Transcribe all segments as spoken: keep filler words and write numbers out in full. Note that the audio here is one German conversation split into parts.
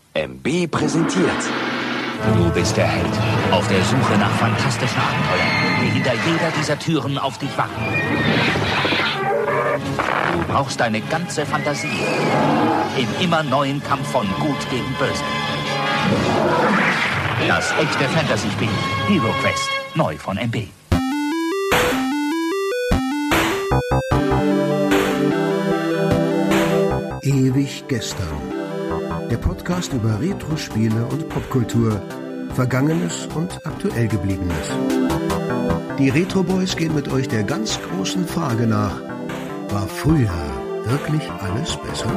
M B präsentiert. Du bist der Held, auf der Suche nach fantastischen Abenteuern, die hinter jeder dieser Türen auf dich warten. Du brauchst deine ganze Fantasie im immer neuen Kampf von Gut gegen Böse. Das echte Fantasy-Spiel Hero Quest, neu von M B. Ewig gestern. Der Podcast über Retro-Spiele und Popkultur, Vergangenes und aktuell Gebliebenes. Die Retro Boys gehen mit euch der ganz großen Frage nach: War früher wirklich alles besser?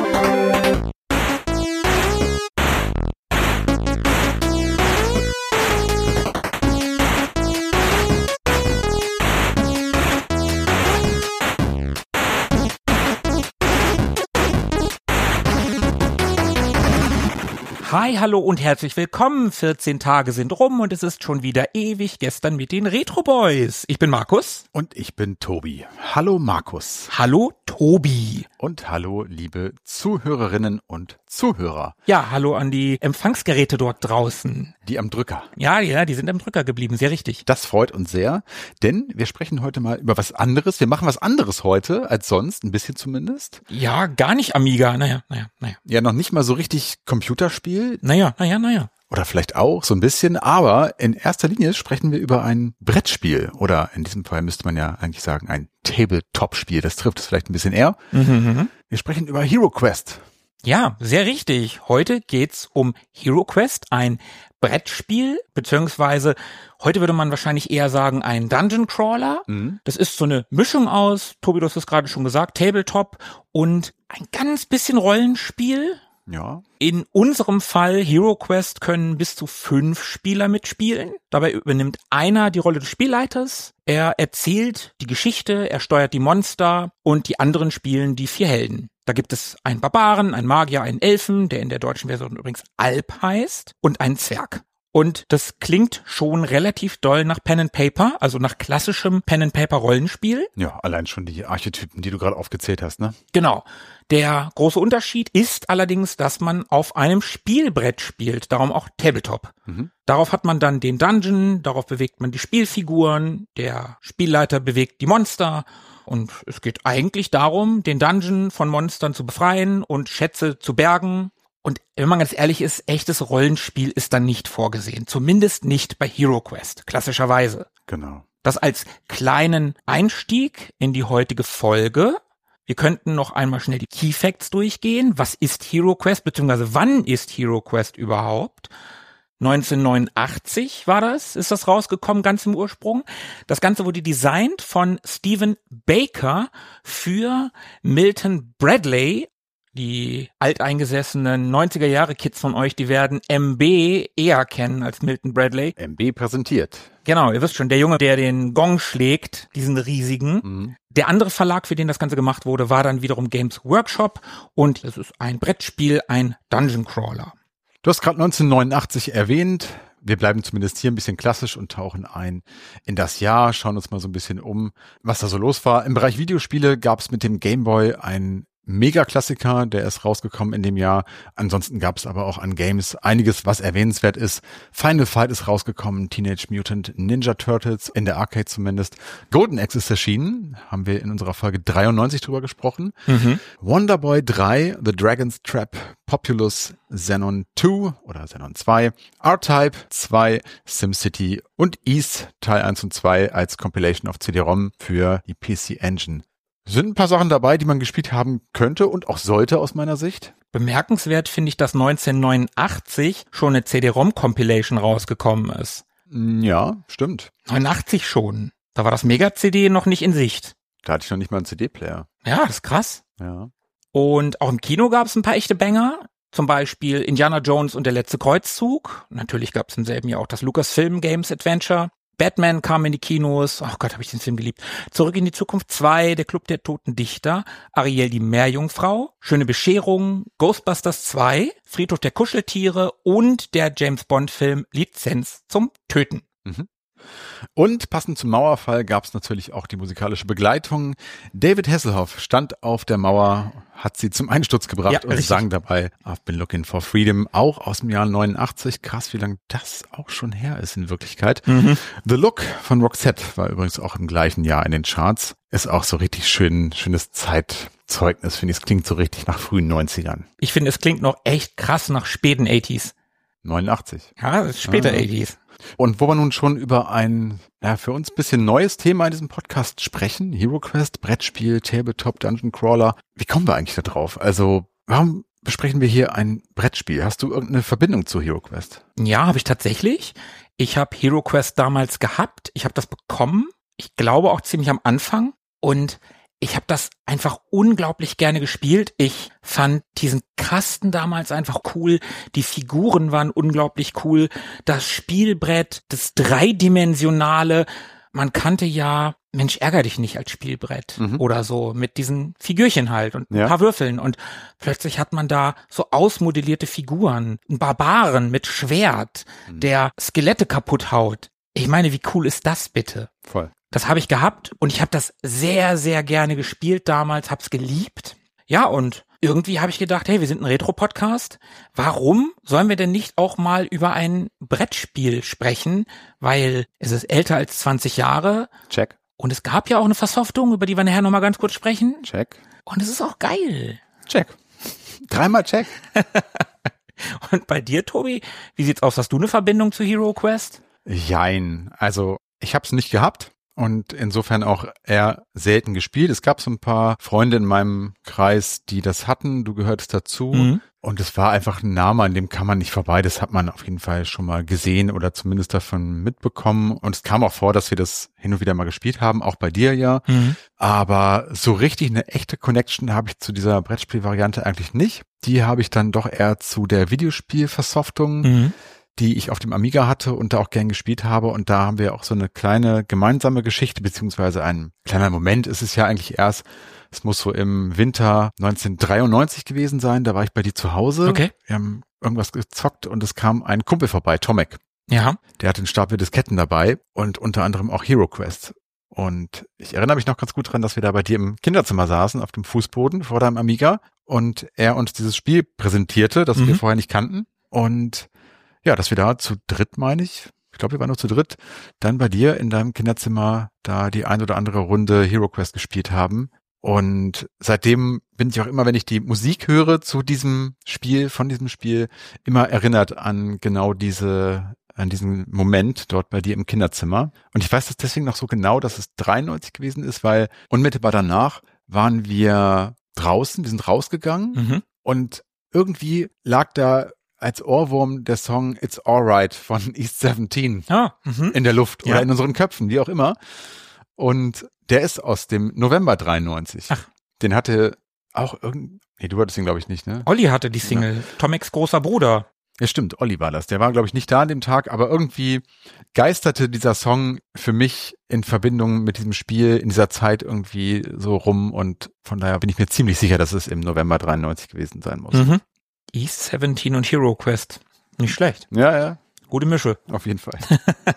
Hi, hallo und herzlich willkommen. vierzehn Tage sind rum und es ist schon wieder ewig gestern mit den Retro Boys. Ich bin Markus. Und ich bin Tobi. Hallo Markus. Hallo Tobi. Und hallo liebe Zuhörerinnen und Zuhörer. Ja, hallo an die Empfangsgeräte dort draußen. Die am Drücker. Ja, ja, die sind am Drücker geblieben, sehr richtig. Das freut uns sehr, denn wir sprechen heute mal über was anderes. Wir machen was anderes heute als sonst, ein bisschen zumindest. Ja, gar nicht Amiga, naja, naja, naja. Ja, noch nicht mal so richtig Computerspiel. Naja, naja, naja. Oder vielleicht auch so ein bisschen, aber in erster Linie sprechen wir über ein Brettspiel. Oder in diesem Fall müsste man ja eigentlich sagen, ein Tabletop-Spiel. Das trifft es vielleicht ein bisschen eher. Mhm. Wir sprechen über Hero Quest. Ja, sehr richtig. Heute geht's um Hero Quest, ein Brettspiel, beziehungsweise heute würde man wahrscheinlich eher sagen ein Dungeon Crawler. Mhm. Das ist so eine Mischung aus, Tobi, du hast es gerade schon gesagt, Tabletop und ein ganz bisschen Rollenspiel. Ja. In unserem Fall Hero Quest können bis zu fünf Spieler mitspielen. Dabei übernimmt einer die Rolle des Spielleiters. Er erzählt die Geschichte, er steuert die Monster und die anderen spielen die vier Helden. Da gibt es einen Barbaren, einen Magier, einen Elfen, der in der deutschen Version übrigens Alp heißt, und einen Zwerg. Und das klingt schon relativ doll nach Pen and Paper, also nach klassischem Pen and Paper Rollenspiel. Ja, allein schon die Archetypen, die du gerade aufgezählt hast, ne? Genau. Der große Unterschied ist allerdings, dass man auf einem Spielbrett spielt, darum auch Tabletop. Mhm. Darauf hat man dann den Dungeon, darauf bewegt man die Spielfiguren, der Spielleiter bewegt die Monster und es geht eigentlich darum, den Dungeon von Monstern zu befreien und Schätze zu bergen. Und wenn man ganz ehrlich ist, echtes Rollenspiel ist dann nicht vorgesehen. Zumindest nicht bei Hero Quest, klassischerweise. Genau. Das als kleinen Einstieg in die heutige Folge. Wir könnten noch einmal schnell die Key Facts durchgehen. Was ist Hero Quest, beziehungsweise wann ist Hero Quest überhaupt? neunzehnhundertneunundachtzig war das, ist das rausgekommen, ganz im Ursprung. Das Ganze wurde designt von Stephen Baker für Milton Bradley. Die alteingesessenen neunziger-Jahre-Kids von euch, die werden M B eher kennen als Milton Bradley. M B präsentiert. Genau, ihr wisst schon, der Junge, der den Gong schlägt, diesen riesigen. Mhm. Der andere Verlag, für den das Ganze gemacht wurde, war dann wiederum Games Workshop und es ist ein Brettspiel, ein Dungeon Crawler. Du hast gerade neunzehnhundertneunundachtzig erwähnt. Wir bleiben zumindest hier ein bisschen klassisch und tauchen ein in das Jahr, schauen uns mal so ein bisschen um, was da so los war. Im Bereich Videospiele gab es mit dem Game Boy ein Mega-Klassiker, der ist rausgekommen in dem Jahr. Ansonsten gab es aber auch an Games einiges, was erwähnenswert ist. Final Fight ist rausgekommen, Teenage Mutant Ninja Turtles, in der Arcade zumindest. Golden Axe ist erschienen, haben wir in unserer Folge dreiundneunzig drüber gesprochen. Mhm. Wonder Boy drei, The Dragon's Trap, Populous, Xenon zwei oder Xenon zwei, R-Type zwei, SimCity und East Teil eins und zwei als Compilation auf C D-ROM für die P C Engine. Sind ein paar Sachen dabei, die man gespielt haben könnte und auch sollte aus meiner Sicht. Bemerkenswert finde ich, dass neunzehnhundertneunundachtzig schon eine C D-ROM-Compilation rausgekommen ist. Ja, stimmt. neunundachtzig schon. Da war das Mega-C D noch nicht in Sicht. Da hatte ich noch nicht mal einen C D-Player. Ja, das ist krass. Ja. Und auch im Kino gab es ein paar echte Banger. Zum Beispiel Indiana Jones und der letzte Kreuzzug. Natürlich gab es im selben Jahr auch das Lucasfilm Games Adventure. Batman kam in die Kinos. Oh Gott, habe ich den Film geliebt. Zurück in die Zukunft zwei, Der Club der Toten Dichter, Ariel die Meerjungfrau, Schöne Bescherung, Ghostbusters zwei, Friedhof der Kuscheltiere und der James Bond Film Lizenz zum Töten. Mhm. Und passend zum Mauerfall gab es natürlich auch die musikalische Begleitung. David Hasselhoff stand auf der Mauer, hat sie zum Einsturz gebracht ja, und richtig. sang dabei I've been looking for freedom, auch aus dem Jahr neunundachtzig. Krass, wie lange das auch schon her ist in Wirklichkeit. Mhm. The Look von Roxette war übrigens auch im gleichen Jahr in den Charts. Ist auch so richtig schön, schönes Zeitzeugnis, finde ich. Es klingt so richtig nach frühen neunzigern. Ich finde, es klingt noch echt krass nach späten achtziger. neunundachtzig. Ja, das ist später ah. achtziger. Und wo wir nun schon über ein ja, für uns bisschen neues Thema in diesem Podcast sprechen, HeroQuest, Brettspiel, Tabletop, Dungeon Crawler. Wie kommen wir eigentlich da drauf? Also, warum besprechen wir hier ein Brettspiel? Hast du irgendeine Verbindung zu HeroQuest? Ja, habe ich tatsächlich. Ich habe HeroQuest damals gehabt. Ich habe das bekommen. Ich glaube auch ziemlich am Anfang. Und ich habe das einfach unglaublich gerne gespielt. Ich fand diesen Kasten damals einfach cool. Die Figuren waren unglaublich cool. Das Spielbrett, das Dreidimensionale. Man kannte ja Mensch, ärger dich nicht als Spielbrett mhm. oder so mit diesen Figürchen halt und ein ja. paar Würfeln. Und plötzlich hat man da so ausmodellierte Figuren. Einen Barbaren mit Schwert, mhm. der Skelette kaputt haut. Ich meine, wie cool ist das bitte? Voll. Das habe ich gehabt und ich habe das sehr, sehr gerne gespielt damals, hab's geliebt. Ja, und irgendwie habe ich gedacht, hey, wir sind ein Retro-Podcast. Warum sollen wir denn nicht auch mal über ein Brettspiel sprechen? Weil es ist älter als zwanzig Jahre. Check. Und es gab ja auch eine Versoftung, über die wir nachher nochmal ganz kurz sprechen. Check. Und es ist auch geil. Check. Dreimal check. Und bei dir, Tobi, wie sieht's aus? Hast du eine Verbindung zu HeroQuest? Jein. Also ich habe es nicht gehabt. Und insofern auch eher selten gespielt. Es gab so ein paar Freunde in meinem Kreis, die das hatten. Du gehörtest dazu. Mhm. Und es war einfach ein Name, an dem kann man nicht vorbei. Das hat man auf jeden Fall schon mal gesehen oder zumindest davon mitbekommen. Und es kam auch vor, dass wir das hin und wieder mal gespielt haben, auch bei dir ja. Mhm. Aber so richtig eine echte Connection habe ich zu dieser Brettspielvariante eigentlich nicht. Die habe ich dann doch eher zu der Videospielversoftung, mhm. die ich auf dem Amiga hatte und da auch gern gespielt habe. Und da haben wir auch so eine kleine gemeinsame Geschichte, beziehungsweise ein kleiner Moment ist es ja eigentlich erst. Es muss so im Winter neunzehnhundertdreiundneunzig gewesen sein. Da war ich bei dir zu Hause. Okay. Wir haben irgendwas gezockt und es kam ein Kumpel vorbei, Tomek. Ja. Der hat einen Stapel Disketten dabei und unter anderem auch HeroQuest. Und ich erinnere mich noch ganz gut dran, dass wir da bei dir im Kinderzimmer saßen, auf dem Fußboden vor deinem Amiga. Und er uns dieses Spiel präsentierte, das mhm. wir vorher nicht kannten. Und ja, dass wir da zu dritt, meine ich, ich glaube, wir waren nur zu dritt, dann bei dir in deinem Kinderzimmer da die ein oder andere Runde HeroQuest gespielt haben. Und seitdem bin ich auch immer, wenn ich die Musik höre zu diesem Spiel, von diesem Spiel, immer erinnert an genau diese, an diesen Moment dort bei dir im Kinderzimmer. Und ich weiß das deswegen noch so genau, dass es dreiundneunzig gewesen ist, weil unmittelbar danach waren wir draußen, wir sind rausgegangen mhm. und irgendwie lag da als Ohrwurm der Song It's Alright von East siebzehn ah, mhm. in der Luft ja. oder in unseren Köpfen, wie auch immer. Und der ist aus dem November dreiundneunzig. Ach. Den hatte auch irgend... Nee, du hattest ihn, glaube ich, nicht, ne? Olli hatte die Single. Ja. Tomeks großer Bruder. Ja, stimmt. Olli war das. Der war, glaube ich, nicht da an dem Tag, aber irgendwie geisterte dieser Song für mich in Verbindung mit diesem Spiel in dieser Zeit irgendwie so rum. Und von daher bin ich mir ziemlich sicher, dass es im November dreiundneunzig gewesen sein muss. Mhm. East siebzehn und HeroQuest. Nicht schlecht. Ja, ja. Gute Mische. Auf jeden Fall.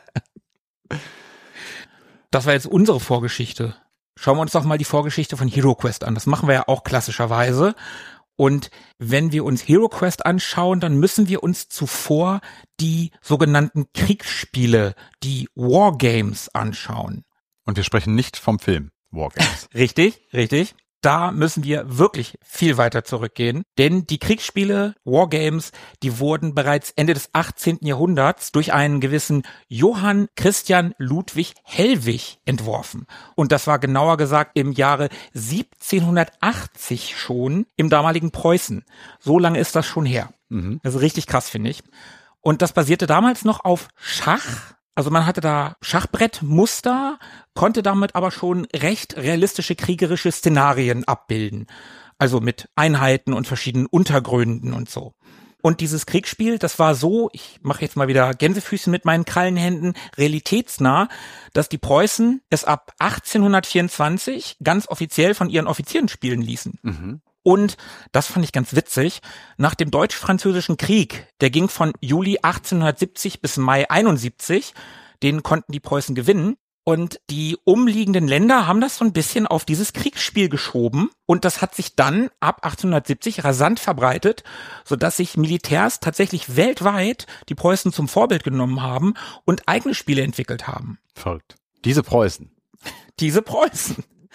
Das war jetzt unsere Vorgeschichte. Schauen wir uns doch mal die Vorgeschichte von HeroQuest an. Das machen wir ja auch klassischerweise. Und wenn wir uns HeroQuest anschauen, dann müssen wir uns zuvor die sogenannten Kriegsspiele, die Wargames anschauen. Und wir sprechen nicht vom Film Wargames. Richtig, richtig. Da müssen wir wirklich viel weiter zurückgehen, denn die Kriegsspiele, Wargames, die wurden bereits Ende des achtzehnten Jahrhunderts durch einen gewissen Johann Christian Ludwig Hellwig entworfen. Und das war genauer gesagt im Jahre siebzehnhundertachtzig schon im damaligen Preußen. So lange ist das schon her. Mhm. Das ist richtig krass, finde ich. Und das basierte damals noch auf Schach. Also man hatte da Schachbrettmuster, konnte damit aber schon recht realistische kriegerische Szenarien abbilden. Also mit Einheiten und verschiedenen Untergründen und so. Und dieses Kriegsspiel, das war so, ich mache jetzt mal wieder Gänsefüßchen mit meinen Krallenhänden, realitätsnah, dass die Preußen es ab achtzehnhundertvierundzwanzig ganz offiziell von ihren Offizieren spielen ließen. Mhm. Und, das fand ich ganz witzig, nach dem Deutsch-Französischen Krieg, der ging von Juli achtzehnhundertsiebzig bis Mai einundsiebzig, den konnten die Preußen gewinnen. Und die umliegenden Länder haben das so ein bisschen auf dieses Kriegsspiel geschoben. Und das hat sich dann ab achtzehnhundertsiebzig rasant verbreitet, sodass sich Militärs tatsächlich weltweit die Preußen zum Vorbild genommen haben und eigene Spiele entwickelt haben. Verrückt. Diese Preußen. Diese Preußen.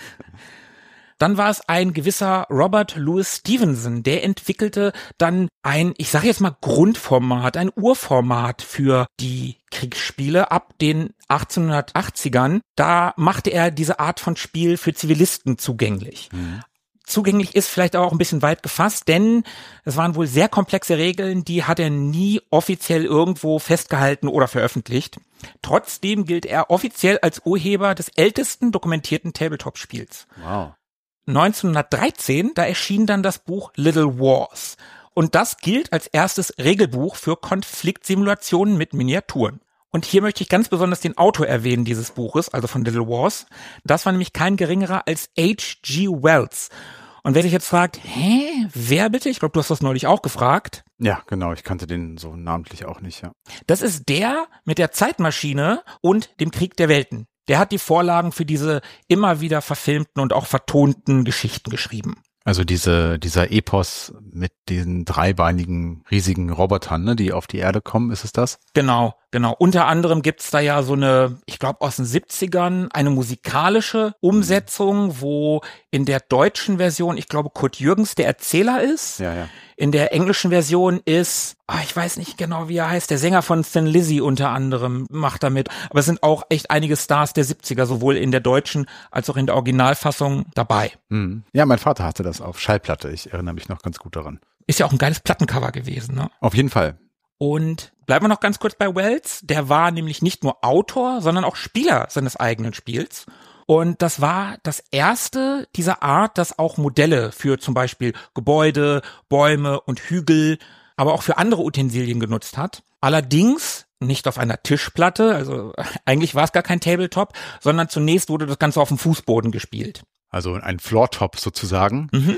Dann war es ein gewisser Robert Louis Stevenson, der entwickelte dann ein, ich sage jetzt mal Grundformat, ein Urformat für die Kriegsspiele ab den achtzehnhundertachtzigern. Da machte er diese Art von Spiel für Zivilisten zugänglich. Mhm. Zugänglich ist vielleicht auch ein bisschen weit gefasst, denn es waren wohl sehr komplexe Regeln, die hat er nie offiziell irgendwo festgehalten oder veröffentlicht. Trotzdem gilt er offiziell als Urheber des ältesten dokumentierten Tabletop-Spiels. Wow. neunzehnhundertdreizehn, da erschien dann das Buch Little Wars. Und das gilt als erstes Regelbuch für Konfliktsimulationen mit Miniaturen. Und hier möchte ich ganz besonders den Autor erwähnen dieses Buches, also von Little Wars. Das war nämlich kein geringerer als H G Wells. Und wer sich jetzt fragt, hä, wer bitte? Ich glaube, du hast das neulich auch gefragt. Ja, genau, ich kannte den so namentlich auch nicht, ja. Das ist der mit der Zeitmaschine und dem Krieg der Welten. Der hat die Vorlagen für diese immer wieder verfilmten und auch vertonten Geschichten geschrieben. Also diese, dieser Epos mit diesen dreibeinigen riesigen Robotern, ne, die auf die Erde kommen, ist es das? Genau, genau. Unter anderem gibt's da ja so eine, ich glaube aus den siebzigern, eine musikalische Umsetzung, wo in der deutschen Version, ich glaube Kurt Jürgens der Erzähler ist. Ja, ja. In der englischen Version ist, ah, ich weiß nicht genau, wie er heißt, der Sänger von Thin Lizzy unter anderem macht da mit. Aber es sind auch echt einige Stars der siebziger, sowohl in der deutschen als auch in der Originalfassung dabei. Mhm. Ja, mein Vater hatte das auf Schallplatte. Ich erinnere mich noch ganz gut daran. Ist ja auch ein geiles Plattencover gewesen, ne? Auf jeden Fall. Und bleiben wir noch ganz kurz bei Wells. Der war nämlich nicht nur Autor, sondern auch Spieler seines eigenen Spiels. Und das war das erste dieser Art, das auch Modelle für zum Beispiel Gebäude, Bäume und Hügel, aber auch für andere Utensilien genutzt hat. Allerdings nicht auf einer Tischplatte, also eigentlich war es gar kein Tabletop, sondern zunächst wurde das Ganze auf dem Fußboden gespielt. Also ein Floortop sozusagen. Mhm.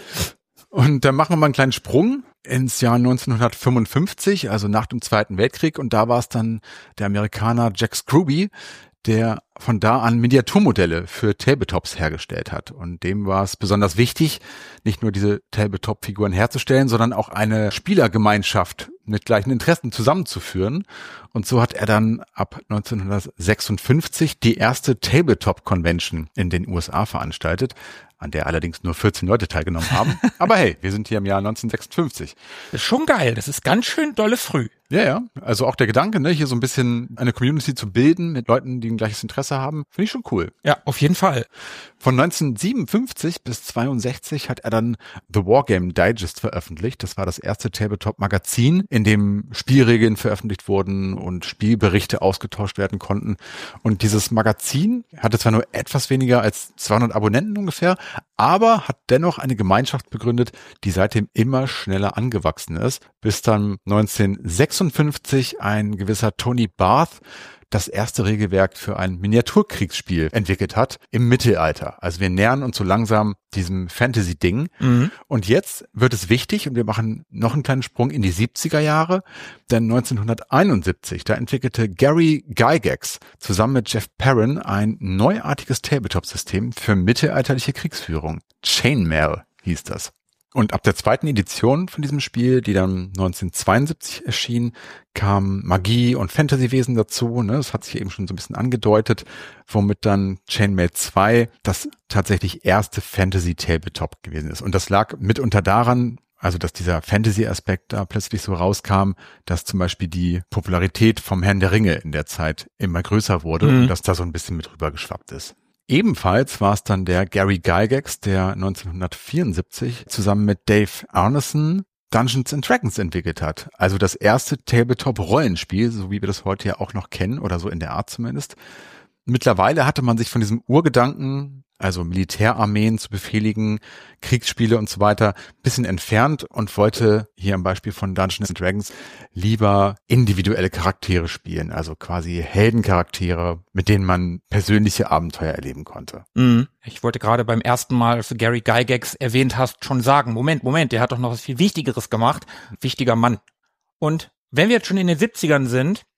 Und dann machen wir mal einen kleinen Sprung ins Jahr neunzehnhundertfünfundfünfzig, also nach dem Zweiten Weltkrieg. Und da war es dann der Amerikaner Jack Scrooby, der von da an Miniaturmodelle für Tabletops hergestellt hat. Und dem war es besonders wichtig, nicht nur diese Tabletop-Figuren herzustellen, sondern auch eine Spielergemeinschaft mit gleichen Interessen zusammenzuführen. Und so hat er dann ab neunzehnhundertsechsundfünfzig die erste Tabletop-Convention in den U S A veranstaltet, an der allerdings nur vierzehn Leute teilgenommen haben. Aber hey, wir sind hier im Jahr neunzehnhundertsechsundfünfzig. Das ist schon geil, das ist ganz schön dolle früh. Ja, ja, also auch der Gedanke, ne, hier so ein bisschen eine Community zu bilden mit Leuten, die ein gleiches Interesse haben, finde ich schon cool. Ja, auf jeden Fall. Von neunzehnhundertsiebenundfünfzig bis zweiundsechzig hat er dann The Wargame Digest veröffentlicht. Das war das erste Tabletop-Magazin, in dem Spielregeln veröffentlicht wurden und Spielberichte ausgetauscht werden konnten. Und dieses Magazin hatte zwar nur etwas weniger als zweihundert Abonnenten ungefähr, aber hat dennoch eine Gemeinschaft begründet, die seitdem immer schneller angewachsen ist, bis dann neunzehnhundertsechsundfünfzig ein gewisser Tony Barth das erste Regelwerk für ein Miniaturkriegsspiel entwickelt hat im Mittelalter. Also wir nähern uns so langsam diesem Fantasy-Ding. Mhm. Und jetzt wird es wichtig, und wir machen noch einen kleinen Sprung in die siebziger Jahre, denn neunzehnhunderteinundsiebzig, da entwickelte Gary Gygax zusammen mit Jeff Perrin ein neuartiges Tabletop-System für mittelalterliche Kriegsführung. Chainmail hieß das. Und ab der zweiten Edition von diesem Spiel, die dann neunzehnhundertzweiundsiebzig erschien, kam Magie und Fantasywesen dazu. Ne? Das hat sich eben schon so ein bisschen angedeutet, womit dann Chainmail zwei das tatsächlich erste Fantasy-Tabletop gewesen ist. Und das lag mitunter daran, also dass dieser Fantasy-Aspekt da plötzlich so rauskam, dass zum Beispiel die Popularität vom Herrn der Ringe in der Zeit immer größer wurde mhm. und dass da so ein bisschen mit rübergeschwappt ist. Ebenfalls war es dann der Gary Gygax, der neunzehnhundertvierundsiebzig zusammen mit Dave Arneson Dungeons and Dragons entwickelt hat. Also das erste Tabletop-Rollenspiel, so wie wir das heute ja auch noch kennen, oder so in der Art zumindest. Mittlerweile hatte man sich von diesem Urgedanken, also Militärarmeen zu befehligen, Kriegsspiele und so weiter, ein bisschen entfernt und wollte hier am Beispiel von Dungeons and Dragons lieber individuelle Charaktere spielen, also quasi Heldencharaktere, mit denen man persönliche Abenteuer erleben konnte. Mhm. Ich wollte gerade beim ersten Mal, als du Gary Gygax erwähnt hast, schon sagen, Moment, Moment, der hat doch noch was viel Wichtigeres gemacht. Wichtiger Mann. Und wenn wir jetzt schon in den siebzigern sind,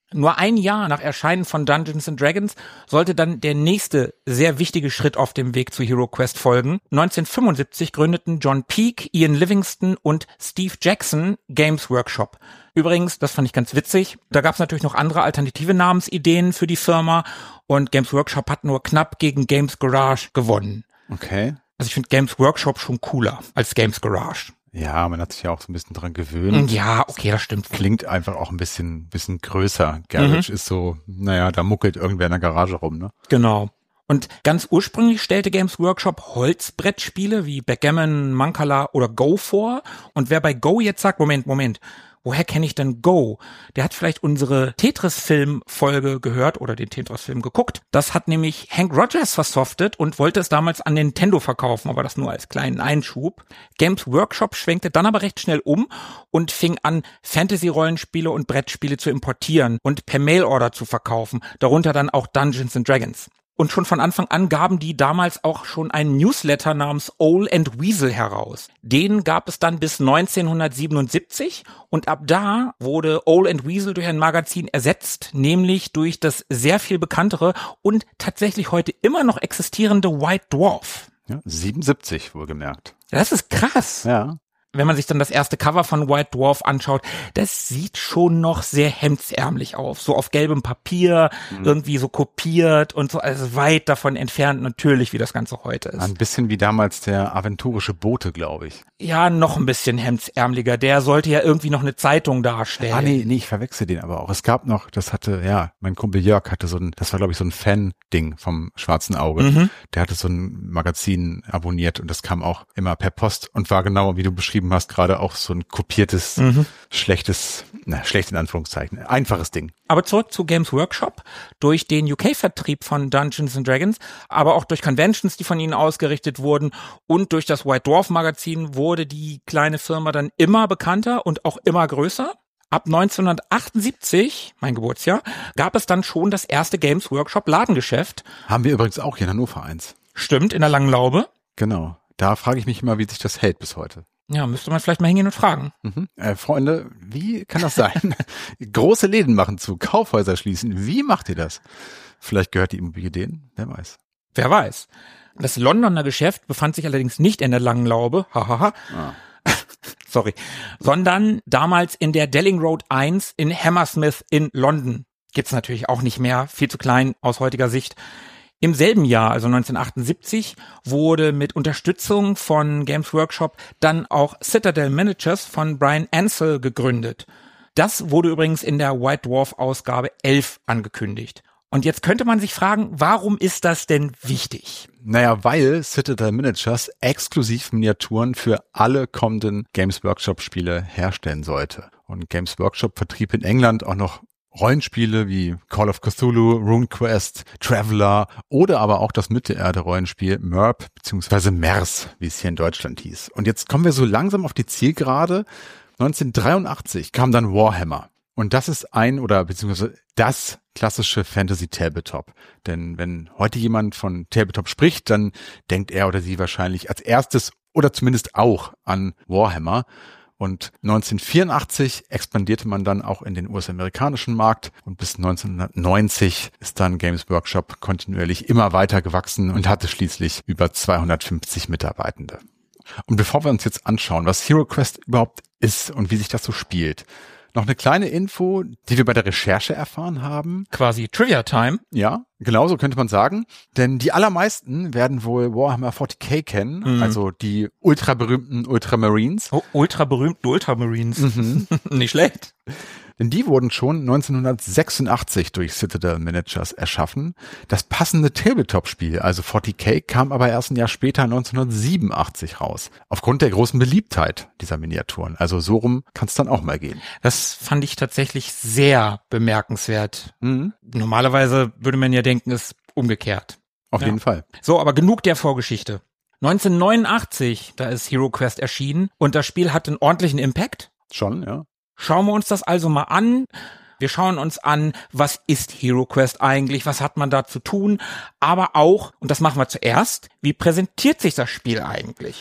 Nur ein Jahr nach Erscheinen von Dungeons and Dragons sollte dann der nächste sehr wichtige Schritt auf dem Weg zu HeroQuest folgen. neunzehnhundertfünfundsiebzig gründeten John Peake, Ian Livingston und Steve Jackson Games Workshop. Übrigens, das fand ich ganz witzig, da gab es natürlich noch andere alternative Namensideen für die Firma und Games Workshop hat nur knapp gegen Games Garage gewonnen. Okay. Also ich finde Games Workshop schon cooler als Games Garage. Ja, man hat sich ja auch so ein bisschen dran gewöhnt. Ja, okay, das stimmt. Klingt einfach auch ein bisschen bisschen größer. Garage mhm. ist so, naja, da muckelt irgendwer in der Garage rum, ne? Genau. Und ganz ursprünglich stellte Games Workshop Holzbrettspiele wie Backgammon, Mancala oder Go vor. Und wer bei Go jetzt sagt, Moment, Moment, woher kenne ich denn Go? Der hat vielleicht unsere Tetris-Film-Folge gehört oder den Tetris-Film geguckt. Das hat nämlich Hank Rogers versoftet und wollte es damals an Nintendo verkaufen, aber das nur als kleinen Einschub. Games Workshop schwenkte dann aber recht schnell um und fing an, Fantasy-Rollenspiele und Brettspiele zu importieren und per Mailorder zu verkaufen, darunter dann auch Dungeons and Dragons. Und schon von Anfang an gaben die damals auch schon einen Newsletter namens Owl and Weasel heraus. Den gab es dann bis neunzehnhundertsiebenundsiebzig und ab da wurde Owl and Weasel durch ein Magazin ersetzt, nämlich durch das sehr viel bekanntere und tatsächlich heute immer noch existierende White Dwarf. Ja, siebenundsiebzig wohlgemerkt. Das ist krass. Ja. Wenn man sich dann das erste Cover von White Dwarf anschaut, das sieht schon noch sehr hemdsärmlich aus. So auf gelbem Papier, mhm. irgendwie so kopiert und so, also weit davon entfernt natürlich, wie das Ganze heute ist. Ein bisschen wie damals der aventurische Bote, glaube ich. Ja, noch ein bisschen hemdsärmeliger. Der sollte ja irgendwie noch eine Zeitung darstellen. Ah, nee, nee, ich verwechsel den aber auch. Es gab noch, das hatte, ja, mein Kumpel Jörg hatte so ein, das war glaube ich so ein Fan-Ding vom Schwarzen Auge. Mhm. Der hatte so ein Magazin abonniert und das kam auch immer per Post und war genau, wie du beschrieben hast, gerade auch so ein kopiertes, mhm. schlechtes, na, schlecht in Anführungszeichen, einfaches Ding. Aber zurück zu Games Workshop. Durch den U K-Vertrieb von Dungeons and Dragons, aber auch durch Conventions, die von ihnen ausgerichtet wurden und durch das White Dwarf Magazin wurde die kleine Firma dann immer bekannter und auch immer größer. Ab neunzehnhundertachtundsiebzig, mein Geburtsjahr, gab es dann schon das erste Games Workshop Ladengeschäft. Haben wir übrigens auch hier in Hannover eins. Stimmt, in der Langen Laube. Genau. Da frage ich mich immer, wie sich das hält bis heute. Ja, müsste man vielleicht mal hingehen und fragen. Mhm. Äh, Freunde, wie kann das sein? Große Läden machen zu, Kaufhäuser schließen. Wie macht ihr das? Vielleicht gehört die Immobilie denen, wer weiß. Wer weiß. Das Londoner Geschäft befand sich allerdings nicht in der Langen Laube, hahaha, ah. sorry, sondern damals in der Delling Road eins in Hammersmith in London. Gibt's natürlich auch nicht mehr, viel zu klein aus heutiger Sicht. Im selben Jahr, also neunzehnhundertachtundsiebzig, wurde mit Unterstützung von Games Workshop dann auch Citadel Miniatures von Brian Ansell gegründet. Das wurde übrigens in der White Dwarf Ausgabe elf angekündigt. Und jetzt könnte man sich fragen, warum ist das denn wichtig? Naja, weil Citadel Miniatures exklusiv Miniaturen für alle kommenden Games Workshop Spiele herstellen sollte. Und Games Workshop vertrieb in England auch noch Rollenspiele wie Call of Cthulhu, RuneQuest, Traveller oder aber auch das Mittelerde-Rollenspiel Merp bzw. Mers, wie es hier in Deutschland hieß. Und jetzt kommen wir so langsam auf die Zielgerade. neunzehnhundertdreiundachtzig kam dann Warhammer. Und das ist ein oder beziehungsweise das klassische Fantasy-Tabletop. Denn wenn heute jemand von Tabletop spricht, dann denkt er oder sie wahrscheinlich als erstes oder zumindest auch an Warhammer. Und neunzehnhundertvierundachtzig expandierte man dann auch in den U S-amerikanischen Markt und bis neunzehnhundertneunzig ist dann Games Workshop kontinuierlich immer weiter gewachsen und hatte schließlich über zweihundertfünfzig Mitarbeitende. Und bevor wir uns jetzt anschauen, was HeroQuest überhaupt ist und wie sich das so spielt, noch eine kleine Info, die wir bei der Recherche erfahren haben. Quasi Trivia Time. Ja, genau so könnte man sagen. Denn die allermeisten werden wohl Warhammer vierzig K kennen, mhm. also die ultra berühmten Ultramarines. Oh, ultra berühmten Ultramarines. Mhm. Nicht schlecht. Denn die wurden schon neunzehnhundertsechsundachtzig durch Citadel Miniatures erschaffen. Das passende Tabletop-Spiel, also vierzig K, kam aber erst ein Jahr später neunzehnhundertsiebenundachtzig raus. Aufgrund der großen Beliebtheit dieser Miniaturen. Also so rum kann es dann auch mal gehen. Das fand ich tatsächlich sehr bemerkenswert. Mhm. Normalerweise würde man ja denken, es ist umgekehrt. Auf ja. jeden Fall. So, aber genug der Vorgeschichte. neunzehnhundertneunundachtzig, da ist HeroQuest erschienen und das Spiel hat einen ordentlichen Impact. Schon, ja. Schauen wir uns das also mal an. Wir schauen uns an, was ist HeroQuest eigentlich, was hat man da zu tun, aber auch, und das machen wir zuerst, wie präsentiert sich das Spiel eigentlich?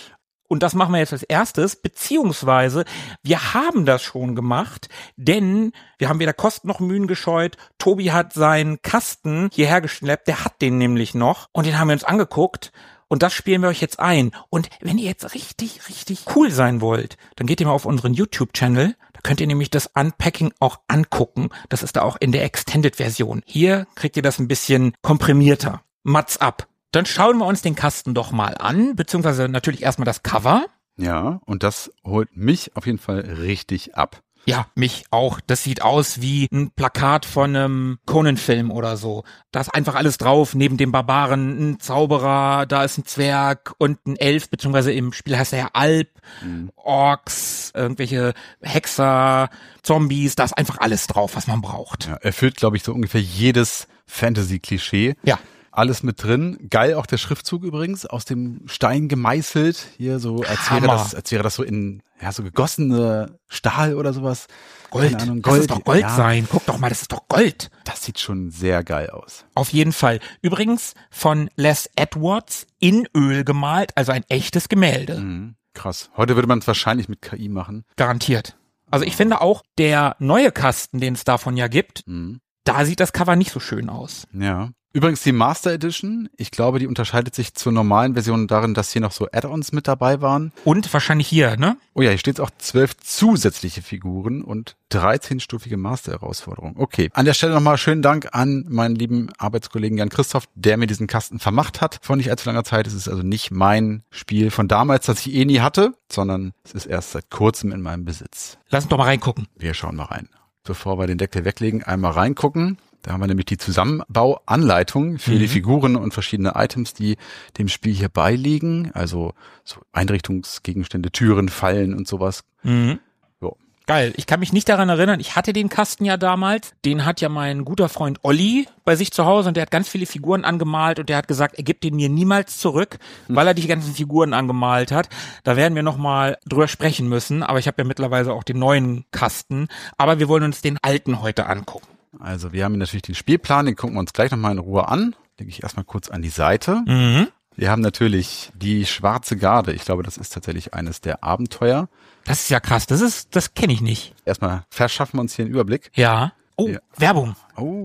Und das machen wir jetzt als erstes, beziehungsweise wir haben das schon gemacht, denn wir haben weder Kosten noch Mühen gescheut. Tobi hat seinen Kasten hierher geschleppt, der hat den nämlich noch und den haben wir uns angeguckt und das spielen wir euch jetzt ein. Und wenn ihr jetzt richtig, richtig cool sein wollt, dann geht ihr mal auf unseren YouTube-Channel, da könnt ihr nämlich das Unpacking auch angucken. Das ist da auch in der Extended-Version. Hier kriegt ihr das ein bisschen komprimierter. Mats ab. Dann schauen wir uns den Kasten doch mal an, beziehungsweise natürlich erstmal das Cover. Ja, und das holt mich auf jeden Fall richtig ab. Ja, mich auch. Das sieht aus wie ein Plakat von einem Conan-Film oder so. Da ist einfach alles drauf, neben dem Barbaren ein Zauberer, da ist ein Zwerg und ein Elf, beziehungsweise im Spiel heißt er ja Alp, mhm. Orks, irgendwelche Hexer, Zombies, da ist einfach alles drauf, was man braucht. Ja, erfüllt, glaube ich, so ungefähr jedes Fantasy-Klischee. Ja. Alles mit drin. Geil auch der Schriftzug übrigens, aus dem Stein gemeißelt. Hier so, als wäre das, als wäre das so in, ja, so gegossene Stahl oder sowas. Gold. Keine Ahnung, Gold. Das ist doch Gold ja. sein. Guck doch mal, das ist doch Gold. Das sieht schon sehr geil aus. Auf jeden Fall. Übrigens von Les Edwards in Öl gemalt, also ein echtes Gemälde. Mhm, krass. Heute würde man es wahrscheinlich mit K I machen. Garantiert. Also ich finde auch, der neue Kasten, den es davon ja gibt, mhm. da sieht das Cover nicht so schön aus. Ja. Übrigens die Master Edition, ich glaube, die unterscheidet sich zur normalen Version darin, dass hier noch so Add-ons mit dabei waren. Und wahrscheinlich hier, ne? Oh ja, hier steht auch zwölf zusätzliche Figuren und dreizehnstufige Master-Herausforderungen. Okay, an der Stelle nochmal schönen Dank an meinen lieben Arbeitskollegen Jan Christoph, der mir diesen Kasten vermacht hat. Vor nicht allzu langer Zeit. Es ist also nicht mein Spiel von damals, das ich eh nie hatte, sondern es ist erst seit kurzem in meinem Besitz. Lass uns doch mal reingucken. Wir schauen mal rein. Bevor wir den Deckel weglegen, einmal reingucken. Da haben wir nämlich die Zusammenbauanleitung für mhm. die Figuren und verschiedene Items, die dem Spiel hier beiliegen. Also so Einrichtungsgegenstände, Türen, Fallen und sowas. Mhm. So. Geil. Ich kann mich nicht daran erinnern, ich hatte den Kasten ja damals. Den hat ja mein guter Freund Olli bei sich zu Hause und der hat ganz viele Figuren angemalt und der hat gesagt, er gibt den mir niemals zurück, mhm. weil er die ganzen Figuren angemalt hat. Da werden wir nochmal drüber sprechen müssen, aber ich habe ja mittlerweile auch den neuen Kasten. Aber wir wollen uns den alten heute angucken. Also wir haben hier natürlich den Spielplan, den gucken wir uns gleich nochmal in Ruhe an. Lege ich erstmal kurz an die Seite. Mhm. Wir haben natürlich die Schwarze Garde. Ich glaube, das ist tatsächlich eines der Abenteuer. Das ist ja krass, das ist, das kenne ich nicht. Erstmal verschaffen wir uns hier einen Überblick. Ja. Oh, ja. Werbung.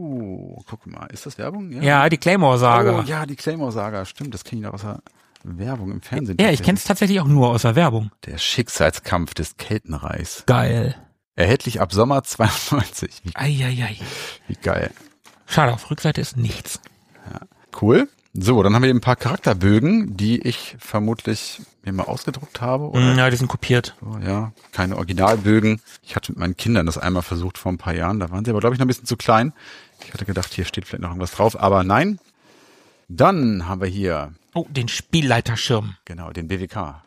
Oh, guck mal, ist das Werbung? Ja, ja die Claymore-Saga. Oh ja, die Claymore-Saga, stimmt, das kenne ich noch aus der Werbung im Fernsehen. Ja, ich kenne es tatsächlich auch nur aus der Werbung. Der Schicksalskampf des Keltenreichs. Geil. Erhältlich ab Sommer zweiundneunzig. Wie, Eieiei. Wie geil. Schade, auf Rückseite ist nichts. Ja, cool. So, dann haben wir ein paar Charakterbögen, die ich vermutlich mir mal ausgedruckt habe. Oder? Ja, die sind kopiert. So, ja, keine Originalbögen. Ich hatte mit meinen Kindern das einmal versucht vor ein paar Jahren. Da waren sie aber, glaube ich, noch ein bisschen zu klein. Ich hatte gedacht, hier steht vielleicht noch irgendwas drauf, aber nein. Dann haben wir hier... Oh, den Spielleiterschirm. Genau, den B W K.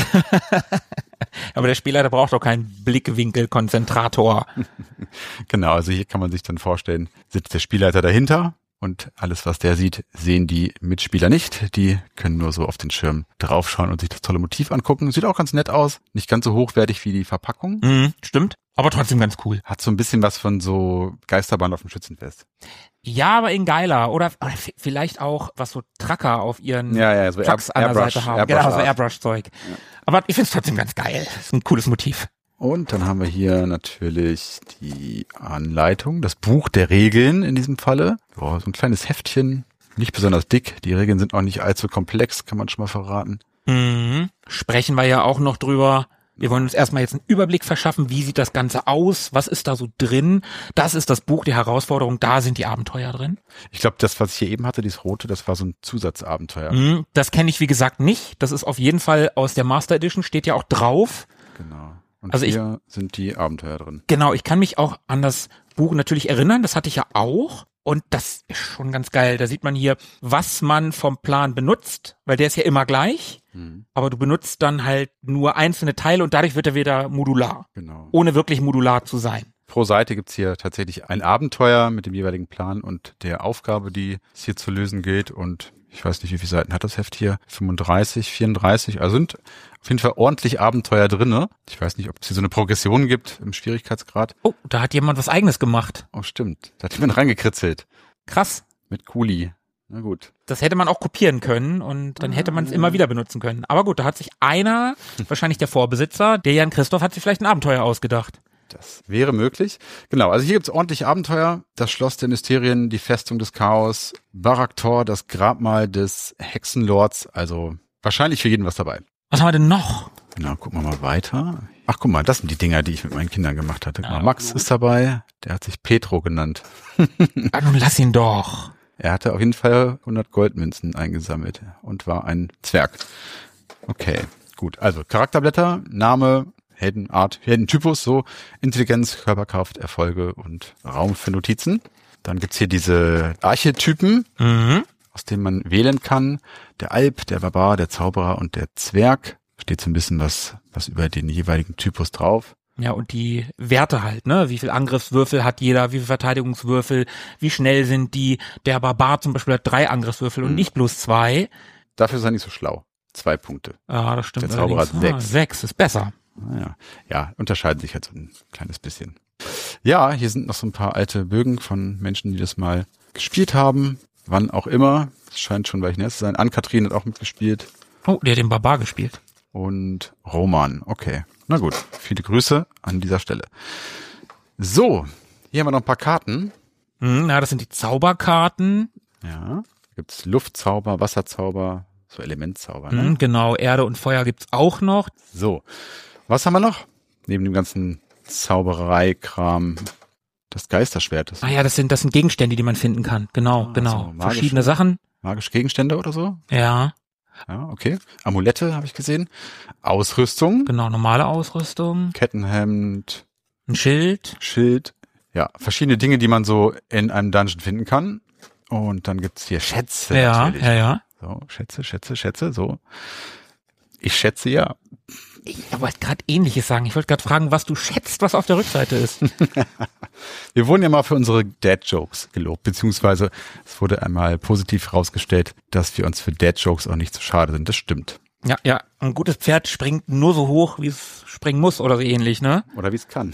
Aber der Spielleiter braucht doch keinen Blickwinkelkonzentrator. Genau, also hier kann man sich dann vorstellen, sitzt der Spielleiter dahinter und alles, was der sieht, sehen die Mitspieler nicht. Die können nur so auf den Schirm draufschauen und sich das tolle Motiv angucken. Sieht auch ganz nett aus, nicht ganz so hochwertig wie die Verpackung. Mhm, stimmt, aber trotzdem ganz cool. Hat so ein bisschen was von so Geisterbahn auf dem Schützenfest. Ja, aber in geiler. Oder, oder f- vielleicht auch, was so Trucker auf ihren ja, ja, so Trucks Air- an der Airbrush, Seite haben. Airbrush genau, so Airbrush-Zeug. Ja. Aber ich finde es trotzdem ganz geil. Das ist ein cooles Motiv. Und dann haben wir hier natürlich die Anleitung, das Buch der Regeln in diesem Falle. Oh, so ein kleines Heftchen, nicht besonders dick. Die Regeln sind auch nicht allzu komplex, kann man schon mal verraten. Mhm. Sprechen wir ja auch noch drüber. Wir wollen uns erstmal jetzt einen Überblick verschaffen, wie sieht das Ganze aus, was ist da so drin. Das ist das Buch der Herausforderung, da sind die Abenteuer drin. Ich glaube, das, was ich hier eben hatte, dieses rote, das war so ein Zusatzabenteuer. Mhm, das kenne ich, wie gesagt, nicht. Das ist auf jeden Fall aus der Master Edition, steht ja auch drauf. Genau. Und also hier ich, sind die Abenteuer drin. Genau, ich kann mich auch an das Buch natürlich erinnern, das hatte ich ja auch. Und das ist schon ganz geil. Da sieht man hier, was man vom Plan benutzt, weil der ist ja immer gleich. Mhm. Aber du benutzt dann halt nur einzelne Teile und dadurch wird er wieder modular. Genau. Ohne wirklich modular zu sein. Pro Seite gibt's hier tatsächlich ein Abenteuer mit dem jeweiligen Plan und der Aufgabe, die es hier zu lösen gilt. Und ich weiß nicht, wie viele Seiten hat das Heft hier? fünfunddreißig, vierunddreißig. Also sind auf jeden Fall ordentlich Abenteuer drinne. Ich weiß nicht, ob es hier so eine Progression gibt im Schwierigkeitsgrad. Oh, da hat jemand was Eigenes gemacht. Oh, stimmt. Da hat jemand reingekritzelt. Krass. Mit Kuli. Na gut. Das hätte man auch kopieren können und dann hätte man es immer wieder benutzen können. Aber gut, da hat sich einer, wahrscheinlich der Vorbesitzer, der Jan Christoph, hat sich vielleicht ein Abenteuer ausgedacht. Das wäre möglich. Genau, also hier gibt's ordentlich Abenteuer. Das Schloss der Mysterien, die Festung des Chaos, Barak-Tor, das Grabmal des Hexenlords. Also wahrscheinlich für jeden was dabei. Was haben wir denn noch? Genau, gucken wir mal weiter. Ach, guck mal, das sind die Dinger, die ich mit meinen Kindern gemacht hatte. Guck mal, Max ist dabei. Der hat sich Petro genannt. Ah, nun lass ihn doch. Er hatte auf jeden Fall hundert Goldmünzen eingesammelt und war ein Zwerg. Okay, gut. Also Charakterblätter, Name, Heldenart, Heldentypus, so Intelligenz, Körperkraft, Erfolge und Raum für Notizen. Dann gibt's hier diese Archetypen, Mhm. aus denen man wählen kann. Der Alp, der Barbar, der Zauberer und der Zwerg. Steht so ein bisschen was, was über den jeweiligen Typus drauf. Ja, und die Werte halt, ne? Wie viel Angriffswürfel hat jeder, wie viel Verteidigungswürfel, wie schnell sind die? Der Barbar zum Beispiel hat drei Angriffswürfel und Mhm. nicht bloß zwei. Dafür ist er nicht so schlau. Zwei Punkte. Ja, das stimmt. Der Zauberer hat allerdings. sechs. Ah, sechs ist besser. Naja, ja, unterscheiden sich halt so ein kleines bisschen. Ja, hier sind noch so ein paar alte Bögen von Menschen, die das mal gespielt haben. Wann auch immer. Es scheint schon Weichen her zu sein. Ann-Kathrin hat auch mitgespielt. Oh, der hat den Barbar gespielt. Und Roman. Okay. Na gut. Viele Grüße an dieser Stelle. So. Hier haben wir noch ein paar Karten. Hm, na, das sind die Zauberkarten. Ja. Gibt's Luftzauber, Wasserzauber, so Elementzauber, ne? Hm, genau, Erde und Feuer gibt's auch noch. So. Was haben wir noch? Neben dem ganzen Zauberei-Kram. Das Geisterschwert. Das Ah ja, das sind, das sind Gegenstände, die man finden kann. Genau, Ah, genau. so magische- Verschiedene Sachen. magische Gegenstände oder so? Ja, Ja, okay. Amulette habe ich gesehen. Ausrüstung. genau, normale Ausrüstung. Kettenhemd, Ein Schild. Schild. Ja, verschiedene Dinge, die man so in einem Dungeon finden kann. Und dann gibt's hier Schätze Ja, natürlich. ja, ja. So, Schätze, Schätze, Schätze, so. Ich schätze ja. Ich wollte gerade Ähnliches sagen. Ich wollte gerade fragen, was du schätzt, was auf der Rückseite ist. Wir wurden ja mal für unsere Dad-Jokes gelobt, beziehungsweise es wurde einmal positiv herausgestellt, dass wir uns für Dad-Jokes auch nicht zu schade sind. Das stimmt. Ja, ja. Ein gutes Pferd springt nur so hoch, wie es springen muss oder so ähnlich, ne? Oder wie es kann.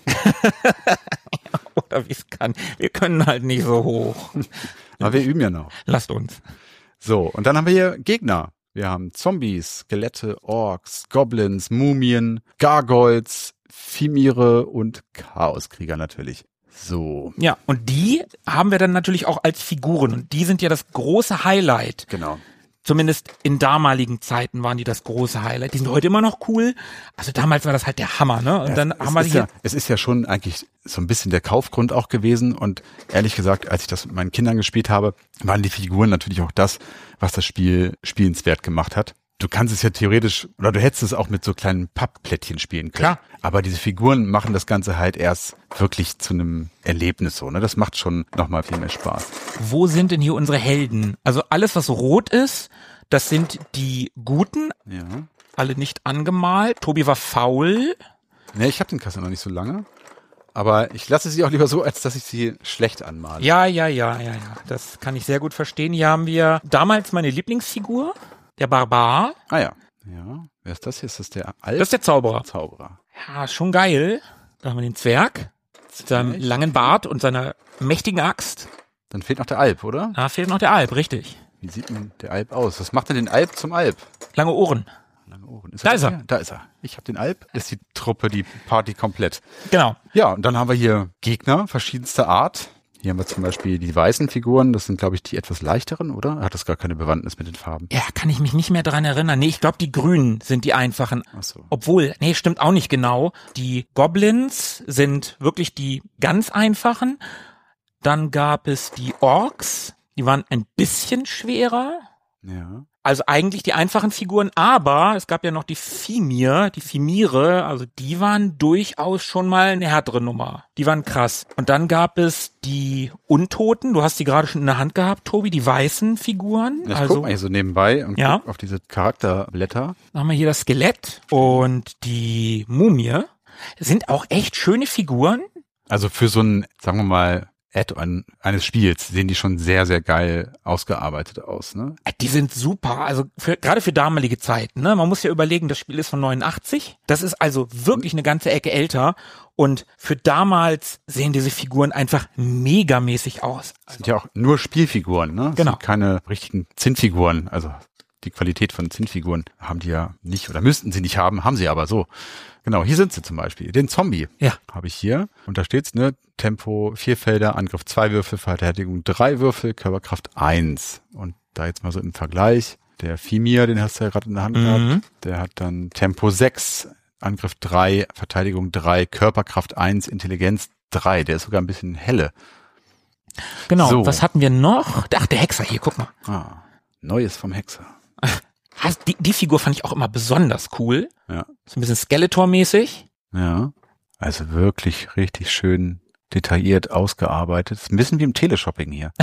Oder wie es kann. Wir können halt nicht so hoch. Aber wir üben ja noch. Lasst uns. So, und dann haben wir hier Gegner. Wir haben Zombies, Skelette, Orks, Goblins, Mumien, Gargoyles, Fimire und Chaoskrieger natürlich. So, Ja, und die haben wir dann natürlich auch als Figuren. Und die sind ja das große Highlight. genau. Zumindest in damaligen Zeiten waren die das große Highlight. Die sind heute immer noch cool. Also damals war das halt der Hammer, ne? Und dann es, haben wir ist hier. ja, es ist ja schon eigentlich so ein bisschen der Kaufgrund auch gewesen. Und ehrlich gesagt, als ich das mit meinen Kindern gespielt habe, waren die Figuren natürlich auch das, was das Spiel spielenswert gemacht hat. Du kannst es ja theoretisch, oder du hättest es auch mit so kleinen Pappplättchen spielen können. Klar. Aber diese Figuren machen das Ganze halt erst wirklich zu einem Erlebnis so, ne? Das macht schon nochmal viel mehr Spaß. Wo sind denn hier unsere Helden? Also alles, was rot ist, das sind die Guten, Ja. alle nicht angemalt. Tobi war faul. Ne, ich habe den Kasse noch nicht so lange. Aber ich lasse sie auch lieber so, als dass ich sie schlecht anmale. Ja, ja, ja, ja, ja. Das kann ich sehr gut verstehen. Hier haben wir damals meine Lieblingsfigur, der Barbar. Ah ja. Ja. Wer ist das hier? Ist das der Alp? Das ist der Zauberer. Zauberer. Ja, schon geil. Da haben wir den Zwerg mit seinem Zwerg. langen Bart und seiner mächtigen Axt. Dann fehlt noch der Alp, oder? Da fehlt noch der Alp, richtig. Wie sieht denn der Alp aus? Was macht denn den Alp zum Alp? Lange Ohren. Lange Ohren. Da das ist er. hier? Da ist er. Ich habe den Alp. Das ist die Truppe, die Party komplett. Genau. Ja, und dann haben wir hier Gegner verschiedenster Art. Hier haben wir zum Beispiel die weißen Figuren. Das sind, glaube ich, die etwas leichteren, oder? Hat das gar keine Bewandtnis mit den Farben? Ja, kann ich mich nicht mehr dran erinnern. Nee, ich glaube, die Grünen sind die einfachen. Ach so. Obwohl, nee, stimmt auch nicht genau. Die Goblins sind wirklich die ganz einfachen. Dann gab es die Orks. Die waren ein bisschen schwerer. Ja. Also eigentlich die einfachen Figuren, aber es gab ja noch die Fimir, die Fimire, also die waren durchaus schon mal eine härtere Nummer. Die waren krass. Und dann gab es die Untoten, du hast die gerade schon in der Hand gehabt, Tobi, die weißen Figuren. Ich also guck mal hier so nebenbei und Ja. guck auf diese Charakterblätter. dann haben wir hier das Skelett und die Mumie. Das sind auch echt schöne Figuren. Also für so einen, sagen wir mal, Add-on eines Spiels sehen die schon sehr, sehr geil ausgearbeitet aus, ne? Die sind super, also für, gerade für damalige Zeiten, ne? Man muss ja überlegen, das Spiel ist von neunundachtzig, das ist also wirklich eine ganze Ecke älter und für damals sehen diese Figuren einfach megamäßig aus. Das sind ja auch nur Spielfiguren, ne? Das Genau. sind keine richtigen Zinnfiguren, also die Qualität von Zinnfiguren haben die ja nicht oder müssten sie nicht haben, haben sie aber so. Genau, hier sind sie zum Beispiel. Den Zombie Ja. habe ich hier. Und da steht's, ne? Tempo vier Felder, Angriff zwei Würfel, Verteidigung drei Würfel, Körperkraft eins. Und da jetzt mal so im Vergleich, der Fimir, den hast du ja gerade in der Hand Mhm. gehabt, der hat dann Tempo sechs, Angriff drei, Verteidigung drei, Körperkraft eins, Intelligenz drei. Der ist sogar ein bisschen helle. Genau, So. was hatten wir noch? Ach, der Hexer hier, guck mal. Ah, Neues vom Hexer. Hast- Die, die Figur fand ich auch immer besonders cool. Ja. So ein bisschen Skeletor-mäßig. Ja. Also wirklich richtig schön detailliert ausgearbeitet. Ist ein bisschen wie im Teleshopping hier.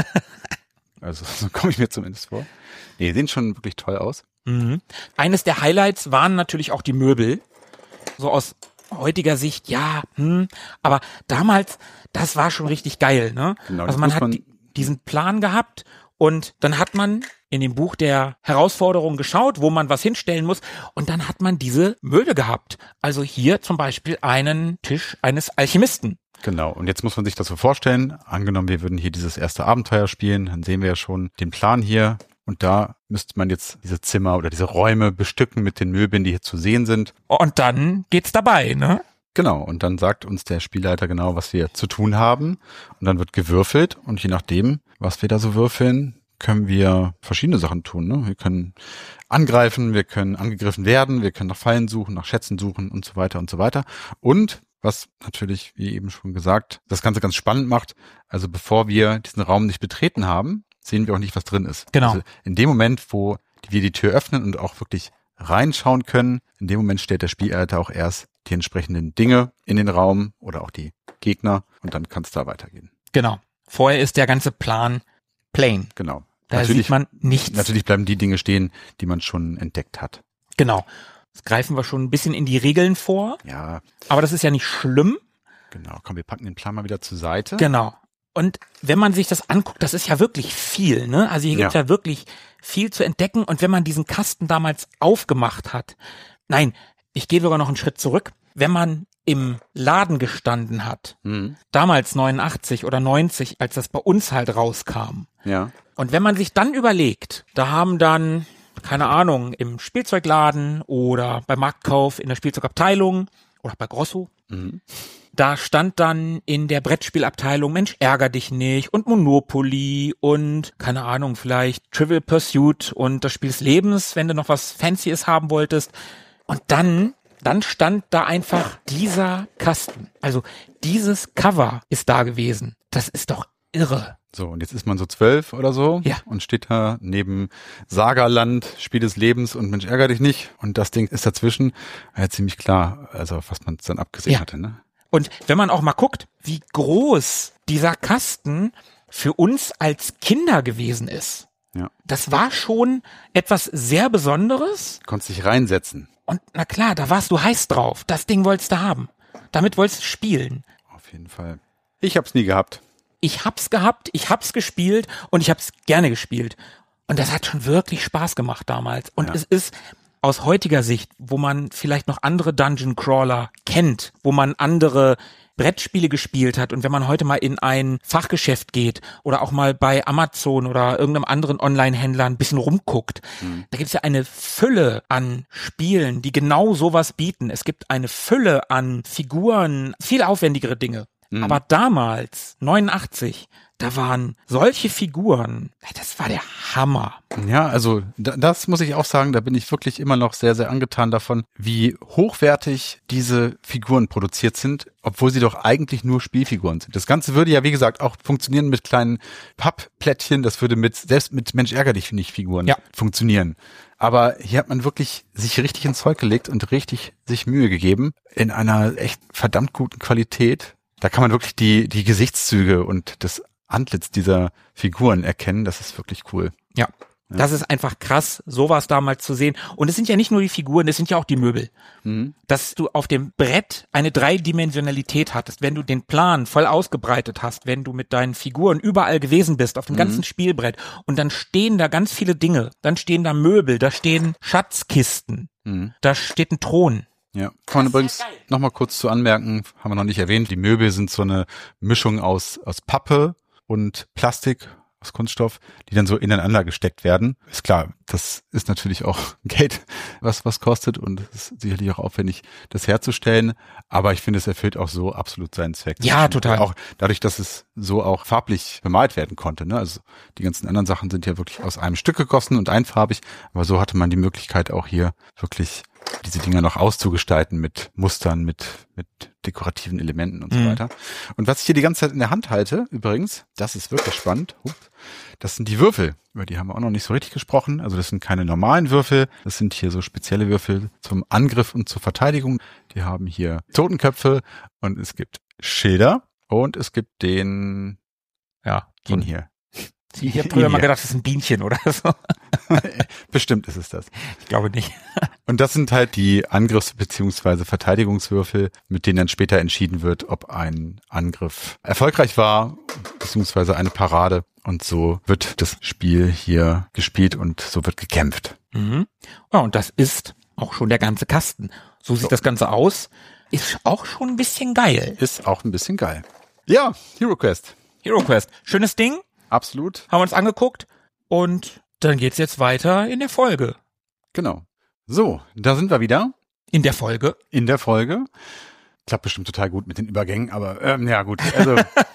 Also so komme ich mir zumindest vor. Nee, die sehen schon wirklich toll aus. Mhm. Eines der Highlights waren natürlich auch die Möbel. So aus heutiger Sicht, ja, hm, aber damals, das war schon richtig geil, ne? Genau, also das man muss hat man- die, diesen Plan gehabt und dann hat man in dem Buch der Herausforderungen geschaut, wo man was hinstellen muss und dann hat man diese Möbel gehabt. Also hier zum Beispiel einen Tisch eines Alchemisten. Genau. Und jetzt muss man sich das so vorstellen. Angenommen, wir würden hier dieses erste Abenteuer spielen, dann sehen wir ja schon den Plan hier. Und da müsste man jetzt diese Zimmer oder diese Räume bestücken mit den Möbeln, die hier zu sehen sind. Und dann geht's dabei, ne? Genau, und dann sagt uns der Spielleiter genau, was wir zu tun haben. Und dann wird gewürfelt und je nachdem, was wir da so würfeln, können wir verschiedene Sachen tun. Ne? Wir können angreifen, wir können angegriffen werden, wir können nach Fallen suchen, nach Schätzen suchen und so weiter und so weiter. Und was natürlich, wie eben schon gesagt, das Ganze ganz spannend macht, also bevor wir diesen Raum nicht betreten haben, sehen wir auch nicht, was drin ist. Genau. Also in dem Moment, wo wir die Tür öffnen und auch wirklich reinschauen können, in dem Moment stellt der Spielleiter auch erst die entsprechenden Dinge in den Raum oder auch die Gegner und dann kann es da weitergehen. Genau. Vorher ist der ganze Plan plain. Genau. Da natürlich, sieht man nichts. natürlich bleiben die Dinge stehen, die man schon entdeckt hat. Genau. Jetzt greifen wir schon ein bisschen in die Regeln vor, Ja, aber das ist ja nicht schlimm. genau. Komm, wir packen den Plan mal wieder zur Seite. Genau. Und wenn man sich das anguckt, das ist ja wirklich viel, ne? Also hier gibt's Ja. ja wirklich viel zu entdecken. Und wenn man diesen Kasten damals aufgemacht hat, nein, ich gehe sogar noch einen Schritt zurück. Wenn man im Laden gestanden hat, Mhm. damals neunundachtzig oder neunzig, als das bei uns halt rauskam. Ja. Und wenn man sich dann überlegt, da haben dann, keine Ahnung, im Spielzeugladen oder beim Marktkauf in der Spielzeugabteilung oder bei Grosso, Mhm. da stand dann in der Brettspielabteilung Mensch, ärger dich nicht und Monopoly und, keine Ahnung, vielleicht Trivial Pursuit und das Spiel des Lebens, wenn du noch was Fancyes haben wolltest. Und dann, dann stand da einfach dieser Kasten. Also dieses Cover ist da gewesen. Das ist doch irre. So, und jetzt ist man so zwölf oder so Ja. und steht da neben Sagerland, Spiel des Lebens und Mensch, ärger dich nicht. Und das Ding ist dazwischen. Ja, ziemlich klar, also auf was man dann abgesehen Ja. hatte, ne? Und wenn man auch mal guckt, wie groß dieser Kasten für uns als Kinder gewesen ist, Ja. das war schon etwas sehr Besonderes. Konntest dich reinsetzen. Und na klar, da warst du heiß drauf. Das Ding wolltest du haben. Damit wolltest du spielen. Auf jeden Fall. Ich hab's nie gehabt. Ich hab's gehabt, ich hab's gespielt und ich hab's gerne gespielt. Und das hat schon wirklich Spaß gemacht damals. Und Ja. es ist aus heutiger Sicht, wo man vielleicht noch andere Dungeon Crawler kennt, wo man andere Brettspiele gespielt hat und wenn man heute mal in ein Fachgeschäft geht oder auch mal bei Amazon oder irgendeinem anderen Online-Händler ein bisschen rumguckt, Mhm. da gibt's ja eine Fülle an Spielen, die genau sowas bieten. Es gibt eine Fülle an Figuren, viel aufwendigere Dinge. Mhm. Aber damals, neunundachtzig, da waren solche Figuren, das war der Hammer. Ja, also da, das muss ich auch sagen, da bin ich wirklich immer noch sehr, sehr angetan davon, wie hochwertig diese Figuren produziert sind, obwohl sie doch eigentlich nur Spielfiguren sind. Das Ganze würde ja, wie gesagt, auch funktionieren mit kleinen Pappplättchen, das würde mit, selbst mit Mensch ärger dich nicht Figuren Ja. funktionieren. Aber hier hat man wirklich sich richtig ins Zeug gelegt und richtig sich Mühe gegeben in einer echt verdammt guten Qualität. Da kann man wirklich die, die Gesichtszüge und das Antlitz dieser Figuren erkennen. Das ist wirklich cool. Ja. Ja. Das ist einfach krass, sowas damals zu sehen. Und es sind ja nicht nur die Figuren, es sind ja auch die Möbel. Mhm. Dass du auf dem Brett eine Dreidimensionalität hattest, wenn du den Plan voll ausgebreitet hast, wenn du mit deinen Figuren überall gewesen bist, auf dem Mhm. ganzen Spielbrett. Und dann stehen da ganz viele Dinge. Dann stehen da Möbel, da stehen Schatzkisten, Mhm. da steht ein Thron. Ja, kann man übrigens nochmal kurz zu anmerken, haben wir noch nicht erwähnt, die Möbel sind so eine Mischung aus, aus Pappe und Plastik, aus Kunststoff, die dann so ineinander gesteckt werden. Ist klar, das ist natürlich auch Geld, was was kostet und es ist sicherlich auch aufwendig, das herzustellen. Aber ich finde, es erfüllt auch so absolut seinen Zweck. Ja, total. Auch dadurch, dass es so auch farblich bemalt werden konnte. Ne? Also die ganzen anderen Sachen sind ja wirklich aus einem Stück gegossen und einfarbig. Aber so hatte man die Möglichkeit auch hier wirklich diese Dinger noch auszugestalten mit Mustern, mit mit dekorativen Elementen und so Mhm. weiter. Und was ich hier die ganze Zeit in der Hand halte, übrigens, das ist wirklich spannend, Hups, das sind die Würfel. Über die haben wir auch noch nicht so richtig gesprochen. Also das sind keine normalen Würfel, das sind hier so spezielle Würfel zum Angriff und zur Verteidigung. Die haben hier Totenköpfe und es gibt Schilder und es gibt den, Ja, den hier. Ich habe früher Ihn mal hier. gedacht, das ist ein Bienchen oder so. Bestimmt ist es das. Ich glaube nicht. Und das sind halt die Angriffs- bzw. Verteidigungswürfel, mit denen dann später entschieden wird, ob ein Angriff erfolgreich war, beziehungsweise eine Parade. Und so wird das Spiel hier gespielt und so wird gekämpft. Mhm. Ja, und das ist auch schon der ganze Kasten. So sieht So. das Ganze aus. Ist auch schon ein bisschen geil. Ist auch ein bisschen geil. Ja, Hero Quest. Hero Quest. Schönes Ding. Absolut. Haben wir uns angeguckt. Und dann geht's jetzt weiter in der Folge. Genau. So, da sind wir wieder In der Folge. in der Folge. Klappt bestimmt total gut mit den Übergängen, aber ähm, ja gut. Also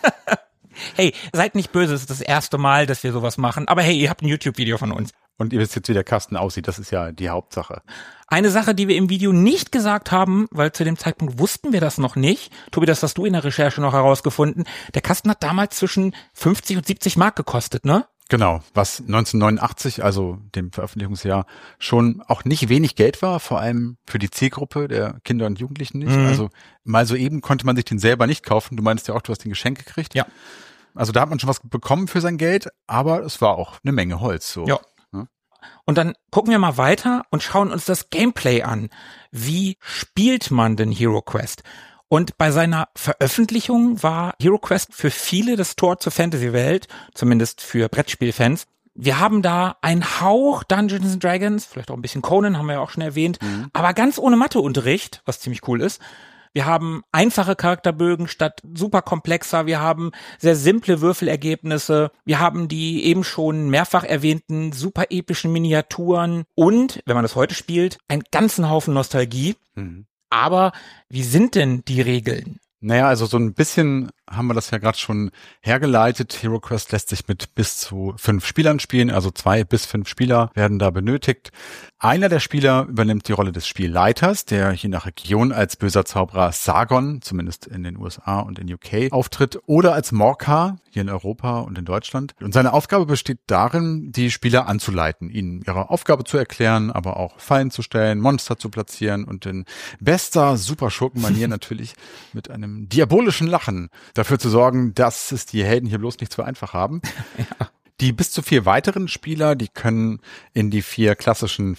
Hey, seid nicht böse, es ist das erste Mal, dass wir sowas machen. Aber hey, ihr habt ein YouTube-Video von uns. und ihr wisst jetzt, wie der Kasten aussieht. Das ist ja die Hauptsache. Eine Sache, die wir im Video nicht gesagt haben, weil zu dem Zeitpunkt wussten wir das noch nicht. Tobi, das hast du in der Recherche noch herausgefunden. Der Kasten hat damals zwischen fünfzig und siebzig Mark gekostet, ne? Genau, was neunzehnhundertneunundachtzig, also dem Veröffentlichungsjahr, schon auch nicht wenig Geld war, vor allem für die Zielgruppe der Kinder und Jugendlichen nicht. Mhm. Also mal so eben konnte man sich den selber nicht kaufen. Du meinst ja auch, du hast den Geschenk gekriegt. Ja. Also da hat man schon was bekommen für sein Geld, aber es war auch eine Menge Holz. So. Ja. Ja. Und dann gucken wir mal weiter und schauen uns das Gameplay an. Wie spielt man denn Hero Quest? Und bei seiner Veröffentlichung war Hero Quest für viele das Tor zur Fantasy-Welt, zumindest für Brettspielfans. Wir haben da einen Hauch Dungeons and Dragons, vielleicht auch ein bisschen Conan, haben wir ja auch schon erwähnt, Mhm. aber ganz ohne Matheunterricht, was ziemlich cool ist. Wir haben einfache Charakterbögen statt super komplexer. Wir haben sehr simple Würfelergebnisse. Wir haben die eben schon mehrfach erwähnten super epischen Miniaturen und, wenn man das heute spielt, einen ganzen Haufen Nostalgie. Mhm. Aber wie sind denn die Regeln? Naja, also so ein bisschen haben wir das ja gerade schon hergeleitet. Hero Quest lässt sich mit bis zu fünf Spielern spielen, also zwei bis fünf Spieler werden da benötigt. Einer der Spieler übernimmt die Rolle des Spielleiters, der je nach Region als böser Zauberer Sargon, zumindest in den U S A und in U K, auftritt, oder als Morka, hier in Europa und in Deutschland. Und seine Aufgabe besteht darin, die Spieler anzuleiten, ihnen ihre Aufgabe zu erklären, aber auch Fallen zu stellen, Monster zu platzieren und in bester Superschurkenmanier natürlich mit einem diabolischen Lachen dafür zu sorgen, dass es die Helden hier bloß nicht zu einfach haben. Ja. Die bis zu vier weiteren Spieler, die können in die vier klassischen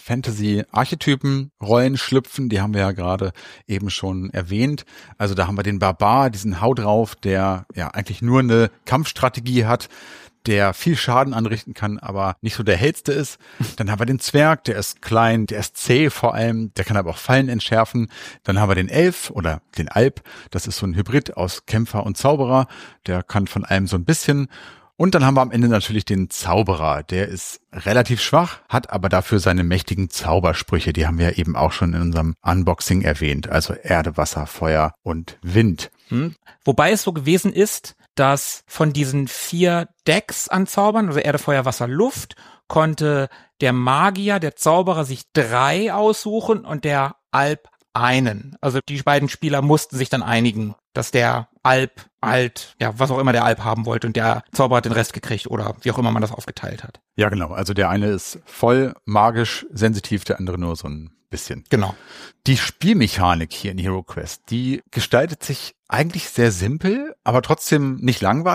Fantasy-Archetypen-Rollen schlüpfen. Die haben wir ja gerade eben schon erwähnt. Also da haben wir den Barbar, diesen Hau drauf, der ja eigentlich nur eine Kampfstrategie hat, der viel Schaden anrichten kann, aber nicht so der hellste ist. Dann haben wir den Zwerg, der ist klein, der ist zäh vor allem, der kann aber auch Fallen entschärfen. Dann haben wir den Elf oder den Alp, das ist so ein Hybrid aus Kämpfer und Zauberer, der kann von allem so ein bisschen. Und dann haben wir am Ende natürlich den Zauberer, der ist relativ schwach, hat aber dafür seine mächtigen Zaubersprüche, die haben wir ja eben auch schon in unserem Unboxing erwähnt, also Erde, Wasser, Feuer und Wind. Hm. Wobei es so gewesen ist, dass von diesen vier Decks an Zaubern, also Erde, Feuer, Wasser, Luft, konnte der Magier, der Zauberer sich drei aussuchen und der Alp einen. Also die beiden Spieler mussten sich dann einigen, dass der Alp halt, ja, was auch immer der Alp haben wollte und der Zauberer hat den Rest gekriegt oder wie auch immer man das aufgeteilt hat. Ja, genau. Also der eine ist voll magisch sensitiv, der andere nur so ein bisschen. Genau. Die Spielmechanik hier in Hero Quest, die gestaltet sich eigentlich sehr simpel, aber trotzdem nicht langweilig.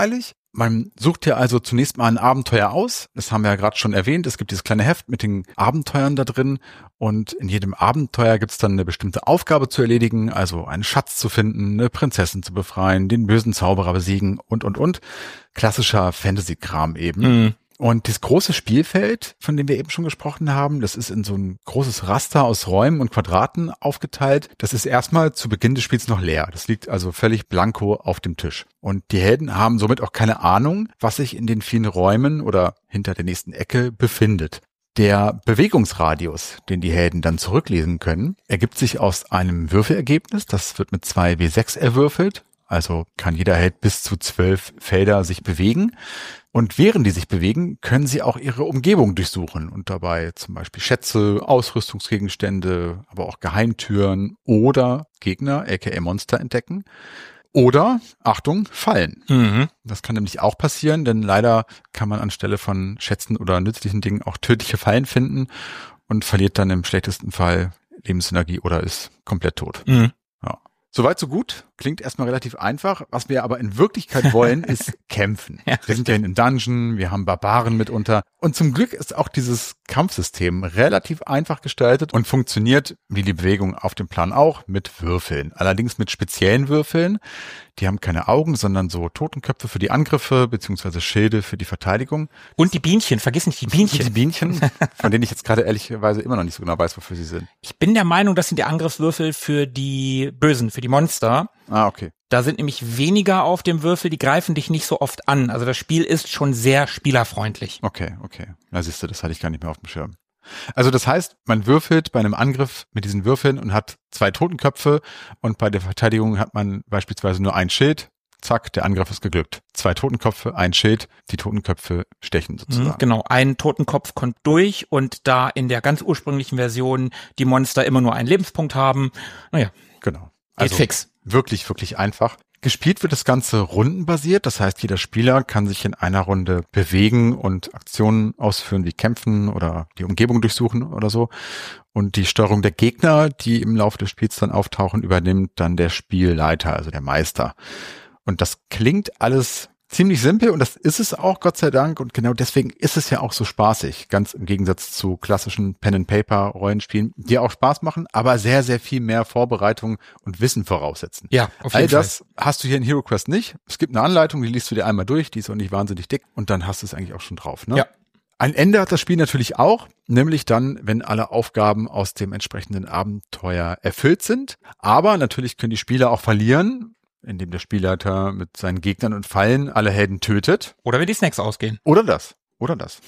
Man sucht ja also zunächst mal ein Abenteuer aus. Das haben wir ja gerade schon erwähnt. Es gibt dieses kleine Heft mit den Abenteuern da drin. Und in jedem Abenteuer gibt es dann eine bestimmte Aufgabe zu erledigen. Also einen Schatz zu finden, eine Prinzessin zu befreien, den bösen Zauberer besiegen und, und, und. Klassischer Fantasy-Kram eben. Mhm. Und das große Spielfeld, von dem wir eben schon gesprochen haben, das ist in so ein großes Raster aus Räumen und Quadraten aufgeteilt. Das ist erstmal zu Beginn des Spiels noch leer. Das liegt also völlig blanko auf dem Tisch. Und die Helden haben somit auch keine Ahnung, was sich in den vielen Räumen oder hinter der nächsten Ecke befindet. Der Bewegungsradius, den die Helden dann zurücklesen können, ergibt sich aus einem Würfelergebnis. Das wird mit zwei W sechs erwürfelt. Also kann jeder Held bis zu zwölf Felder sich bewegen. Und während die sich bewegen, können sie auch ihre Umgebung durchsuchen und dabei zum Beispiel Schätze, Ausrüstungsgegenstände, aber auch Geheimtüren oder Gegner, aka Monster, entdecken. Oder, Achtung, Fallen. Mhm. Das kann nämlich auch passieren, denn leider kann man anstelle von Schätzen oder nützlichen Dingen auch tödliche Fallen finden und verliert dann im schlechtesten Fall Lebensenergie oder ist komplett tot. Mhm. Ja. Soweit so gut. Klingt erstmal relativ einfach. Was wir aber in Wirklichkeit wollen, ist kämpfen. Ja. Wir sind ja in einem Dungeon, wir haben Barbaren mitunter. Und zum Glück ist auch dieses Kampfsystem relativ einfach gestaltet und funktioniert, wie die Bewegung auf dem Plan auch, mit Würfeln. Allerdings mit speziellen Würfeln. Die haben keine Augen, sondern so Totenköpfe für die Angriffe, beziehungsweise Schilde für die Verteidigung. Und die Bienchen, vergiss nicht die Bienchen. Die Bienchen, von denen ich jetzt gerade ehrlicherweise immer noch nicht so genau weiß, wofür sie sind. Ich bin der Meinung, das sind die Angriffswürfel für die Bösen, für die Monster. Ah, okay. Da sind nämlich weniger auf dem Würfel, die greifen dich nicht so oft an. Also das Spiel ist schon sehr spielerfreundlich. Okay, okay. Na siehst du, das hatte ich gar nicht mehr auf dem Schirm. Also das heißt, man würfelt bei einem Angriff mit diesen Würfeln und hat zwei Totenköpfe und bei der Verteidigung hat man beispielsweise nur ein Schild. Zack, der Angriff ist geglückt. Zwei Totenköpfe, ein Schild, die Totenköpfe stechen sozusagen. Genau, ein Totenkopf kommt durch und da in der ganz ursprünglichen Version die Monster immer nur einen Lebenspunkt haben, naja, genau. Also geht fix. Wirklich, wirklich einfach. Gespielt wird das Ganze rundenbasiert, das heißt, jeder Spieler kann sich in einer Runde bewegen und Aktionen ausführen wie kämpfen oder die Umgebung durchsuchen oder so. Und die Steuerung der Gegner, die im Laufe des Spiels dann auftauchen, übernimmt dann der Spielleiter, also der Meister. Und das klingt alles ziemlich simpel und das ist es auch, Gott sei Dank. Und genau deswegen ist es ja auch so spaßig, ganz im Gegensatz zu klassischen Pen-and-Paper-Rollenspielen, die auch Spaß machen, aber sehr, sehr viel mehr Vorbereitung und Wissen voraussetzen. Ja, auf jeden All das Fall. Hast du hier in HeroQuest nicht. Es gibt eine Anleitung, die liest du dir einmal durch, die ist auch nicht wahnsinnig dick und dann hast du es eigentlich auch schon drauf. Ne? Ja. Ein Ende hat das Spiel natürlich auch, nämlich dann, wenn alle Aufgaben aus dem entsprechenden Abenteuer erfüllt sind. Aber natürlich können die Spieler auch verlieren, indem der Spielleiter mit seinen Gegnern und Fallen alle Helden tötet. Oder wenn die Snacks ausgehen. Oder das. Oder das.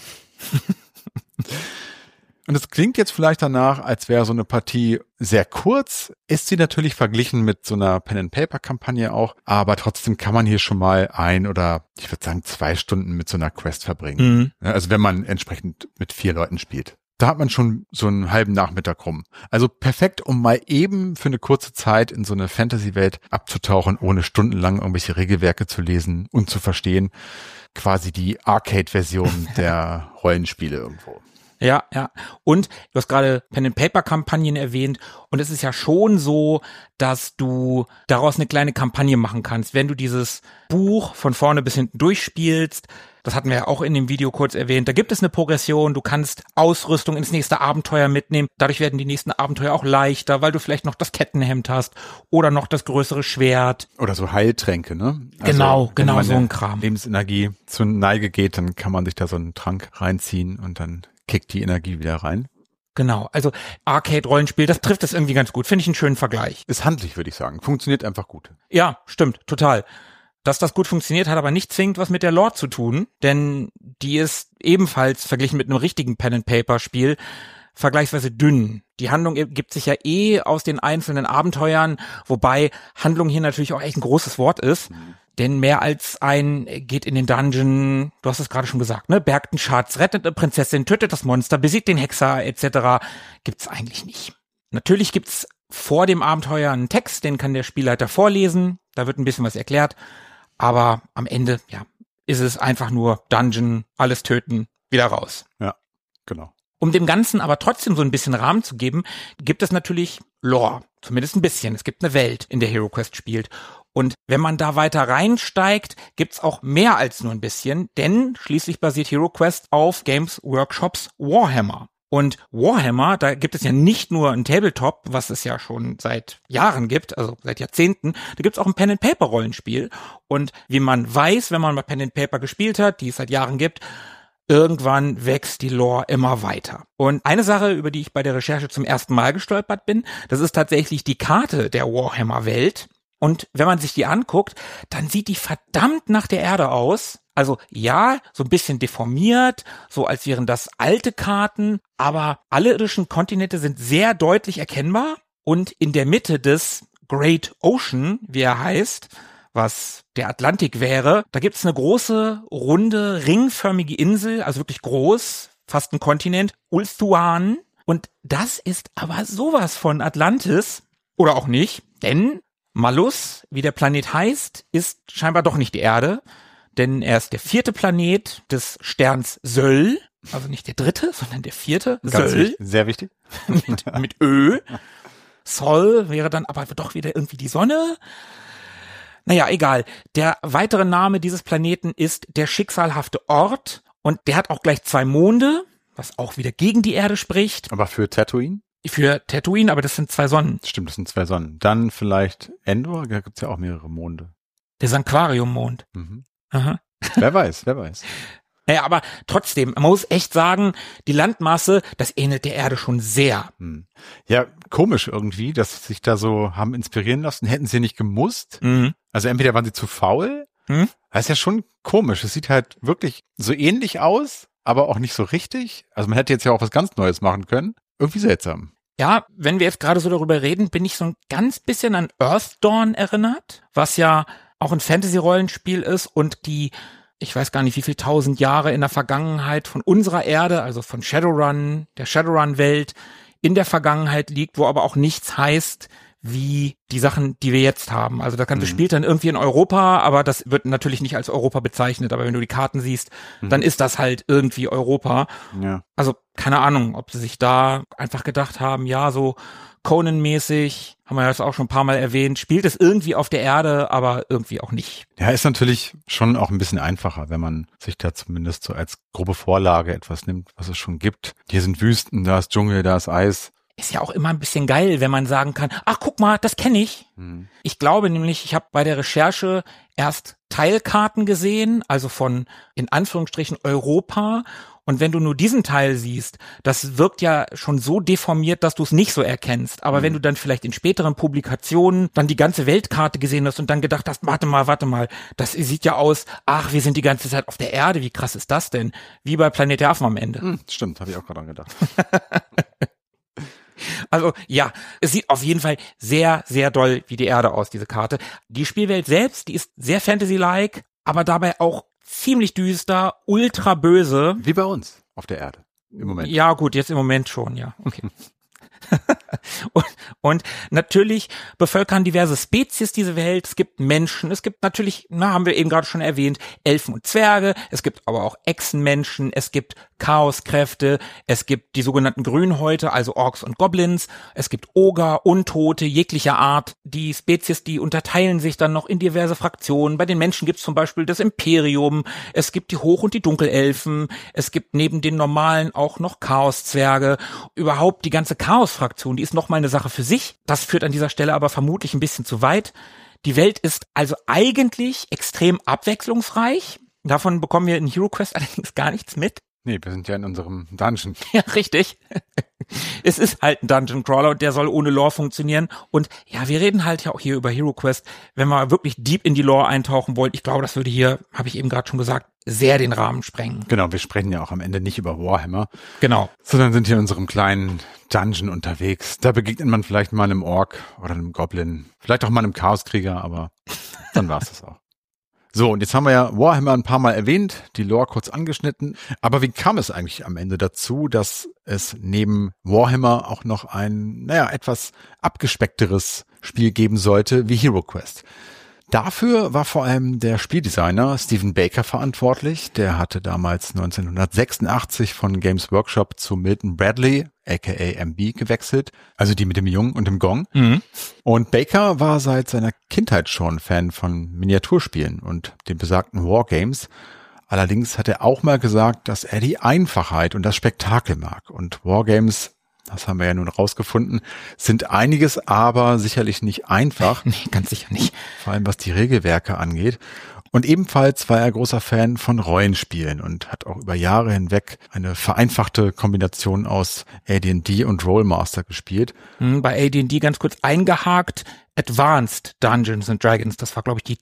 Und es klingt jetzt vielleicht danach, als wäre so eine Partie sehr kurz. Ist sie natürlich verglichen mit so einer Pen-and-Paper-Kampagne auch. Aber trotzdem kann man hier schon mal ein oder ich würde sagen zwei Stunden mit so einer Quest verbringen. Mhm. Also wenn man entsprechend mit vier Leuten spielt. Da hat man schon so einen halben Nachmittag rum. Also perfekt, um mal eben für eine kurze Zeit in so eine Fantasy-Welt abzutauchen, ohne stundenlang irgendwelche Regelwerke zu lesen und zu verstehen. Quasi die Arcade-Version der Rollenspiele irgendwo. Ja, ja. Und du hast gerade Pen-and-Paper-Kampagnen erwähnt. Und es ist ja schon so, dass du daraus eine kleine Kampagne machen kannst. Wenn du dieses Buch von vorne bis hinten durchspielst, das hatten wir ja auch in dem Video kurz erwähnt, da gibt es eine Progression, du kannst Ausrüstung ins nächste Abenteuer mitnehmen. Dadurch werden die nächsten Abenteuer auch leichter, weil du vielleicht noch das Kettenhemd hast oder noch das größere Schwert. Oder so Heiltränke, ne? Also, genau, genau so ein Kram. Lebensenergie zur Neige geht, dann kann man sich da so einen Trank reinziehen und dann kickt die Energie wieder rein. Genau, also Arcade-Rollenspiel, das trifft das irgendwie ganz gut. Finde ich einen schönen Vergleich. Ist handlich, würde ich sagen. Funktioniert einfach gut. Ja, stimmt, total. Dass das gut funktioniert, hat aber nicht zwingend was mit der Lore zu tun, denn die ist ebenfalls verglichen mit einem richtigen Pen-and-Paper-Spiel vergleichsweise dünn. Die Handlung ergibt sich ja eh aus den einzelnen Abenteuern, wobei Handlung hier natürlich auch echt ein großes Wort ist. Mhm. Denn mehr als ein geht in den Dungeon, du hast es gerade schon gesagt, ne, bergt einen Schatz, rettet eine Prinzessin, tötet das Monster, besiegt den Hexer et cetera gibt's eigentlich nicht. Natürlich gibt's vor dem Abenteuer einen Text, den kann der Spielleiter vorlesen, da wird ein bisschen was erklärt, aber am Ende, ja, ist es einfach nur Dungeon, alles töten, wieder raus. Ja, genau. Um dem Ganzen aber trotzdem so ein bisschen Rahmen zu geben, gibt es natürlich Lore, zumindest ein bisschen. Es gibt eine Welt, in der HeroQuest spielt. Und wenn man da weiter reinsteigt, gibt's auch mehr als nur ein bisschen, denn schließlich basiert HeroQuest auf Games Workshops Warhammer. Und Warhammer, da gibt es ja nicht nur ein Tabletop, was es ja schon seit Jahren gibt, also seit Jahrzehnten, da gibt es auch ein Pen-and-Paper-Rollenspiel. Und wie man weiß, wenn man mal Pen-and-Paper gespielt hat, die es seit Jahren gibt, irgendwann wächst die Lore immer weiter. Und eine Sache, über die ich bei der Recherche zum ersten Mal gestolpert bin, das ist tatsächlich die Karte der Warhammer-Welt. Und wenn man sich die anguckt, dann sieht die verdammt nach der Erde aus. Also ja, so ein bisschen deformiert, so als wären das alte Karten, aber alle irdischen Kontinente sind sehr deutlich erkennbar. Und in der Mitte des Great Ocean, wie er heißt, was der Atlantik wäre, da gibt's eine große, runde, ringförmige Insel, also wirklich groß, fast ein Kontinent, Ulthuan. Und das ist aber sowas von Atlantis, oder auch nicht, denn Malus, wie der Planet heißt, ist scheinbar doch nicht die Erde, denn er ist der vierte Planet des Sterns Söll, also nicht der dritte, sondern der vierte, Ganz Söll. wichtig, sehr wichtig. mit, mit Ö. Sol wäre dann aber doch wieder irgendwie die Sonne. Naja, egal. Der weitere Name dieses Planeten ist der schicksalhafte Ort und der hat auch gleich zwei Monde, was auch wieder gegen die Erde spricht. Aber für Tatooine? Für Tatooine, aber das sind zwei Sonnen. Stimmt, das sind zwei Sonnen. Dann vielleicht Endor, da gibt's ja auch mehrere Monde. Der Sanquarium-Mond. Mhm. Aha. Wer weiß, wer weiß. Naja, aber trotzdem, man muss echt sagen, die Landmasse, das ähnelt der Erde schon sehr. Hm. Ja, komisch irgendwie, dass sie sich da so haben inspirieren lassen. Hätten sie nicht gemusst. Mhm. Also entweder waren sie zu faul. Mhm. Das ist ja schon komisch. Es sieht halt wirklich so ähnlich aus, aber auch nicht so richtig. Also man hätte jetzt ja auch was ganz Neues machen können. Irgendwie seltsam. Ja, wenn wir jetzt gerade so darüber reden, bin ich so ein ganz bisschen an Earthdawn erinnert, was ja auch ein Fantasy-Rollenspiel ist und die, ich weiß gar nicht, wie viel tausend Jahre in der Vergangenheit von unserer Erde, also von Shadowrun, der Shadowrun-Welt, in der Vergangenheit liegt, wo aber auch nichts heißt, wie die Sachen, die wir jetzt haben. Also das Ganze mhm. spielt dann irgendwie in Europa, aber das wird natürlich nicht als Europa bezeichnet. Aber wenn du die Karten siehst, mhm. dann ist das halt irgendwie Europa. Ja. Also keine Ahnung, ob sie sich da einfach gedacht haben, ja, so Conan-mäßig, haben wir ja jetzt auch schon ein paar Mal erwähnt, spielt es irgendwie auf der Erde, aber irgendwie auch nicht. Ja, ist natürlich schon auch ein bisschen einfacher, wenn man sich da zumindest so als grobe Vorlage etwas nimmt, was es schon gibt. Hier sind Wüsten, da ist Dschungel, da ist Eis. Ist ja auch immer ein bisschen geil, wenn man sagen kann, ach guck mal, das kenne ich. Hm. Ich glaube nämlich, ich habe bei der Recherche erst Teilkarten gesehen, also von in Anführungsstrichen Europa. Und wenn du nur diesen Teil siehst, das wirkt ja schon so deformiert, dass du es nicht so erkennst. Aber mhm. wenn du dann vielleicht in späteren Publikationen dann die ganze Weltkarte gesehen hast und dann gedacht hast, warte mal, warte mal, das sieht ja aus, ach, wir sind die ganze Zeit auf der Erde, wie krass ist das denn? Wie bei Planet der Affen am Ende. Mhm, stimmt, habe ich auch gerade dran gedacht. Also ja, es sieht auf jeden Fall sehr, sehr doll wie die Erde aus, diese Karte. Die Spielwelt selbst, die ist sehr Fantasy-like, aber dabei auch ziemlich düster, ultra böse. Wie bei uns auf der Erde im Moment. Ja gut, jetzt im Moment schon, ja. Okay. und, und natürlich bevölkern diverse Spezies diese Welt. Es gibt Menschen, es gibt natürlich, na, haben wir eben gerade schon erwähnt, Elfen und Zwerge, es gibt aber auch Echsenmenschen, es gibt Chaoskräfte, es gibt die sogenannten Grünhäute, also Orks und Goblins, es gibt Oger, Untote jeglicher Art. Die Spezies, die unterteilen sich dann noch in diverse Fraktionen. Bei den Menschen gibt es zum Beispiel das Imperium, es gibt die Hoch- und die Dunkelelfen, es gibt neben den normalen auch noch Chaoszwerge. Überhaupt die ganze Chaos-Fraktion, die ist noch mal eine Sache für sich. Das führt an dieser Stelle aber vermutlich ein bisschen zu weit. Die Welt ist also eigentlich extrem abwechslungsreich. Davon bekommen wir in HeroQuest allerdings gar nichts mit. Nee, wir sind ja in unserem Dungeon. Ja, richtig. Es ist halt ein Dungeon Crawler und der soll ohne Lore funktionieren. Und ja, wir reden halt ja auch hier über HeroQuest. Wenn wir wirklich deep in die Lore eintauchen wollen, ich glaube, das würde hier, habe ich eben gerade schon gesagt, sehr den Rahmen sprengen. Genau, wir sprechen ja auch am Ende nicht über Warhammer. Genau. Sondern sind hier in unserem kleinen Dungeon unterwegs. Da begegnet man vielleicht mal einem Ork oder einem Goblin. Vielleicht auch mal einem Chaoskrieger, aber dann war's das auch. So, und jetzt haben wir ja Warhammer ein paar Mal erwähnt, die Lore kurz angeschnitten. Aber wie kam es eigentlich am Ende dazu, dass es neben Warhammer auch noch ein, naja, etwas abgespeckteres Spiel geben sollte wie HeroQuest? Dafür war vor allem der Spieldesigner Stephen Baker verantwortlich. Der hatte damals neunzehnhundertsechsundachtzig von Games Workshop zu Milton Bradley, aka M B, gewechselt. Also die mit dem Jungen und dem Gong. Mhm. Und Baker war seit seiner Kindheit schon Fan von Miniaturspielen und den besagten Wargames. Allerdings hat er auch mal gesagt, dass er die Einfachheit und das Spektakel mag. Und Wargames, das haben wir ja nun rausgefunden, sind einiges, aber sicherlich nicht einfach. Nee, ganz sicher nicht. Vor allem was die Regelwerke angeht. Und ebenfalls war er großer Fan von Rollenspielen und hat auch über Jahre hinweg eine vereinfachte Kombination aus A D und D und Rollmaster gespielt. Bei A D und D ganz kurz eingehakt, Advanced Dungeons and Dragons, das war, glaube ich, die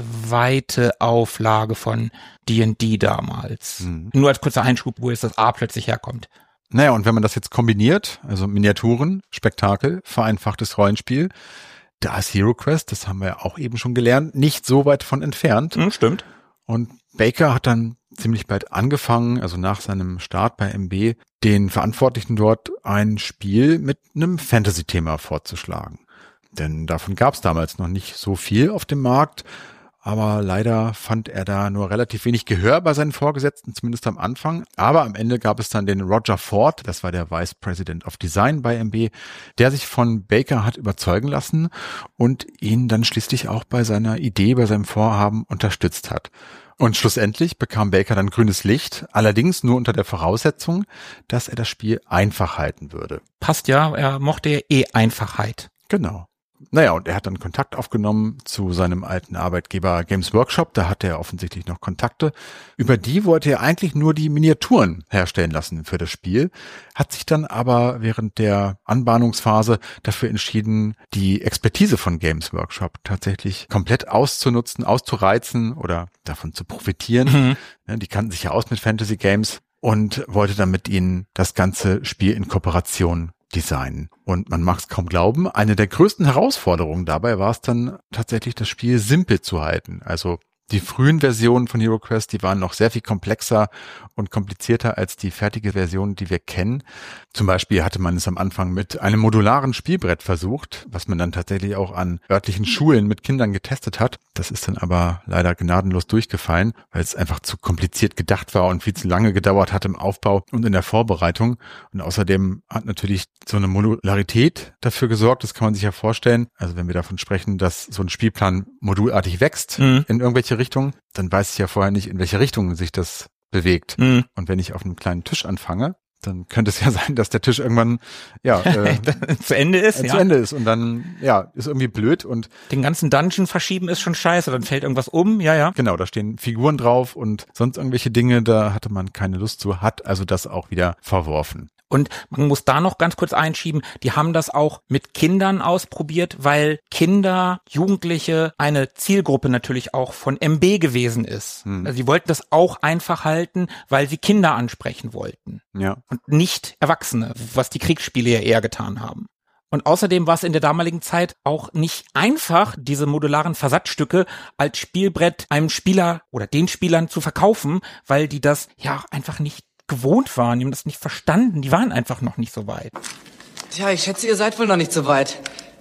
zweite Auflage von D und D damals. Mhm. Nur als kurzer Einschub, wo jetzt das A plötzlich herkommt. Naja, und wenn man das jetzt kombiniert, also Miniaturen, Spektakel, vereinfachtes Rollenspiel, da ist HeroQuest, das haben wir ja auch eben schon gelernt, nicht so weit von entfernt. Mhm, stimmt. Und Baker hat dann ziemlich bald angefangen, also nach seinem Start bei M B, den Verantwortlichen dort ein Spiel mit einem Fantasy-Thema vorzuschlagen. Denn davon gab es damals noch nicht so viel auf dem Markt. Aber leider fand er da nur relativ wenig Gehör bei seinen Vorgesetzten, zumindest am Anfang. Aber am Ende gab es dann den Roger Ford, das war der Vice President of Design bei M B, der sich von Baker hat überzeugen lassen und ihn dann schließlich auch bei seiner Idee, bei seinem Vorhaben unterstützt hat. Und schlussendlich bekam Baker dann grünes Licht, allerdings nur unter der Voraussetzung, dass er das Spiel einfach halten würde. Passt ja, er mochte ja eh Einfachheit. Genau. Naja, und er hat dann Kontakt aufgenommen zu seinem alten Arbeitgeber Games Workshop. Da hatte er offensichtlich noch Kontakte. Über die wollte er eigentlich nur die Miniaturen herstellen lassen für das Spiel, hat sich dann aber während der Anbahnungsphase dafür entschieden, die Expertise von Games Workshop tatsächlich komplett auszunutzen, auszureizen oder davon zu profitieren. Mhm. Die kannten sich ja aus mit Fantasy Games und wollte dann mit ihnen das ganze Spiel in Kooperation designen. Und man mag es kaum glauben, eine der größten Herausforderungen dabei war es dann tatsächlich, das Spiel simpel zu halten. Also die frühen Versionen von HeroQuest, die waren noch sehr viel komplexer und komplizierter als die fertige Version, die wir kennen. Zum Beispiel hatte man es am Anfang mit einem modularen Spielbrett versucht, was man dann tatsächlich auch an örtlichen Schulen mit Kindern getestet hat. Das ist dann aber leider gnadenlos durchgefallen, weil es einfach zu kompliziert gedacht war und viel zu lange gedauert hat im Aufbau und in der Vorbereitung. Und außerdem hat natürlich so eine Modularität dafür gesorgt, das kann man sich ja vorstellen. Also wenn wir davon sprechen, dass so ein Spielplan modulartig wächst mhm. in irgendwelche Richtung, dann weiß ich ja vorher nicht, in welche Richtung sich das bewegt. Mhm. Und wenn ich auf einem kleinen Tisch anfange, dann könnte es ja sein, dass der Tisch irgendwann ja äh, zu Ende ist. Äh, ja. Zu Ende ist und dann ja ist irgendwie blöd und den ganzen Dungeon verschieben ist schon scheiße. Dann fällt irgendwas um. Ja, ja. Genau, da stehen Figuren drauf und sonst irgendwelche Dinge. Da hatte man keine Lust zu, hat also das auch wieder verworfen. Und man muss da noch ganz kurz einschieben, die haben das auch mit Kindern ausprobiert, weil Kinder, Jugendliche eine Zielgruppe natürlich auch von M B gewesen ist. Hm. Also sie wollten das auch einfach halten, weil sie Kinder ansprechen wollten. Ja. Und nicht Erwachsene, was die Kriegsspiele ja eher getan haben. Und außerdem war es in der damaligen Zeit auch nicht einfach, diese modularen Versatzstücke als Spielbrett einem Spieler oder den Spielern zu verkaufen, weil die das ja einfach nicht gewohnt waren, die haben das nicht verstanden, die waren einfach noch nicht so weit. Tja, ich schätze, ihr seid wohl noch nicht so weit.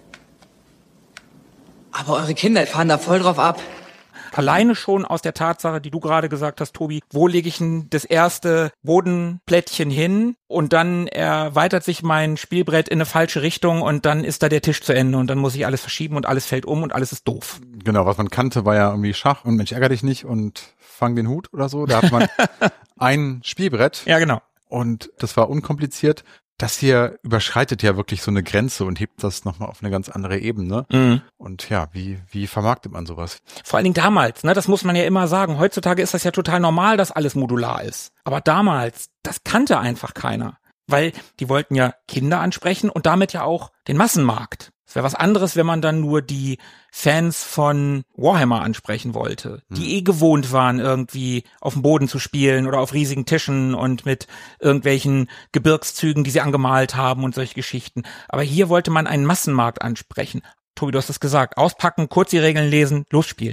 Aber eure Kinder fahren da voll drauf ab. Alleine schon aus der Tatsache, die du gerade gesagt hast, Tobi, wo lege ich denn das erste Bodenplättchen hin und dann erweitert sich mein Spielbrett in eine falsche Richtung und dann ist da der Tisch zu Ende und dann muss ich alles verschieben und alles fällt um und alles ist doof. Genau, was man kannte, war ja irgendwie Schach und Mensch, ärger dich nicht und fang den Hut oder so. Da hat man ein Spielbrett. Ja, genau. Und das war unkompliziert. Das hier überschreitet ja wirklich so eine Grenze und hebt das nochmal auf eine ganz andere Ebene. Mhm. Und ja, wie wie vermarktet man sowas? Vor allen Dingen damals, ne, das muss man ja immer sagen. Heutzutage ist das ja total normal, dass alles modular ist. Aber damals, das kannte einfach keiner. Weil die wollten ja Kinder ansprechen und damit ja auch den Massenmarkt. Es wäre was anderes, wenn man dann nur die Fans von Warhammer ansprechen wollte, die hm. eh gewohnt waren, irgendwie auf dem Boden zu spielen oder auf riesigen Tischen und mit irgendwelchen Gebirgszügen, die sie angemalt haben und solche Geschichten. Aber hier wollte man einen Massenmarkt ansprechen. Tobi, du hast es gesagt. Auspacken, kurz die Regeln lesen, losspielen.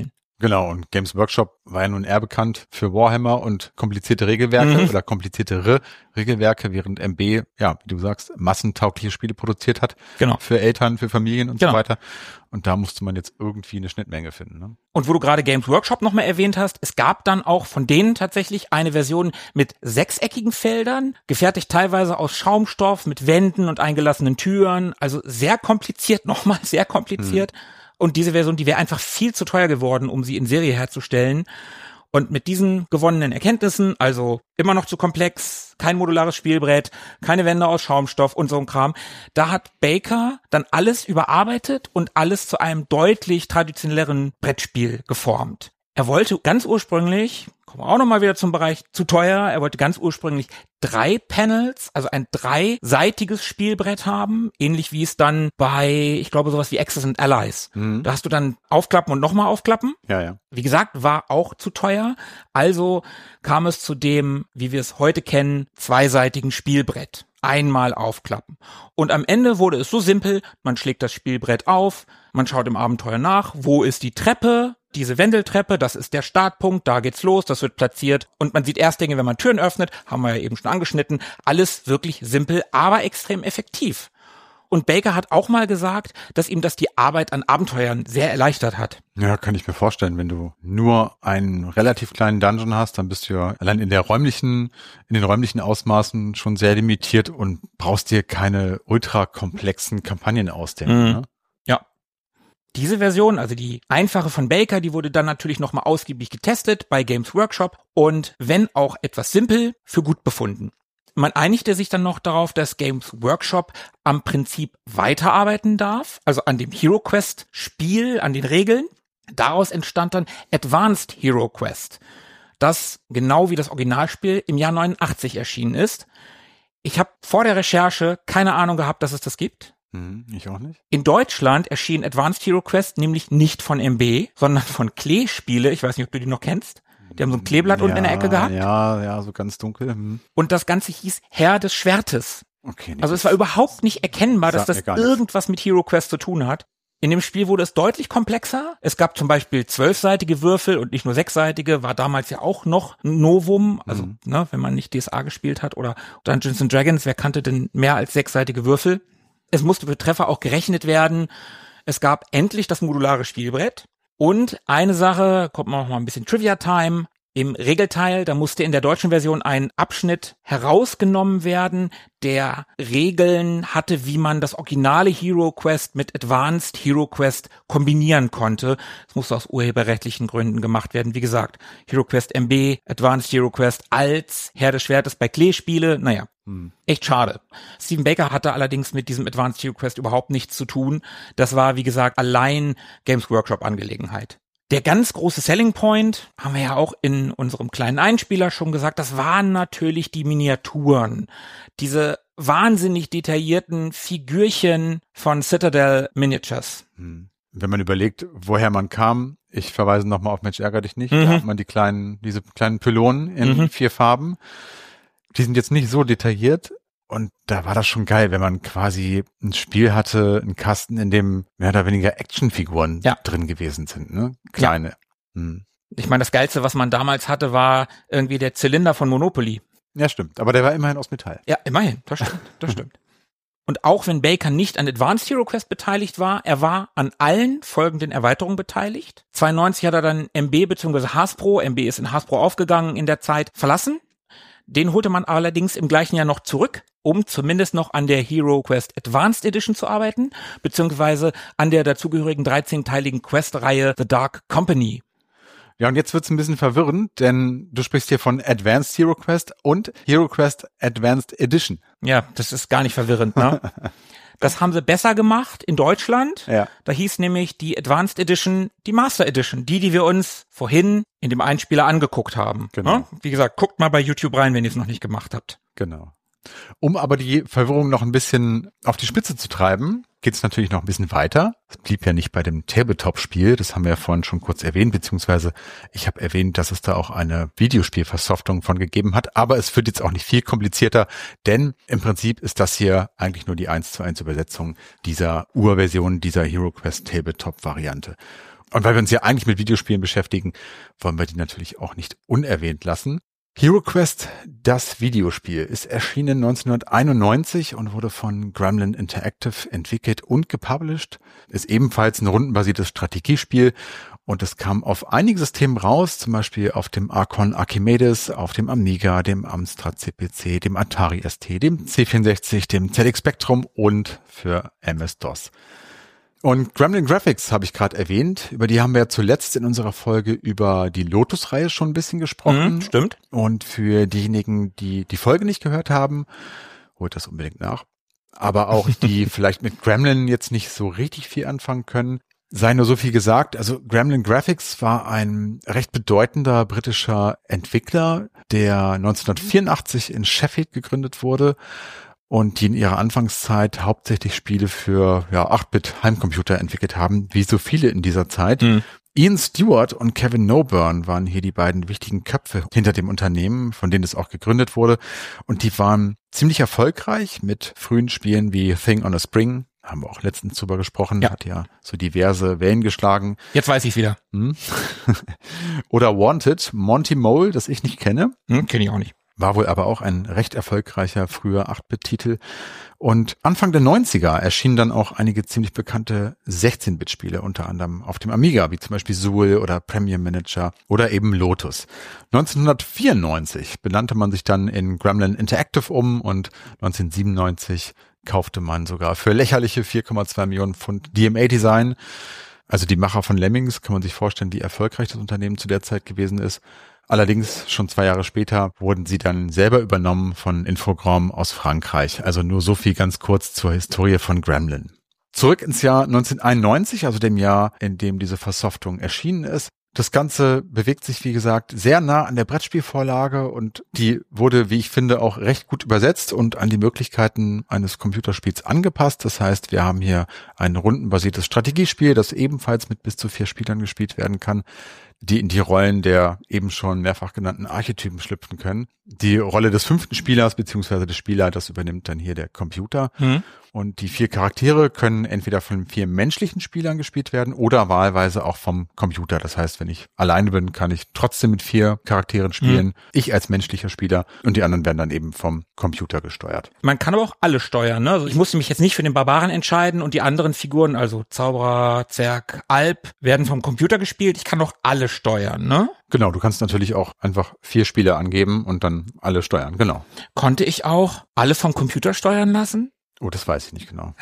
Genau, und Games Workshop war ja nun eher bekannt für Warhammer und komplizierte Regelwerke mhm. oder kompliziertere Regelwerke, während M B, ja, wie du sagst, massentaugliche Spiele produziert hat. Genau. Für Eltern, für Familien und genau. so weiter. Und da musste man jetzt irgendwie eine Schnittmenge finden. Ne? Und wo du gerade Games Workshop nochmal erwähnt hast, es gab dann auch von denen tatsächlich eine Version mit sechseckigen Feldern, gefertigt teilweise aus Schaumstoff, mit Wänden und eingelassenen Türen. Also sehr kompliziert, nochmal sehr kompliziert. Mhm. Und diese Version, die wäre einfach viel zu teuer geworden, um sie in Serie herzustellen. Und mit diesen gewonnenen Erkenntnissen, also immer noch zu komplex, kein modulares Spielbrett, keine Wände aus Schaumstoff und so ein Kram, da hat Baker dann alles überarbeitet und alles zu einem deutlich traditionelleren Brettspiel geformt. Er wollte ganz ursprünglich, kommen wir auch nochmal wieder zum Bereich zu teuer, er wollte ganz ursprünglich drei Panels, also ein dreiseitiges Spielbrett haben, ähnlich wie es dann bei, ich glaube, sowas wie Axis and Allies. Mhm. Da hast du dann aufklappen und nochmal aufklappen. Ja, ja. Wie gesagt, war auch zu teuer. Also kam es zu dem, wie wir es heute kennen, zweiseitigen Spielbrett. Einmal aufklappen. Und am Ende wurde es so simpel, man schlägt das Spielbrett auf, man schaut im Abenteuer nach, wo ist die Treppe, diese Wendeltreppe, das ist der Startpunkt, da geht's los, das wird platziert und man sieht erst Dinge, wenn man Türen öffnet, haben wir ja eben schon angeschnitten, alles wirklich simpel, aber extrem effektiv. Und Baker hat auch mal gesagt, dass ihm das die Arbeit an Abenteuern sehr erleichtert hat. Ja, kann ich mir vorstellen, wenn du nur einen relativ kleinen Dungeon hast, dann bist du ja allein in der räumlichen, in den räumlichen Ausmaßen schon sehr limitiert und brauchst dir keine ultra komplexen Kampagnen ausdenken. Mhm. Ne? Ja. Diese Version, also die einfache von Baker, die wurde dann natürlich nochmal ausgiebig getestet bei Games Workshop und wenn auch etwas simpel, für gut befunden. Man einigte sich dann noch darauf, dass Games Workshop am Prinzip weiterarbeiten darf, also an dem Hero Quest Spiel, an den Regeln. Daraus entstand dann Advanced Hero Quest, das genau wie das Originalspiel im Jahr neunundachtzig erschienen ist. Ich habe vor der Recherche keine Ahnung gehabt, dass es das gibt. Hm, ich auch nicht. In Deutschland erschien Advanced Hero Quest nämlich nicht von M B, sondern von Klee Spiele. Ich weiß nicht, ob du die noch kennst. Die haben so ein Kleeblatt ja, unten in der Ecke gehabt. Ja, ja, so ganz dunkel. Hm. Und das Ganze hieß Herr des Schwertes. Okay. Also es war überhaupt nicht erkennbar, dass das irgendwas mit Hero Quest zu tun hat. In dem Spiel wurde es deutlich komplexer. Es gab zum Beispiel zwölfseitige Würfel und nicht nur sechsseitige, war damals ja auch noch ein Novum. Also, mhm. ne, wenn man nicht D S A gespielt hat oder Dungeons and Dragons, wer kannte denn mehr als sechsseitige Würfel? Es musste für Treffer auch gerechnet werden. Es gab endlich das modulare Spielbrett. Und eine Sache, kommt noch mal ein bisschen Trivia-Time. Im Regelteil, da musste in der deutschen Version ein Abschnitt herausgenommen werden, der Regeln hatte, wie man das originale Hero Quest mit Advanced Hero Quest kombinieren konnte. Es musste aus urheberrechtlichen Gründen gemacht werden. Wie gesagt, Hero Quest M B, Advanced Hero Quest als Herr des Schwertes bei Klee Spiele. Naja, hm. echt schade. Steven Baker hatte allerdings mit diesem Advanced Hero Quest überhaupt nichts zu tun. Das war, wie gesagt, allein Games Workshop Angelegenheit. Der ganz große Selling Point, haben wir ja auch in unserem kleinen Einspieler schon gesagt, das waren natürlich die Miniaturen. Diese wahnsinnig detaillierten Figürchen von Citadel Miniatures. Wenn man überlegt, woher man kam, ich verweise nochmal auf Mensch, ärger dich nicht, Mhm. da hat man die kleinen, diese kleinen Pylonen in Mhm. vier Farben. Die sind jetzt nicht so detailliert. Und da war das schon geil, wenn man quasi ein Spiel hatte, einen Kasten, in dem mehr oder weniger Actionfiguren Ja. drin gewesen sind, ne? Kleine. Hm. Ich meine, das Geilste, was man damals hatte, war irgendwie der Zylinder von Monopoly. Ja, stimmt. Aber der war immerhin aus Metall. Ja, immerhin, das stimmt, das stimmt. Und auch wenn Baker nicht an Advanced Hero Quest beteiligt war, er war an allen folgenden Erweiterungen beteiligt. zweiundneunzig hat er dann M B bzw. Hasbro, M B ist in Hasbro aufgegangen, in der Zeit verlassen. Den holte man allerdings im gleichen Jahr noch zurück, um zumindest noch an der Hero Quest Advanced Edition zu arbeiten, beziehungsweise an der dazugehörigen dreizehnteiligen Quest-Reihe The Dark Company. Ja, und jetzt wird's ein bisschen verwirrend, denn du sprichst hier von Advanced Hero Quest und Hero Quest Advanced Edition. Ja, das ist gar nicht verwirrend, ne? Das haben sie besser gemacht in Deutschland. Ja. Da hieß nämlich die Advanced Edition die Master Edition, die, die wir uns vorhin in dem Einspieler angeguckt haben. Genau. Ne? Wie gesagt, guckt mal bei YouTube rein, wenn ihr es noch nicht gemacht habt. Genau. Um aber die Verwirrung noch ein bisschen auf die Spitze zu treiben, geht es natürlich noch ein bisschen weiter. Es blieb ja nicht bei dem Tabletop-Spiel, das haben wir ja vorhin schon kurz erwähnt, beziehungsweise ich habe erwähnt, dass es da auch eine Videospielversoftung von gegeben hat, aber es wird jetzt auch nicht viel komplizierter, denn im Prinzip ist das hier eigentlich nur die eins zu eins Übersetzung dieser Urversion dieser Hero Quest Tabletop-Variante. Und weil wir uns ja eigentlich mit Videospielen beschäftigen, wollen wir die natürlich auch nicht unerwähnt lassen. HeroQuest, das Videospiel, ist erschienen neunzehnhunderteinundneunzig und wurde von Gremlin Interactive entwickelt und gepublished. Ist ebenfalls ein rundenbasiertes Strategiespiel und es kam auf einigen Systemen raus, zum Beispiel auf dem Archon Archimedes, auf dem Amiga, dem Amstrad C P C, dem Atari S T, dem C vierundsechzig, dem Z X Spectrum und für M S-DOS. Und Gremlin Graphics habe ich gerade erwähnt, über die haben wir ja zuletzt in unserer Folge über die Lotus-Reihe schon ein bisschen gesprochen. Mhm, stimmt. Und für diejenigen, die die Folge nicht gehört haben, holt das unbedingt nach. Aber auch die vielleicht mit Gremlin jetzt nicht so richtig viel anfangen können, sei nur so viel gesagt. Also Gremlin Graphics war ein recht bedeutender britischer Entwickler, der neunzehnhundertvierundachtzig in Sheffield gegründet wurde. Und die in ihrer Anfangszeit hauptsächlich Spiele für ja acht-Bit Heimcomputer entwickelt haben, wie so viele in dieser Zeit. Mhm. Ian Stewart und Kevin Noburn waren hier die beiden wichtigen Köpfe hinter dem Unternehmen, von denen es auch gegründet wurde. Und die waren ziemlich erfolgreich mit frühen Spielen wie Thing on a Spring. Haben wir auch letztens drüber gesprochen. Ja. Hat ja so diverse Wellen geschlagen. Jetzt weiß ich wieder. Hm. Oder Wanted, Monty Mole, das ich nicht kenne. Hm, kenne ich auch nicht. War wohl aber auch ein recht erfolgreicher früher acht-Bit-Titel. Und Anfang der neunziger erschienen dann auch einige ziemlich bekannte sechzehn-Bit-Spiele, unter anderem auf dem Amiga, wie zum Beispiel Zool oder Premier Manager oder eben Lotus. neunzehnhundertvierundneunzig benannte man sich dann in Gremlin Interactive um und neunzehnhundertsiebenundneunzig kaufte man sogar für lächerliche vier Komma zwei Millionen Pfund D M A-Design. Also die Macher von Lemmings, kann man sich vorstellen, wie erfolgreich das Unternehmen zu der Zeit gewesen ist. Allerdings schon zwei Jahre später wurden sie dann selber übernommen von Infogrames aus Frankreich. Also nur so viel ganz kurz zur Historie von Gremlin. Zurück ins Jahr neunzehnhunderteinundneunzig, also dem Jahr, in dem diese Versoftung erschienen ist. Das Ganze bewegt sich, wie gesagt, sehr nah an der Brettspielvorlage und die wurde, wie ich finde, auch recht gut übersetzt und an die Möglichkeiten eines Computerspiels angepasst. Das heißt, wir haben hier ein rundenbasiertes Strategiespiel, das ebenfalls mit bis zu vier Spielern gespielt werden kann, die in die Rollen der eben schon mehrfach genannten Archetypen schlüpfen können. Die Rolle des fünften Spielers bzw. des Spielleiters übernimmt dann hier der Computer. Mhm. Und die vier Charaktere können entweder von vier menschlichen Spielern gespielt werden oder wahlweise auch vom Computer. Das heißt, wenn ich alleine bin, kann ich trotzdem mit vier Charakteren spielen. Mhm. Ich als menschlicher Spieler und die anderen werden dann eben vom Computer gesteuert. Man kann aber auch alle steuern, ne? Also ich musste mich jetzt nicht für den Barbaren entscheiden und die anderen Figuren, also Zauberer, Zwerg, Alp, werden vom Computer gespielt. Ich kann auch alle steuern, ne? Genau, du kannst natürlich auch einfach vier Spieler angeben und dann alle steuern, genau. Konnte ich auch alle vom Computer steuern lassen? Oh, das weiß ich nicht genau.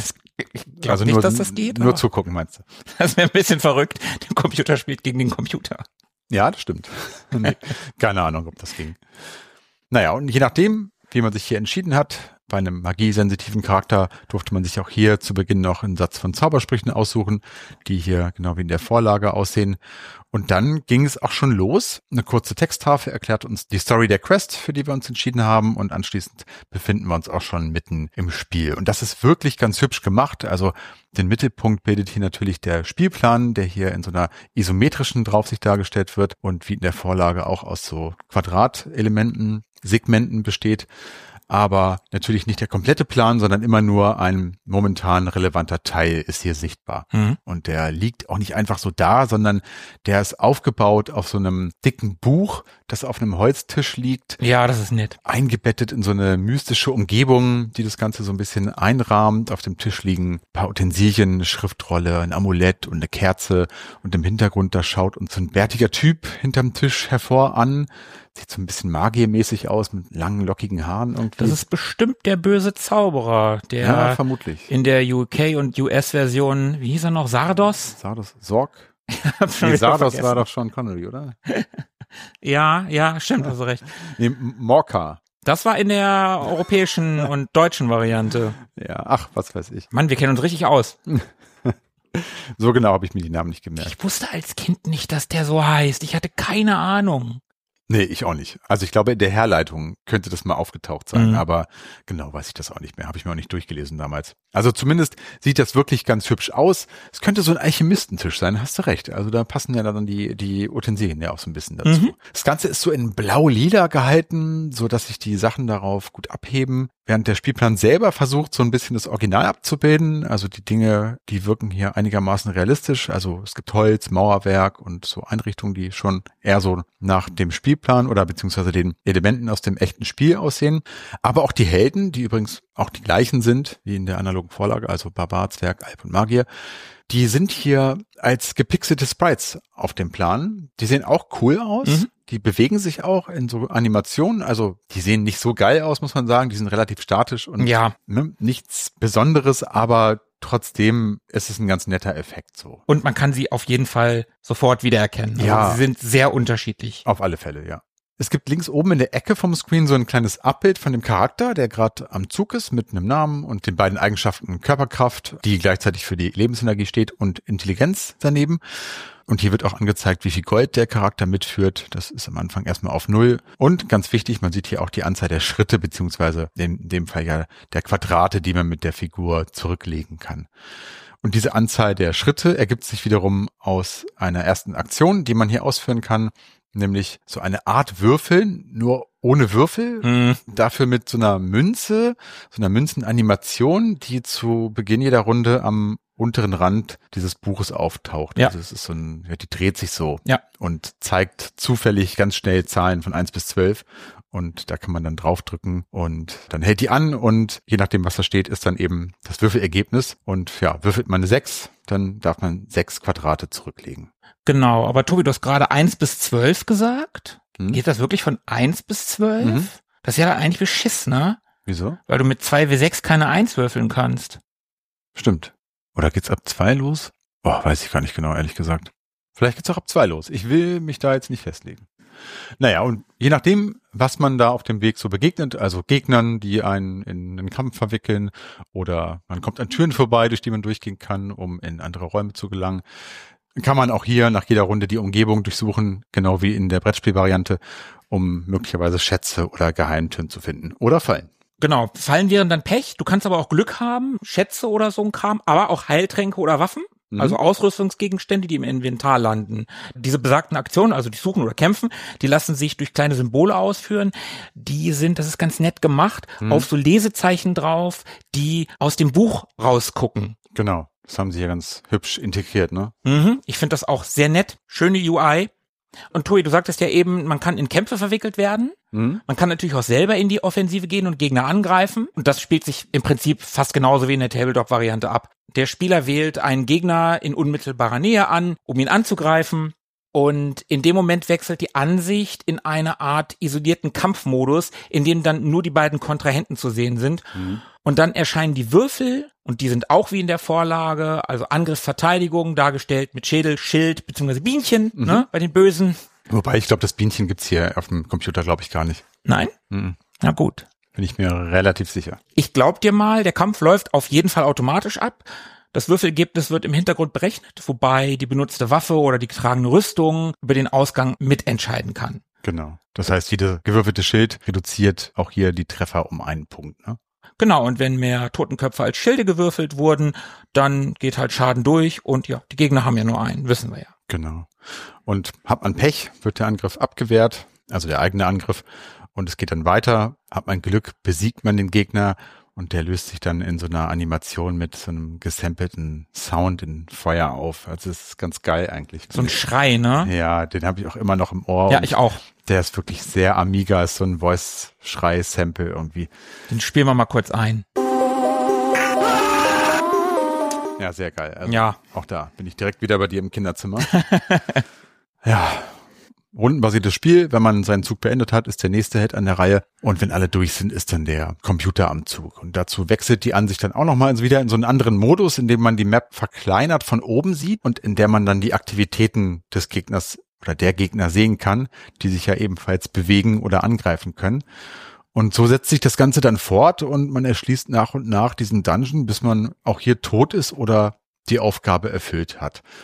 Ich glaube also nicht, nur, dass das geht. Nur zugucken, meinst du? Das wäre ein bisschen verrückt. Der Computer spielt gegen den Computer. Ja, das stimmt. Nee, keine Ahnung, ob das ging. Naja, und je nachdem, wie man sich hier entschieden hat, bei einem magiesensitiven Charakter durfte man sich auch hier zu Beginn noch einen Satz von Zaubersprüchen aussuchen, die hier genau wie in der Vorlage aussehen. Und dann ging es auch schon los. Eine kurze Texttafel erklärt uns die Story der Quest, für die wir uns entschieden haben. Und anschließend befinden wir uns auch schon mitten im Spiel. Und das ist wirklich ganz hübsch gemacht. Also den Mittelpunkt bildet hier natürlich der Spielplan, der hier in so einer isometrischen Draufsicht dargestellt wird und wie in der Vorlage auch aus so Quadratelementen, Segmenten besteht. Aber natürlich nicht der komplette Plan, sondern immer nur ein momentan relevanter Teil ist hier sichtbar. Mhm. Und der liegt auch nicht einfach so da, sondern der ist aufgebaut auf so einem dicken Buch, das auf einem Holztisch liegt. Ja, das ist nett. Eingebettet in so eine mystische Umgebung, die das Ganze so ein bisschen einrahmt. Auf dem Tisch liegen ein paar Utensilien, eine Schriftrolle, ein Amulett und eine Kerze. Und im Hintergrund, da schaut uns so ein bärtiger Typ hinterm Tisch hervor an. Sieht so ein bisschen magiermäßig aus, mit langen, lockigen Haaren irgendwie. Das ist bestimmt der böse Zauberer, der ja, vermutlich. In der U K- und U S-Version, wie hieß er noch, Sardos? Sardos, Sorg? Nee, Sardos war doch Sean Connery, oder? Ja, ja, stimmt, hast du recht. Nee, Morka. Das war in der europäischen und deutschen Variante. Ja, ach, was weiß ich. Mann, wir kennen uns richtig aus. So genau habe ich mir die Namen nicht gemerkt. Ich wusste als Kind nicht, dass der so heißt. Ich hatte keine Ahnung. Nee, ich auch nicht. Also ich glaube, in der Herleitung könnte das mal aufgetaucht sein, Mhm. aber genau weiß ich das auch nicht mehr. Habe ich mir auch nicht durchgelesen damals. Also zumindest sieht das wirklich ganz hübsch aus. Es könnte so ein Alchemistentisch sein, hast du recht. Also da passen ja dann die die Utensilien ja auch so ein bisschen dazu. Mhm. Das Ganze ist so in blau-lila gehalten, so dass sich die Sachen darauf gut abheben. Während der Spielplan selber versucht, so ein bisschen das Original abzubilden. Also die Dinge, die wirken hier einigermaßen realistisch. Also es gibt Holz, Mauerwerk und so Einrichtungen, die schon eher so nach dem Spielplan oder beziehungsweise den Elementen aus dem echten Spiel aussehen. Aber auch die Helden, die übrigens auch die gleichen sind wie in der analogen Vorlage, also Barbar, Zwerg, Alp und Magier, die sind hier als gepixelte Sprites auf dem Plan. Die sehen auch cool aus. Mhm. Die bewegen sich auch in so Animationen. Also die sehen nicht so geil aus, muss man sagen. Die sind relativ statisch und Ja. ne, nichts Besonderes, aber trotzdem ist es ein ganz netter Effekt so. Und man kann sie auf jeden Fall sofort wiedererkennen. Also Ja. sie sind sehr unterschiedlich. Auf alle Fälle, ja. Es gibt links oben in der Ecke vom Screen so ein kleines Abbild von dem Charakter, der gerade am Zug ist mit einem Namen und den beiden Eigenschaften Körperkraft, die gleichzeitig für die Lebensenergie steht, und Intelligenz daneben. Und hier wird auch angezeigt, wie viel Gold der Charakter mitführt. Das ist am Anfang erstmal auf null. Und ganz wichtig, man sieht hier auch die Anzahl der Schritte, beziehungsweise in dem Fall ja der Quadrate, die man mit der Figur zurücklegen kann. Und diese Anzahl der Schritte ergibt sich wiederum aus einer ersten Aktion, die man hier ausführen kann, nämlich so eine Art Würfel, nur ohne Würfel, Mhm. dafür mit so einer Münze, so einer Münzenanimation, die zu Beginn jeder Runde am unteren Rand dieses Buches auftaucht. Ja. Also es ist so ein, ja, die dreht sich so Ja. und zeigt zufällig ganz schnell Zahlen von eins bis zwölf. Und da kann man dann draufdrücken und dann hält die an und je nachdem, was da steht, ist dann eben das Würfelergebnis. Und ja, würfelt man eine sechs, dann darf man sechs Quadrate zurücklegen. Genau, aber Tobi, du hast gerade eins bis zwölf gesagt. Hm? Geht das wirklich von eins bis zwölf? Mhm. Das ist ja dann eigentlich Beschiss, ne? Wieso? Weil du mit zwei W sechs keine eins würfeln kannst. Stimmt. Oder geht's ab zwei los? Boah, weiß ich gar nicht genau, ehrlich gesagt. Vielleicht geht's auch ab zwei los. Ich will mich da jetzt nicht festlegen. Naja, und je nachdem, was man da auf dem Weg so begegnet, also Gegnern, die einen in einen Kampf verwickeln, oder man kommt an Türen vorbei, durch die man durchgehen kann, um in andere Räume zu gelangen, kann man auch hier nach jeder Runde die Umgebung durchsuchen, genau wie in der Brettspielvariante, um möglicherweise Schätze oder Geheimtüren zu finden oder Fallen. Genau, Fallen wären dann Pech. Du kannst aber auch Glück haben, Schätze oder so ein Kram, aber auch Heiltränke oder Waffen. Mhm. Also Ausrüstungsgegenstände, die im Inventar landen. Diese besagten Aktionen, also die Suchen oder Kämpfen, die lassen sich durch kleine Symbole ausführen. Die sind, das ist ganz nett gemacht, Mhm. auf so Lesezeichen drauf, die aus dem Buch rausgucken. Genau, das haben sie hier ganz hübsch integriert, ne? Mhm. Ich finde das auch sehr nett. Schöne U I. Und Tobi, du sagtest ja eben, man kann in Kämpfe verwickelt werden. Mhm. Man kann natürlich auch selber in die Offensive gehen und Gegner angreifen. Und das spielt sich im Prinzip fast genauso wie in der Tabletop-Variante ab. Der Spieler wählt einen Gegner in unmittelbarer Nähe an, um ihn anzugreifen. Und in dem Moment wechselt die Ansicht in eine Art isolierten Kampfmodus, in dem dann nur die beiden Kontrahenten zu sehen sind. Mhm. Und dann erscheinen die Würfel, und die sind auch wie in der Vorlage, also Angriff, Verteidigung, dargestellt mit Schädel, Schild, beziehungsweise Bienchen, Mhm. ne, bei den Bösen. Wobei, ich glaube, das Bienchen gibt's hier auf dem Computer, glaube ich, gar nicht. Nein? Mhm. Na gut. Bin ich mir relativ sicher. Ich glaub dir mal, der Kampf läuft auf jeden Fall automatisch ab. Das Würfelergebnis wird im Hintergrund berechnet, wobei die benutzte Waffe oder die getragene Rüstung über den Ausgang mitentscheiden kann. Genau. Das heißt, jede gewürfelte Schild reduziert auch hier die Treffer um einen Punkt, ne? Genau, und wenn mehr Totenköpfe als Schilde gewürfelt wurden, dann geht halt Schaden durch und ja, die Gegner haben ja nur einen, wissen wir ja. Genau. Und hat man Pech, wird der Angriff abgewehrt, also der eigene Angriff, und es geht dann weiter. Hat man Glück, besiegt man den Gegner und der löst sich dann in so einer Animation mit so einem gesampelten Sound in Feuer auf. Also das ist ganz geil eigentlich. So ein Schrei, ne? Ja, den habe ich auch immer noch im Ohr. Ja, und ich auch. Der ist wirklich sehr Amiga, ist so ein Voice-Schrei-Sample irgendwie. Den spielen wir mal kurz ein. Ja, sehr geil. Also Ja. Auch da bin ich direkt wieder bei dir im Kinderzimmer. Ja, rundenbasiertes Spiel. Wenn man seinen Zug beendet hat, ist der nächste Held an der Reihe. Und wenn alle durch sind, ist dann der Computer am Zug. Und dazu wechselt die Ansicht dann auch nochmal wieder in so einen anderen Modus, in dem man die Map verkleinert von oben sieht und in der man dann die Aktivitäten des Gegners oder der Gegner sehen kann, die sich ja ebenfalls bewegen oder angreifen können. Und so setzt sich das Ganze dann fort und man erschließt nach und nach diesen Dungeon, bis man auch hier tot ist oder die Aufgabe erfüllt hat.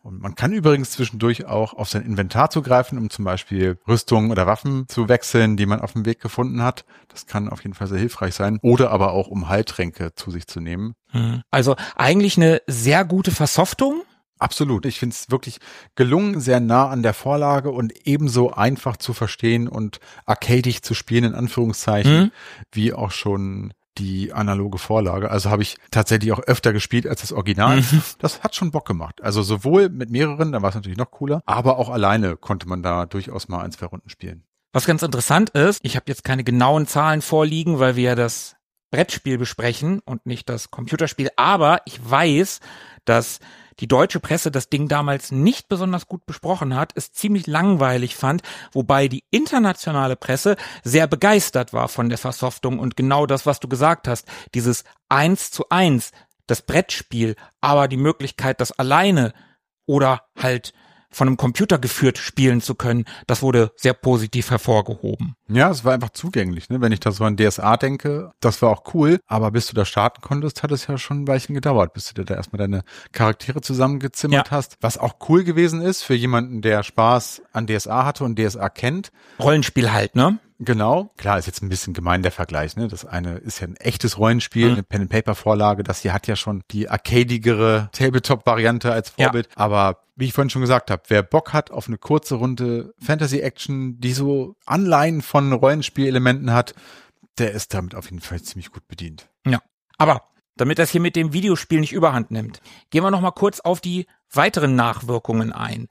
Und man kann übrigens zwischendurch auch auf sein Inventar zugreifen, um zum Beispiel Rüstungen oder Waffen zu wechseln, die man auf dem Weg gefunden hat. Das kann auf jeden Fall sehr hilfreich sein. Oder aber auch, um Heiltränke zu sich zu nehmen. Also eigentlich eine sehr gute Versoftung. Absolut. Ich finde es wirklich gelungen, sehr nah an der Vorlage und ebenso einfach zu verstehen und arcadig zu spielen, in Anführungszeichen, mhm. wie auch schon die analoge Vorlage. Also habe ich tatsächlich auch öfter gespielt als das Original. Mhm. Das hat schon Bock gemacht. Also sowohl mit mehreren, da war es natürlich noch cooler, aber auch alleine konnte man da durchaus mal ein, zwei Runden spielen. Was ganz interessant ist, ich habe jetzt keine genauen Zahlen vorliegen, weil wir ja das Brettspiel besprechen und nicht das Computerspiel, aber ich weiß, dass die deutsche Presse das Ding damals nicht besonders gut besprochen hat, es ziemlich langweilig fand, wobei die internationale Presse sehr begeistert war von der Versoftung und genau das, was du gesagt hast, dieses eins zu eins, das Brettspiel, aber die Möglichkeit, das alleine oder halt von einem Computer geführt spielen zu können, das wurde sehr positiv hervorgehoben. Ja, es war einfach zugänglich, ne? Wenn ich da so an D S A denke, das war auch cool, aber bis du da starten konntest, hat es ja schon ein Weilchen gedauert, bis du dir da erstmal deine Charaktere zusammengezimmert ja. hast. Was auch cool gewesen ist für jemanden, der Spaß an D S A hatte und D S A kennt. Rollenspiel halt, ne? Genau. Klar, ist jetzt ein bisschen gemein der Vergleich, ne? Das eine ist ja ein echtes Rollenspiel, mhm. eine Pen-and-Paper-Vorlage. Das hier hat ja schon die arcadigere Tabletop-Variante als Vorbild. Ja. Aber wie ich vorhin schon gesagt habe, wer Bock hat auf eine kurze Runde Fantasy-Action, die so Anleihen von Rollenspielelementen hat, der ist damit auf jeden Fall ziemlich gut bedient. Ja, aber damit das hier mit dem Videospiel nicht überhand nimmt, gehen wir noch mal kurz auf die weiteren Nachwirkungen ein.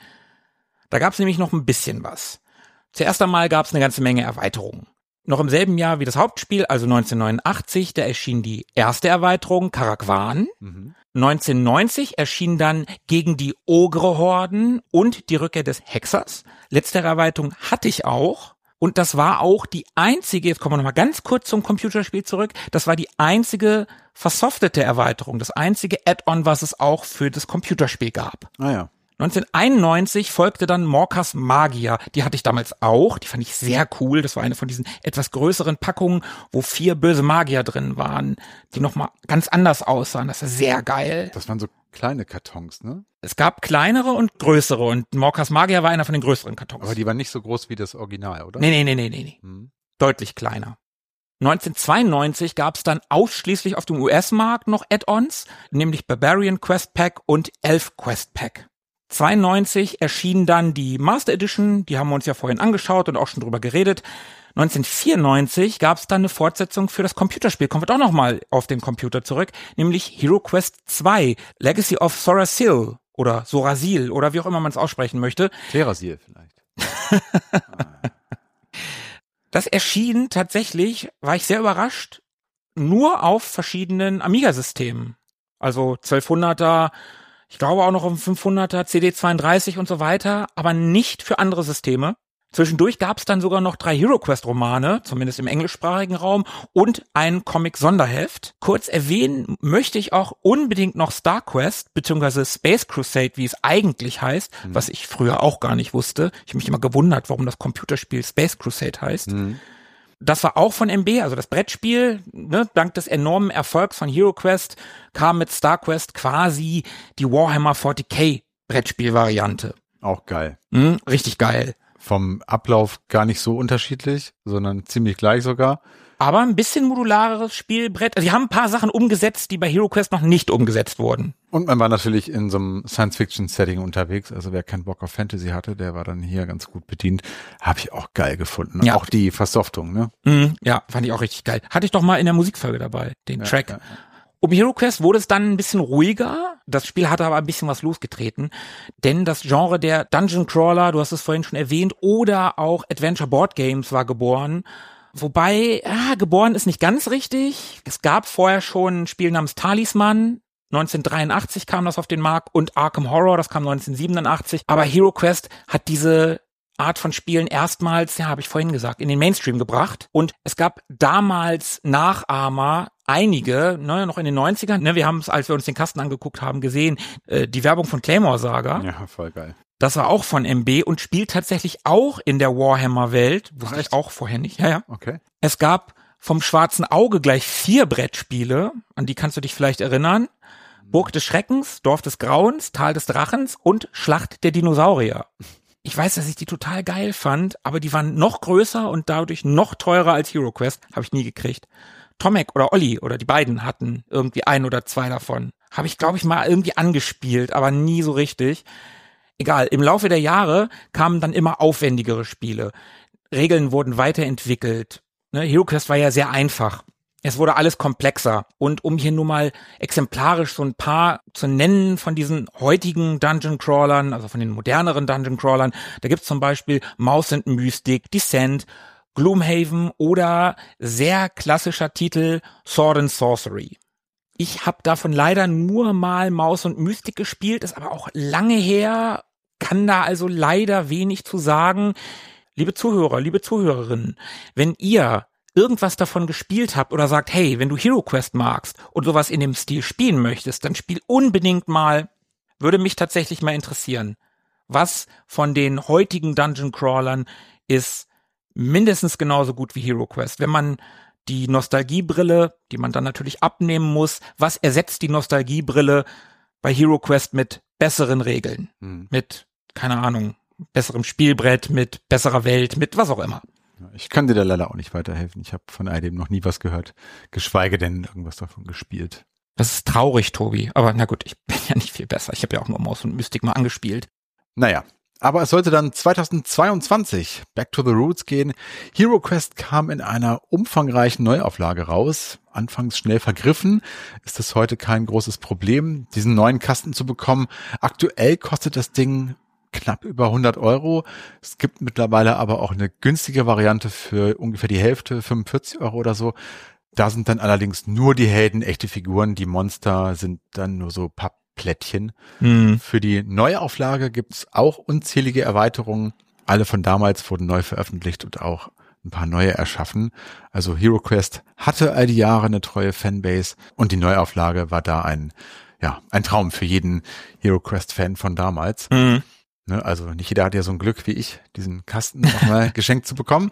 Da gab es nämlich noch ein bisschen was. Zuerst einmal gab es eine ganze Menge Erweiterungen. Noch im selben Jahr wie das Hauptspiel, also neunzehnhundertneunundachtzig, da erschien die erste Erweiterung, Karak-Wan. Mhm. neunzehnhundertneunzig erschien dann Gegen die Ogre-Horden und die Rückkehr des Hexers. Letzte Erweiterung hatte ich auch. Und das war auch die einzige, jetzt kommen wir nochmal ganz kurz zum Computerspiel zurück, das war die einzige versoftete Erweiterung, das einzige Add-on, was es auch für das Computerspiel gab. Ah ja. neunzehnhunderteinundneunzig folgte dann Morkas Magier. Die hatte ich damals auch. Die fand ich sehr cool. Das war eine von diesen etwas größeren Packungen, wo vier böse Magier drin waren, die nochmal ganz anders aussahen. Das war sehr geil. Das waren so kleine Kartons, ne? Es gab kleinere und größere und Morkas Magier war einer von den größeren Kartons. Aber die waren nicht so groß wie das Original, oder? Nee, nee, nee, nee, nee. Hm. Deutlich kleiner. neunzehnhundertzweiundneunzig gab es dann ausschließlich auf dem U S-Markt noch Add-ons, nämlich Barbarian Quest Pack und Elf Quest Pack. zweiundneunzig erschien dann die Master Edition, die haben wir uns ja vorhin angeschaut und auch schon drüber geredet. neunzehnhundertvierundneunzig gab es dann eine Fortsetzung für das Computerspiel, kommen wir doch nochmal auf den Computer zurück, nämlich Hero Quest zwei, Legacy of Sorasil oder Sorasil oder wie auch immer man es aussprechen möchte. Terasil vielleicht. Das erschien tatsächlich, war ich sehr überrascht, nur auf verschiedenen Amiga-Systemen. Also zwölfhunderter, ich glaube auch noch auf dem fünfhunderter, C D zweiunddreißig und so weiter, aber nicht für andere Systeme. Zwischendurch gab es dann sogar noch drei HeroQuest-Romane, zumindest im englischsprachigen Raum, und ein Comic-Sonderheft. Kurz erwähnen möchte ich auch unbedingt noch StarQuest, beziehungsweise Space Crusade, wie es eigentlich heißt, mhm. was ich früher auch gar nicht wusste. Ich habe mich immer gewundert, warum das Computerspiel Space Crusade heißt. Mhm. Das war auch von M B, also das Brettspiel, ne, dank des enormen Erfolgs von HeroQuest kam mit StarQuest quasi die Warhammer vierzig K Brettspielvariante. Auch geil. Mhm, richtig geil. Vom Ablauf gar nicht so unterschiedlich, sondern ziemlich gleich sogar. Aber ein bisschen modulareres Spielbrett. Also die haben ein paar Sachen umgesetzt, die bei HeroQuest noch nicht umgesetzt wurden. Und man war natürlich in so einem Science-Fiction-Setting unterwegs. Also wer keinen Bock auf Fantasy hatte, der war dann hier ganz gut bedient. Habe ich auch geil gefunden. Ja. Auch die Versoftung, ne? Mhm, ja, fand ich auch richtig geil. Hatte ich doch mal in der Musikfolge dabei, den ja, Track. Ja, ja. Um HeroQuest wurde es dann ein bisschen ruhiger. Das Spiel hatte aber ein bisschen was losgetreten. Denn das Genre der Dungeon Crawler, du hast es vorhin schon erwähnt, oder auch Adventure Board Games war geboren. Wobei, ja, geboren ist nicht ganz richtig. Es gab vorher schon ein Spiel namens Talisman. neunzehnhundertdreiundachtzig kam das auf den Markt und Arkham Horror, das kam neunzehnhundertsiebenundachtzig. Aber HeroQuest hat diese Art von Spielen erstmals, ja, habe ich vorhin gesagt, in den Mainstream gebracht. Und es gab damals Nachahmer, einige, ne, noch in den neunzigern. Ne, wir haben es, als wir uns den Kasten angeguckt haben, gesehen, äh, die Werbung von Claymore Saga. Ja, voll geil. Das war auch von M B und spielt tatsächlich auch in der Warhammer-Welt. Wusste ich auch vorher nicht. Ja, ja. Okay. Es gab vom Schwarzen Auge gleich vier Brettspiele, an die kannst du dich vielleicht erinnern. Burg des Schreckens, Dorf des Grauens, Tal des Drachens und Schlacht der Dinosaurier. Ich weiß, dass ich die total geil fand, aber die waren noch größer und dadurch noch teurer als HeroQuest. Habe ich nie gekriegt. Tomek oder Olli oder die beiden hatten irgendwie ein oder zwei davon. Habe ich, glaube ich, mal irgendwie angespielt, aber nie so richtig. Egal, im Laufe der Jahre kamen dann immer aufwendigere Spiele. Regeln wurden weiterentwickelt. Ne, HeroQuest war ja sehr einfach. Es wurde alles komplexer. Und um hier nur mal exemplarisch so ein paar zu nennen von diesen heutigen Dungeon-Crawlern, also von den moderneren Dungeon-Crawlern, da gibt's zum Beispiel Mouse and Mystic, Descent, Gloomhaven oder sehr klassischer Titel Sword and Sorcery. Ich habe davon leider nur mal Mouse und Mystic gespielt, ist aber auch lange her, kann da also leider wenig zu sagen. Liebe Zuhörer, liebe Zuhörerinnen, wenn ihr irgendwas davon gespielt habt oder sagt, hey, wenn du HeroQuest magst und sowas in dem Stil spielen möchtest, dann spiel unbedingt mal, würde mich tatsächlich mal interessieren, was von den heutigen Dungeon-Crawlern ist mindestens genauso gut wie HeroQuest. Wenn man die Nostalgiebrille, die man dann natürlich abnehmen muss, was ersetzt die Nostalgiebrille bei HeroQuest mit besseren Regeln, hm. mit, keine Ahnung, besserem Spielbrett, mit besserer Welt, mit was auch immer. Ich kann dir da leider auch nicht weiterhelfen. Ich habe von all dem noch nie was gehört, geschweige denn irgendwas davon gespielt. Das ist traurig, Tobi. Aber na gut, ich bin ja nicht viel besser. Ich habe ja auch nur Mouse und Mystic mal angespielt. Naja, aber es sollte dann zweitausendzweiundzwanzig back to the roots gehen. HeroQuest kam in einer umfangreichen Neuauflage raus. Anfangs schnell vergriffen, ist es heute kein großes Problem, diesen neuen Kasten zu bekommen. Aktuell kostet das Ding knapp über hundert Euro. Es gibt mittlerweile aber auch eine günstige Variante für ungefähr die Hälfte, fünfundvierzig Euro oder so. Da sind dann allerdings nur die Helden echte Figuren. Die Monster sind dann nur so Pappplättchen. Mhm. Für die Neuauflage gibt's auch unzählige Erweiterungen. Alle von damals wurden neu veröffentlicht und auch ein paar neue erschaffen. Also HeroQuest hatte all die Jahre eine treue Fanbase und die Neuauflage war da ein, ja, ein Traum für jeden HeroQuest-Fan von damals. Mhm. Ne, also nicht jeder hat ja so ein Glück wie ich, diesen Kasten nochmal geschenkt zu bekommen.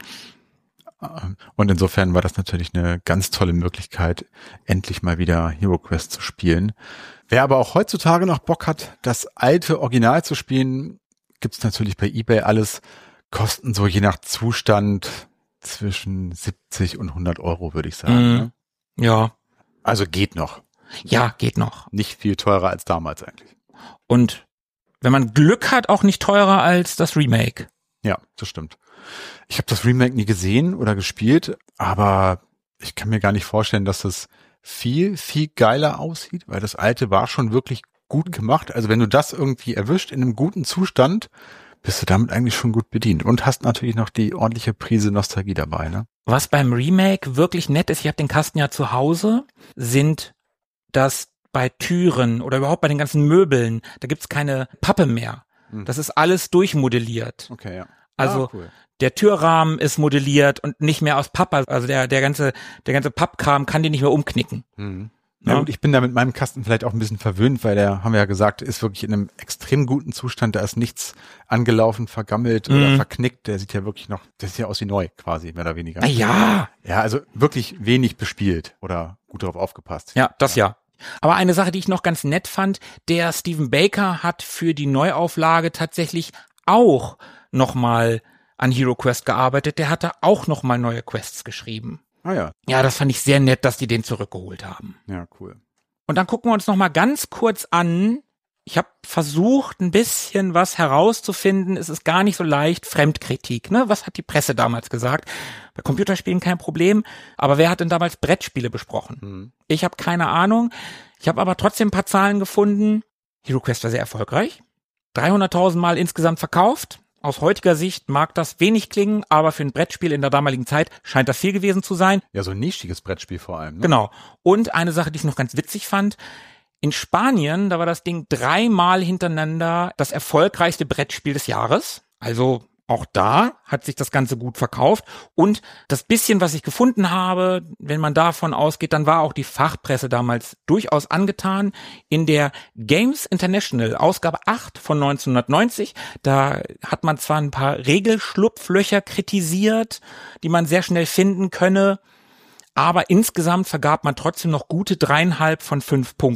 Und insofern war das natürlich eine ganz tolle Möglichkeit, endlich mal wieder HeroQuest zu spielen. Wer aber auch heutzutage noch Bock hat, das alte Original zu spielen, gibt's natürlich bei eBay alles. Kosten so je nach Zustand zwischen siebzig und hundert Euro, würde ich sagen. Mm, ne? Ja. Also geht noch. Ja, geht noch. Nicht viel teurer als damals eigentlich. Und wenn man Glück hat, auch nicht teurer als das Remake. Ja, das stimmt. Ich habe das Remake nie gesehen oder gespielt, aber ich kann mir gar nicht vorstellen, dass das viel, viel geiler aussieht, weil das alte war schon wirklich gut gemacht. Also wenn du das irgendwie erwischt in einem guten Zustand, bist du damit eigentlich schon gut bedient und hast natürlich noch die ordentliche Prise Nostalgie dabei, ne? Was beim Remake wirklich nett ist, ich habe den Kasten ja zu Hause, sind das bei Türen oder überhaupt bei den ganzen Möbeln, da gibt's keine Pappe mehr. Hm. Das ist alles durchmodelliert. Okay, ja. Also ah, cool. Der Türrahmen ist modelliert und nicht mehr aus Pappe. Also der der ganze der ganze Pappkram kann den nicht mehr umknicken. Hm. Ja, gut, ich bin da mit meinem Kasten vielleicht auch ein bisschen verwöhnt, weil der, haben wir ja gesagt, ist wirklich in einem extrem guten Zustand. Da ist nichts angelaufen, vergammelt mm. oder verknickt. Der sieht ja wirklich noch, der sieht ja aus wie neu quasi, mehr oder weniger. Na ja. Ja, also wirklich wenig bespielt oder gut darauf aufgepasst. Ja, das ja. Aber eine Sache, die ich noch ganz nett fand, der Stephen Baker hat für die Neuauflage tatsächlich auch nochmal an HeroQuest gearbeitet. Der hatte auch nochmal neue Quests geschrieben. Ah ja. Ja, das fand ich sehr nett, dass die den zurückgeholt haben. Ja, cool. Und dann gucken wir uns noch mal ganz kurz an. Ich habe versucht, ein bisschen was herauszufinden. Es ist gar nicht so leicht. Fremdkritik, ne? Was hat die Presse damals gesagt? Bei Computerspielen kein Problem. Aber wer hat denn damals Brettspiele besprochen? Mhm. Ich habe keine Ahnung. Ich habe aber trotzdem ein paar Zahlen gefunden. HeroQuest war sehr erfolgreich. dreihunderttausend Mal insgesamt verkauft. Aus heutiger Sicht mag das wenig klingen, aber für ein Brettspiel in der damaligen Zeit scheint das viel gewesen zu sein. Ja, so ein nischiges Brettspiel vor allem. Ne? Genau. Und eine Sache, die ich noch ganz witzig fand, in Spanien, da war das Ding dreimal hintereinander das erfolgreichste Brettspiel des Jahres. Also auch da hat sich das Ganze gut verkauft. Und das bisschen, was ich gefunden habe, wenn man davon ausgeht, dann war auch die Fachpresse damals durchaus angetan. In der Games International, Ausgabe acht von neunzehnhundertneunzig, da hat man zwar ein paar Regelschlupflöcher kritisiert, die man sehr schnell finden könne, aber insgesamt vergab man trotzdem noch gute dreieinhalb von fünf Punkten.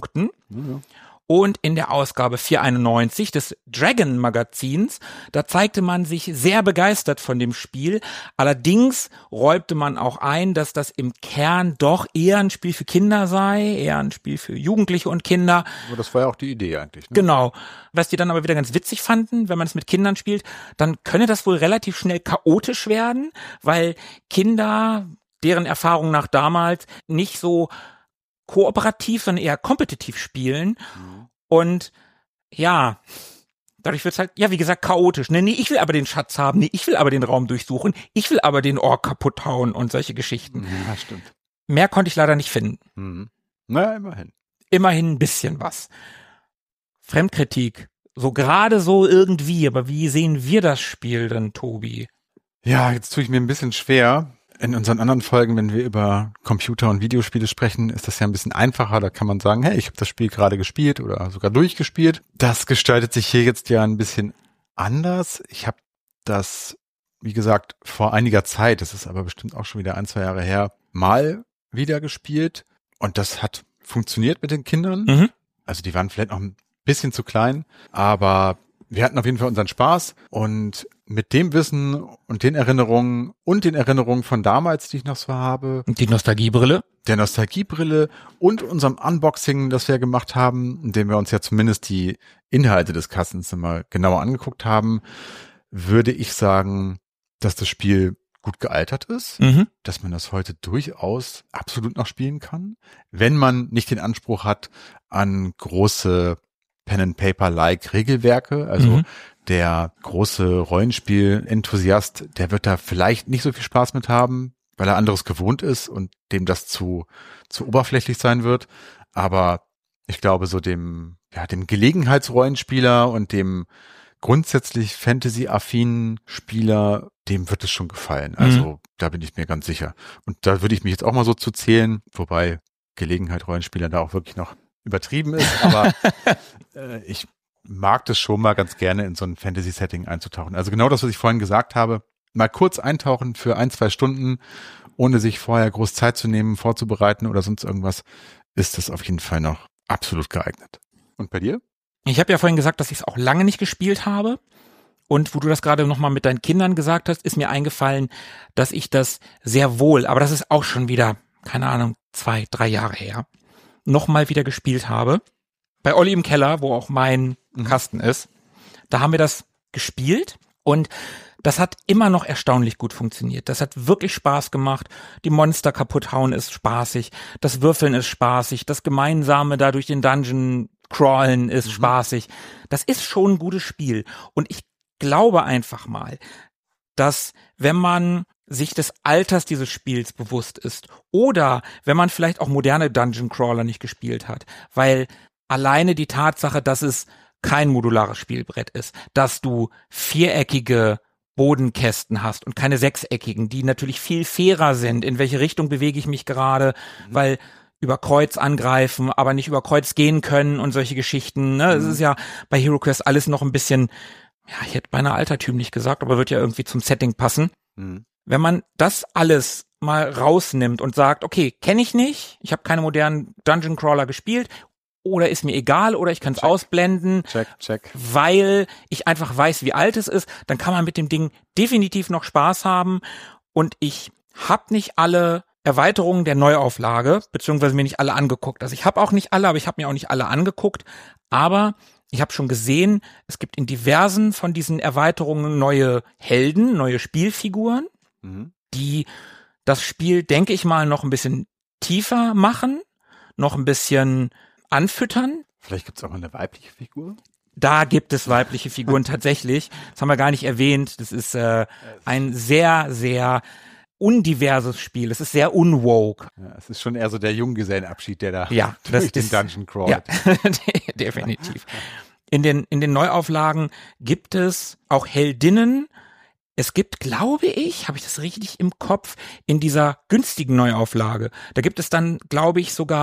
Ja. Und in der Ausgabe vierhunderteinundneunzig des Dragon Magazins, da zeigte man sich sehr begeistert von dem Spiel. Allerdings räumte man auch ein, dass das im Kern doch eher ein Spiel für Kinder sei, eher ein Spiel für Jugendliche und Kinder. Aber das war ja auch die Idee eigentlich. Ne? Genau. Was die dann aber wieder ganz witzig fanden, wenn man es mit Kindern spielt, dann könne das wohl relativ schnell chaotisch werden, weil Kinder, deren Erfahrung nach damals, nicht so kooperativ, sondern eher kompetitiv spielen. Mhm. Und ja, dadurch wird's halt, ja, wie gesagt, chaotisch. Ne, nee, ich will aber den Schatz haben, nee, ich will aber den Raum durchsuchen, ich will aber den Ork kaputt hauen und solche Geschichten. Ja, stimmt. Mehr konnte ich leider nicht finden. Mhm. Naja, immerhin. Immerhin ein bisschen was. Fremdkritik. So gerade so irgendwie, aber wie sehen wir das Spiel denn, Tobi? Ja, jetzt tue ich mir ein bisschen schwer. In unseren anderen Folgen, wenn wir über Computer- und Videospiele sprechen, ist das ja ein bisschen einfacher. Da kann man sagen, hey, ich habe das Spiel gerade gespielt oder sogar durchgespielt. Das gestaltet sich hier jetzt ja ein bisschen anders. Ich habe das, wie gesagt, vor einiger Zeit, das ist aber bestimmt auch schon wieder ein, zwei Jahre her, mal wieder gespielt. Und das hat funktioniert mit den Kindern. Mhm. Also die waren vielleicht noch ein bisschen zu klein, aber wir hatten auf jeden Fall unseren Spaß. Und mit dem Wissen und den Erinnerungen und den Erinnerungen von damals, die ich noch so habe. Und die Nostalgiebrille? Der Nostalgiebrille und unserem Unboxing, das wir gemacht haben, in dem wir uns ja zumindest die Inhalte des Kastens mal genauer angeguckt haben, würde ich sagen, dass das Spiel gut gealtert ist, Mhm. dass man das heute durchaus absolut noch spielen kann, wenn man nicht den Anspruch hat an große Pen-and-Paper-like Regelwerke, also Mhm. der große Rollenspiel-Enthusiast, der wird da vielleicht nicht so viel Spaß mit haben, weil er anderes gewohnt ist und dem das zu, zu oberflächlich sein wird. Aber ich glaube, so dem, ja, dem Gelegenheitsrollenspieler und dem grundsätzlich Fantasy-affinen Spieler, dem wird es schon gefallen. Also Mhm. da bin ich mir ganz sicher. Und da würde ich mich jetzt auch mal so zu zählen, wobei Gelegenheit-Rollenspieler da auch wirklich noch übertrieben ist. Aber äh, ich mag das schon mal ganz gerne, in so ein Fantasy-Setting einzutauchen. Also genau das, was ich vorhin gesagt habe, mal kurz eintauchen für ein, zwei Stunden, ohne sich vorher groß Zeit zu nehmen, vorzubereiten oder sonst irgendwas, ist das auf jeden Fall noch absolut geeignet. Und bei dir? Ich habe ja vorhin gesagt, dass ich es auch lange nicht gespielt habe. Und wo du das gerade nochmal mit deinen Kindern gesagt hast, ist mir eingefallen, dass ich das sehr wohl, aber das ist auch schon wieder, keine Ahnung, zwei, drei Jahre her, nochmal wieder gespielt habe. Bei Olli im Keller, wo auch mein Mhm. Kasten ist, da haben wir das gespielt und das hat immer noch erstaunlich gut funktioniert. Das hat wirklich Spaß gemacht. Die Monster kaputt hauen ist spaßig. Das Würfeln ist spaßig. Das Gemeinsame da durch den Dungeon crawlen ist Mhm. spaßig. Das ist schon ein gutes Spiel. Und ich glaube einfach mal, dass wenn man sich des Alters dieses Spiels bewusst ist oder wenn man vielleicht auch moderne Dungeon Crawler nicht gespielt hat, weil alleine die Tatsache, dass es kein modulares Spielbrett ist, dass du viereckige Bodenkästen hast und keine sechseckigen, die natürlich viel fairer sind, in welche Richtung bewege ich mich gerade, mhm. weil über Kreuz angreifen, aber nicht über Kreuz gehen können und solche Geschichten. Ne? Es Mhm. ist ja bei HeroQuest alles noch ein bisschen, ja, ich hätte beinahe altertümlich gesagt, aber wird ja irgendwie zum Setting passen. Mhm. Wenn man das alles mal rausnimmt und sagt, okay, kenne ich nicht, ich habe keine modernen Dungeon Crawler gespielt, oder ist mir egal, oder ich kann es ausblenden, Check, check. weil ich einfach weiß, wie alt es ist, dann kann man mit dem Ding definitiv noch Spaß haben. Und ich habe nicht alle Erweiterungen der Neuauflage, beziehungsweise mir nicht alle angeguckt. Also ich habe auch nicht alle, aber ich habe mir auch nicht alle angeguckt. Aber ich habe schon gesehen, es gibt in diversen von diesen Erweiterungen neue Helden, neue Spielfiguren, Mhm. die das Spiel, denke ich mal, noch ein bisschen tiefer machen, noch ein bisschen anfüttern. Vielleicht gibt es auch mal eine weibliche Figur. Da gibt es weibliche Figuren tatsächlich. Das haben wir gar nicht erwähnt. Das ist äh, ein sehr, sehr undiverses Spiel. Es ist sehr unwoke. Ja, es ist schon eher so der Junggesellenabschied, der da Ja, durch das den ist- Dungeon crawlt. Ja, definitiv. In den, in den Neuauflagen gibt es auch Heldinnen. Es gibt, glaube ich, habe ich das richtig im Kopf, in dieser günstigen Neuauflage, da gibt es dann, glaube ich, sogar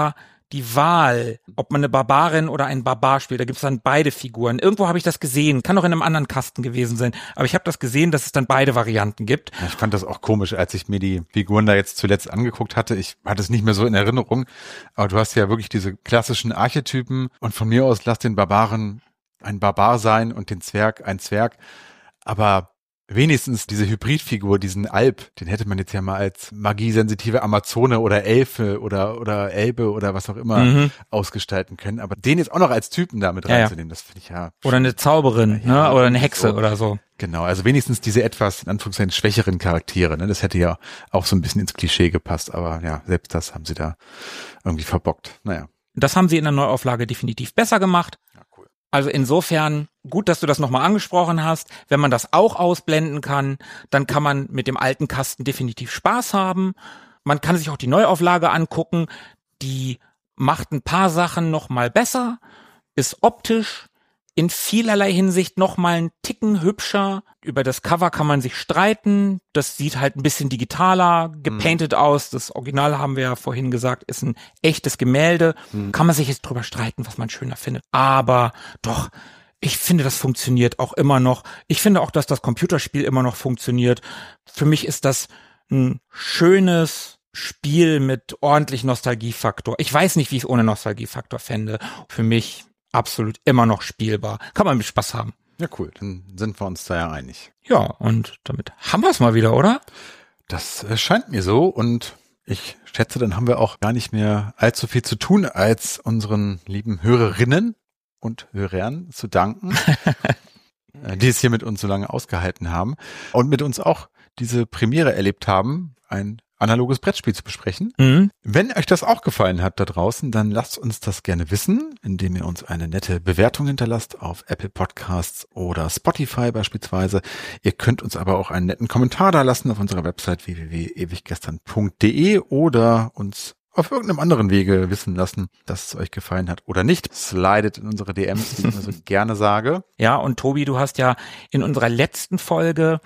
die Wahl, ob man eine Barbarin oder einen Barbar spielt. Da gibt es dann beide Figuren. Irgendwo habe ich das gesehen, kann auch in einem anderen Kasten gewesen sein, aber ich habe das gesehen, dass es dann beide Varianten gibt. Ja, ich fand das auch komisch, als ich mir die Figuren da jetzt zuletzt angeguckt hatte. Ich hatte es nicht mehr so in Erinnerung, aber du hast ja wirklich diese klassischen Archetypen und von mir aus lass den Barbaren ein Barbar sein und den Zwerg ein Zwerg, aber wenigstens diese Hybridfigur, diesen Alp, den hätte man jetzt ja mal als magiesensitive Amazone oder Elfe oder oder Elbe oder was auch immer mhm. ausgestalten können. Aber den jetzt auch noch als Typen da mit reinzunehmen, ja, ja. das finde ich ja... Oder eine Zauberin, ja, ne? Oder eine Hexe so. Oder so. Genau, also wenigstens diese etwas, in Anführungszeichen, schwächeren Charaktere. Ne? Das hätte ja auch so ein bisschen ins Klischee gepasst. Aber ja, selbst das haben sie da irgendwie verbockt. Naja. Das haben sie in der Neuauflage definitiv besser gemacht. Ja, cool. Also insofern... Gut, dass du das nochmal angesprochen hast. Wenn man das auch ausblenden kann, dann kann man mit dem alten Kasten definitiv Spaß haben. Man kann sich auch die Neuauflage angucken. Die macht ein paar Sachen nochmal besser, ist optisch in vielerlei Hinsicht nochmal einen Ticken hübscher. Über das Cover kann man sich streiten. Das sieht halt ein bisschen digitaler, gepainted mhm. aus. Das Original, haben wir ja vorhin gesagt, ist ein echtes Gemälde. Mhm. Kann man sich jetzt drüber streiten, was man schöner findet. Aber doch... Ich finde, das funktioniert auch immer noch. Ich finde auch, dass das Computerspiel immer noch funktioniert. Für mich ist das ein schönes Spiel mit ordentlich Nostalgiefaktor. Ich weiß nicht, wie ich es ohne Nostalgiefaktor fände. Für mich absolut immer noch spielbar. Kann man mit Spaß haben. Ja, cool. Dann sind wir uns da ja einig. Ja, und damit haben wir es mal wieder, oder? Das scheint mir so und ich schätze, dann haben wir auch gar nicht mehr allzu viel zu tun, als unseren lieben Hörerinnen und Hörern zu danken, die es hier mit uns so lange ausgehalten haben und mit uns auch diese Premiere erlebt haben, ein analoges Brettspiel zu besprechen. Mhm. Wenn euch das auch gefallen hat da draußen, dann lasst uns das gerne wissen, indem ihr uns eine nette Bewertung hinterlasst auf Apple Podcasts oder Spotify beispielsweise. Ihr könnt uns aber auch einen netten Kommentar da lassen auf unserer Website w w w punkt ewiggestern punkt d e oder uns auf irgendeinem anderen Wege wissen lassen, dass es euch gefallen hat oder nicht. Slidet in unsere D Ms, wie ich immer so gerne sage. Ja, und Tobi, du hast ja in unserer letzten Folge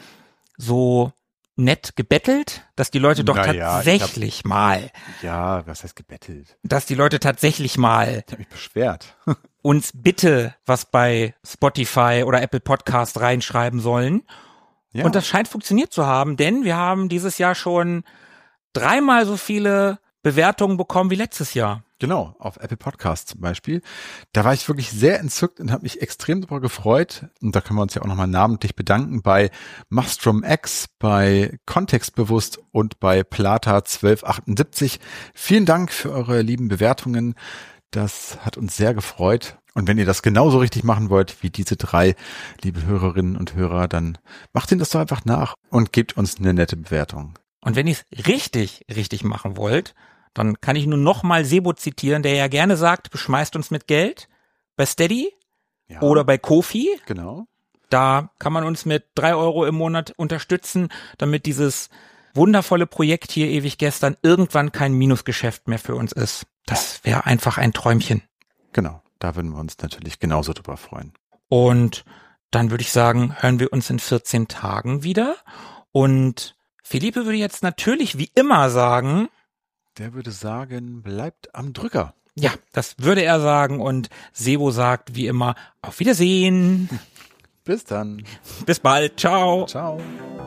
so nett gebettelt, dass die Leute doch naja, tatsächlich hab, mal. Ja, was heißt gebettelt? Dass die Leute tatsächlich mal. Ich habe mich beschwert. uns bitte was bei Spotify oder Apple Podcast reinschreiben sollen. Ja. Und das scheint funktioniert zu haben, denn wir haben dieses Jahr schon dreimal so viele Bewertungen bekommen wie letztes Jahr. Genau, auf Apple Podcasts zum Beispiel. Da war ich wirklich sehr entzückt und habe mich extrem darüber gefreut. Und da können wir uns ja auch nochmal namentlich bedanken bei Mastrom X, bei Kontextbewusst und bei Plata zwölf achtundsiebzig. Vielen Dank für eure lieben Bewertungen. Das hat uns sehr gefreut. Und wenn ihr das genauso richtig machen wollt wie diese drei, liebe Hörerinnen und Hörer, dann macht ihnen das doch einfach nach und gebt uns eine nette Bewertung. Und wenn ihr es richtig, richtig machen wollt, dann kann ich nur noch mal Sebo zitieren, der ja gerne sagt, beschmeißt uns mit Geld bei Steady ja. oder bei Ko-fi. Genau. Da kann man uns mit drei Euro im Monat unterstützen, damit dieses wundervolle Projekt hier ewig gestern irgendwann kein Minusgeschäft mehr für uns ist. Das wäre einfach ein Träumchen. Genau, da würden wir uns natürlich genauso drüber freuen. Und dann würde ich sagen, hören wir uns in vierzehn Tagen wieder. Und Felipe würde jetzt natürlich wie immer sagen, der würde sagen, bleibt am Drücker. Ja, das würde er sagen und Sebo sagt wie immer, auf Wiedersehen. Bis dann. Bis bald. Ciao. Ciao.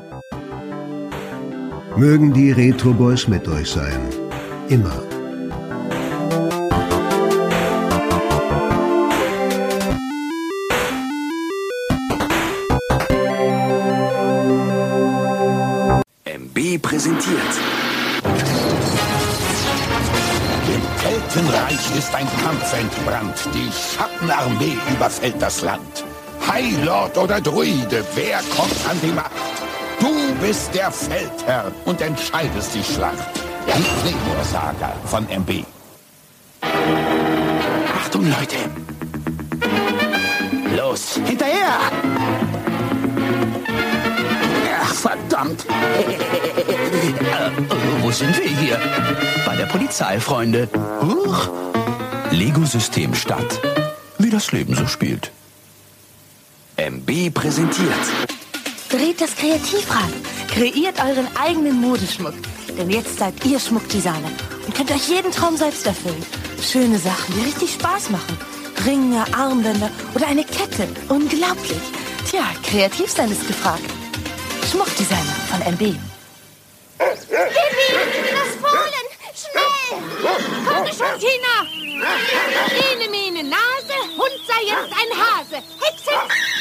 Mögen die Retro Boys mit euch sein. Immer. M B präsentiert. Im Keltenreich ist ein Kampf entbrannt. Die Schattenarmee überfällt das Land. Highlord oder Druide, wer kommt an die Macht? Du bist der Feldherr und entscheidest die Schlacht. Die Premiere-Saga von M B. Achtung, Leute! Los, hinterher! Ach, verdammt! äh, wo sind wir hier? Bei der Polizei, Freunde. Huch! Lego-System Stadt. Wie das Leben so spielt. M B präsentiert. Dreht das Kreativrad. Kreiert euren eigenen Modeschmuck. Denn jetzt seid ihr Schmuckdesigner und könnt euch jeden Traum selbst erfüllen. Schöne Sachen, die richtig Spaß machen. Ringe, Armbänder oder eine Kette. Unglaublich. Tja, kreativ sein ist gefragt. Schmuckdesigner von M B. Bibi, das Fohlen! Schnell! Komm schon, Tina! Ene, mene, Nase, Hund sei jetzt ein Hase. Hexe!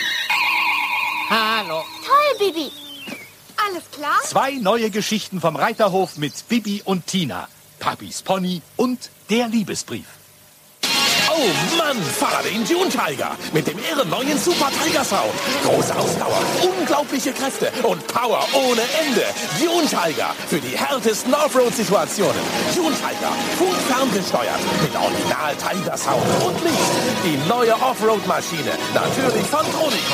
Hallo. Toll, Bibi. Alles klar? Zwei neue Geschichten vom Reiterhof mit Bibi und Tina. Papis Pony und der Liebesbrief. Oh Mann, fahr den Dune Tiger mit dem irren neuen Super Tiger Sound. Große Ausdauer, unglaubliche Kräfte und Power ohne Ende. Dune Tiger für die härtesten Offroad-Situationen. Dune Tiger, ferngesteuert mit Original Tiger Sound und Licht. Die neue Offroad-Maschine, natürlich von Tronico.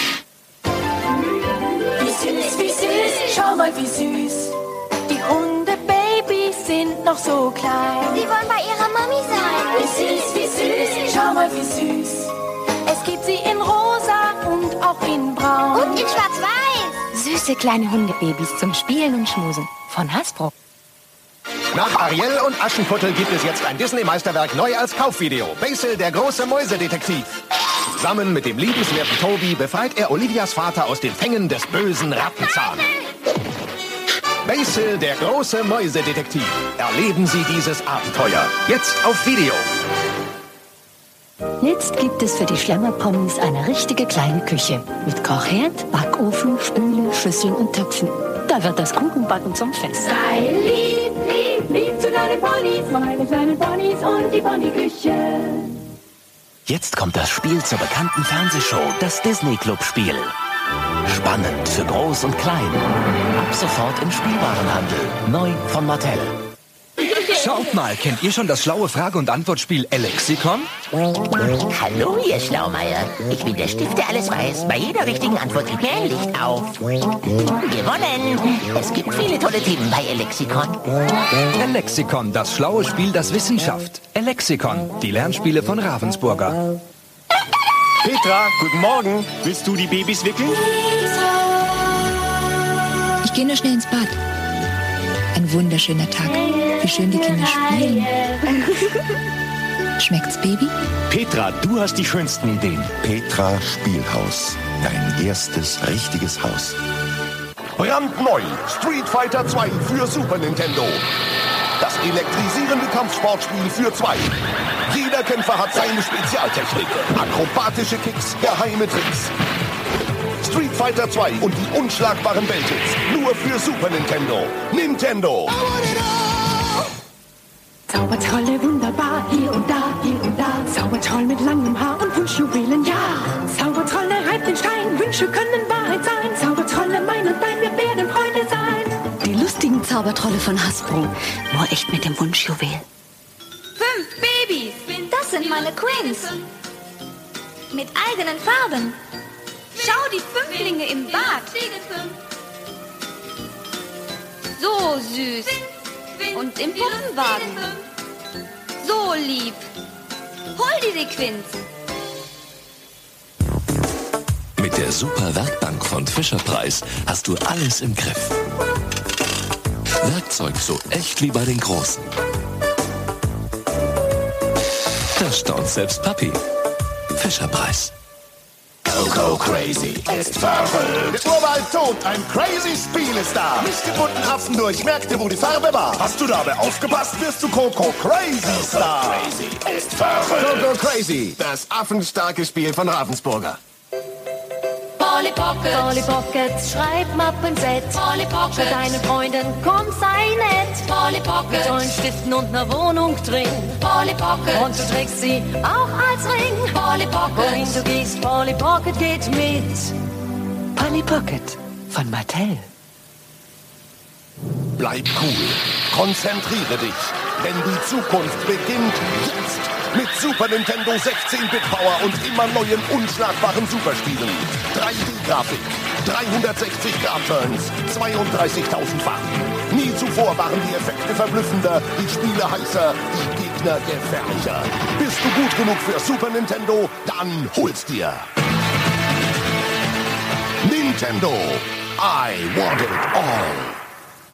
Wie süß, wie süß, schau mal wie süß. Die Hundebabys sind noch so klein. Sie wollen bei ihrer Mami sein. Wie süß, wie süß, schau mal wie süß. Es gibt sie in rosa und auch in braun. Und in schwarz-weiß. Süße kleine Hundebabys zum Spielen und Schmusen von Hasbro. Nach Ariel und Aschenputtel gibt es jetzt ein Disney-Meisterwerk neu als Kaufvideo. Basil, der große Mäusedetektiv. Zusammen mit dem liebenswerten Tobi befreit er Olivias Vater aus den Fängen des bösen Rattenzahn. Basil, der große Mäusedetektiv. Erleben Sie dieses Abenteuer. Jetzt auf Video. Jetzt gibt es für die Schlemmerponys eine richtige kleine Küche. Mit Kochherd, Backofen, Spüle, Schüsseln und Töpfen. Da wird das Kuchenbacken zum Fest. Sei lieb, lieb, lieb zu deinen Ponys, meine kleinen Ponys und die Ponyküche. Jetzt kommt das Spiel zur bekannten Fernsehshow, das Disney-Club-Spiel. Spannend für Groß und Klein. Ab sofort im Spielwarenhandel. Neu von Mattel. Schaut mal, kennt ihr schon das schlaue Frage- und Antwortspiel Elexikon? Hallo, ihr Schlaumeier. Ich bin der Stift, der alles weiß. Bei jeder richtigen Antwort geht mir ein Licht auf. Gewonnen! Es gibt viele tolle Themen bei Elexikon. Elexikon, das schlaue Spiel, das Wissen schafft. Elexikon, die Lernspiele von Ravensburger. Petra, guten Morgen. Willst du die Babys wickeln? Ich gehe nur schnell ins Bad. Ein wunderschöner Tag. Wie schön die Kinder spielen. Schmeckt's, Baby? Petra, du hast die schönsten Ideen. Petra Spielhaus. Dein erstes richtiges Haus. Brandneu. Street Fighter zwei für Super Nintendo. Das elektrisierende Kampfsportspiel für zwei. Jeder Kämpfer hat seine Spezialtechnik. Akrobatische Kicks, geheime Tricks. Street Fighter zwei und die unschlagbaren Welthits. Nur für Super Nintendo. Nintendo. Zaubertrolle wunderbar, hier und da, hier und da. Zaubertroll mit langem Haar und Wunschjuwelen, ja. Zaubertrolle reibt den Stein, Wünsche können Wahrheit sein. Zaubertrolle, mein und dein, wir werden Freunde sein. Die lustigen Zaubertrolle von Hasbro. Nur echt mit dem Wunschjuwel. Fünf Babys. Das sind meine Queens. Mit eigenen Farben. Schau, die Fünflinge im Bad. So süß. Und im Puppenwagen. So lieb. Hol die Sequenz. Mit der Super Werkbank von Fischer-Price hast du alles im Griff. Werkzeug so echt wie bei den Großen. Da staunt selbst Papi. Fischer-Price. Coco Crazy ist verrückt. Der Urwald tot, ein crazy Spiel ist da. Nicht die bunten Affen durch Märkte, wo die Farbe war. Hast du dabei aufgepasst, wirst du Coco Crazy Star. Coco Crazy ist verrückt. Coco Crazy, das affenstarke Spiel von Ravensburger. Polly Pocket, Polly Pocket, schreib Mappenset. Polly Pocket, für deine Freundin, komm, sei nett. Polly Pocket, mit tollen Stiften und einer Wohnung drin. Polly Pocket, und du trägst sie auch als Ring. Polly Pocket, wohin du gehst, Polly Pocket geht mit. Polly Pocket von Mattel. Bleib cool, konzentriere dich, denn die Zukunft beginnt jetzt. Mit Super Nintendo sechzehn-Bit-Power und immer neuen unschlagbaren Superspielen. drei D-Grafik, dreihundertsechzig Grad Turns, zweiunddreißigtausend Farben. Nie zuvor waren die Effekte verblüffender, die Spiele heißer, die Gegner gefährlicher. Bist du gut genug für Super Nintendo? Dann hol's dir. Nintendo. I want it all.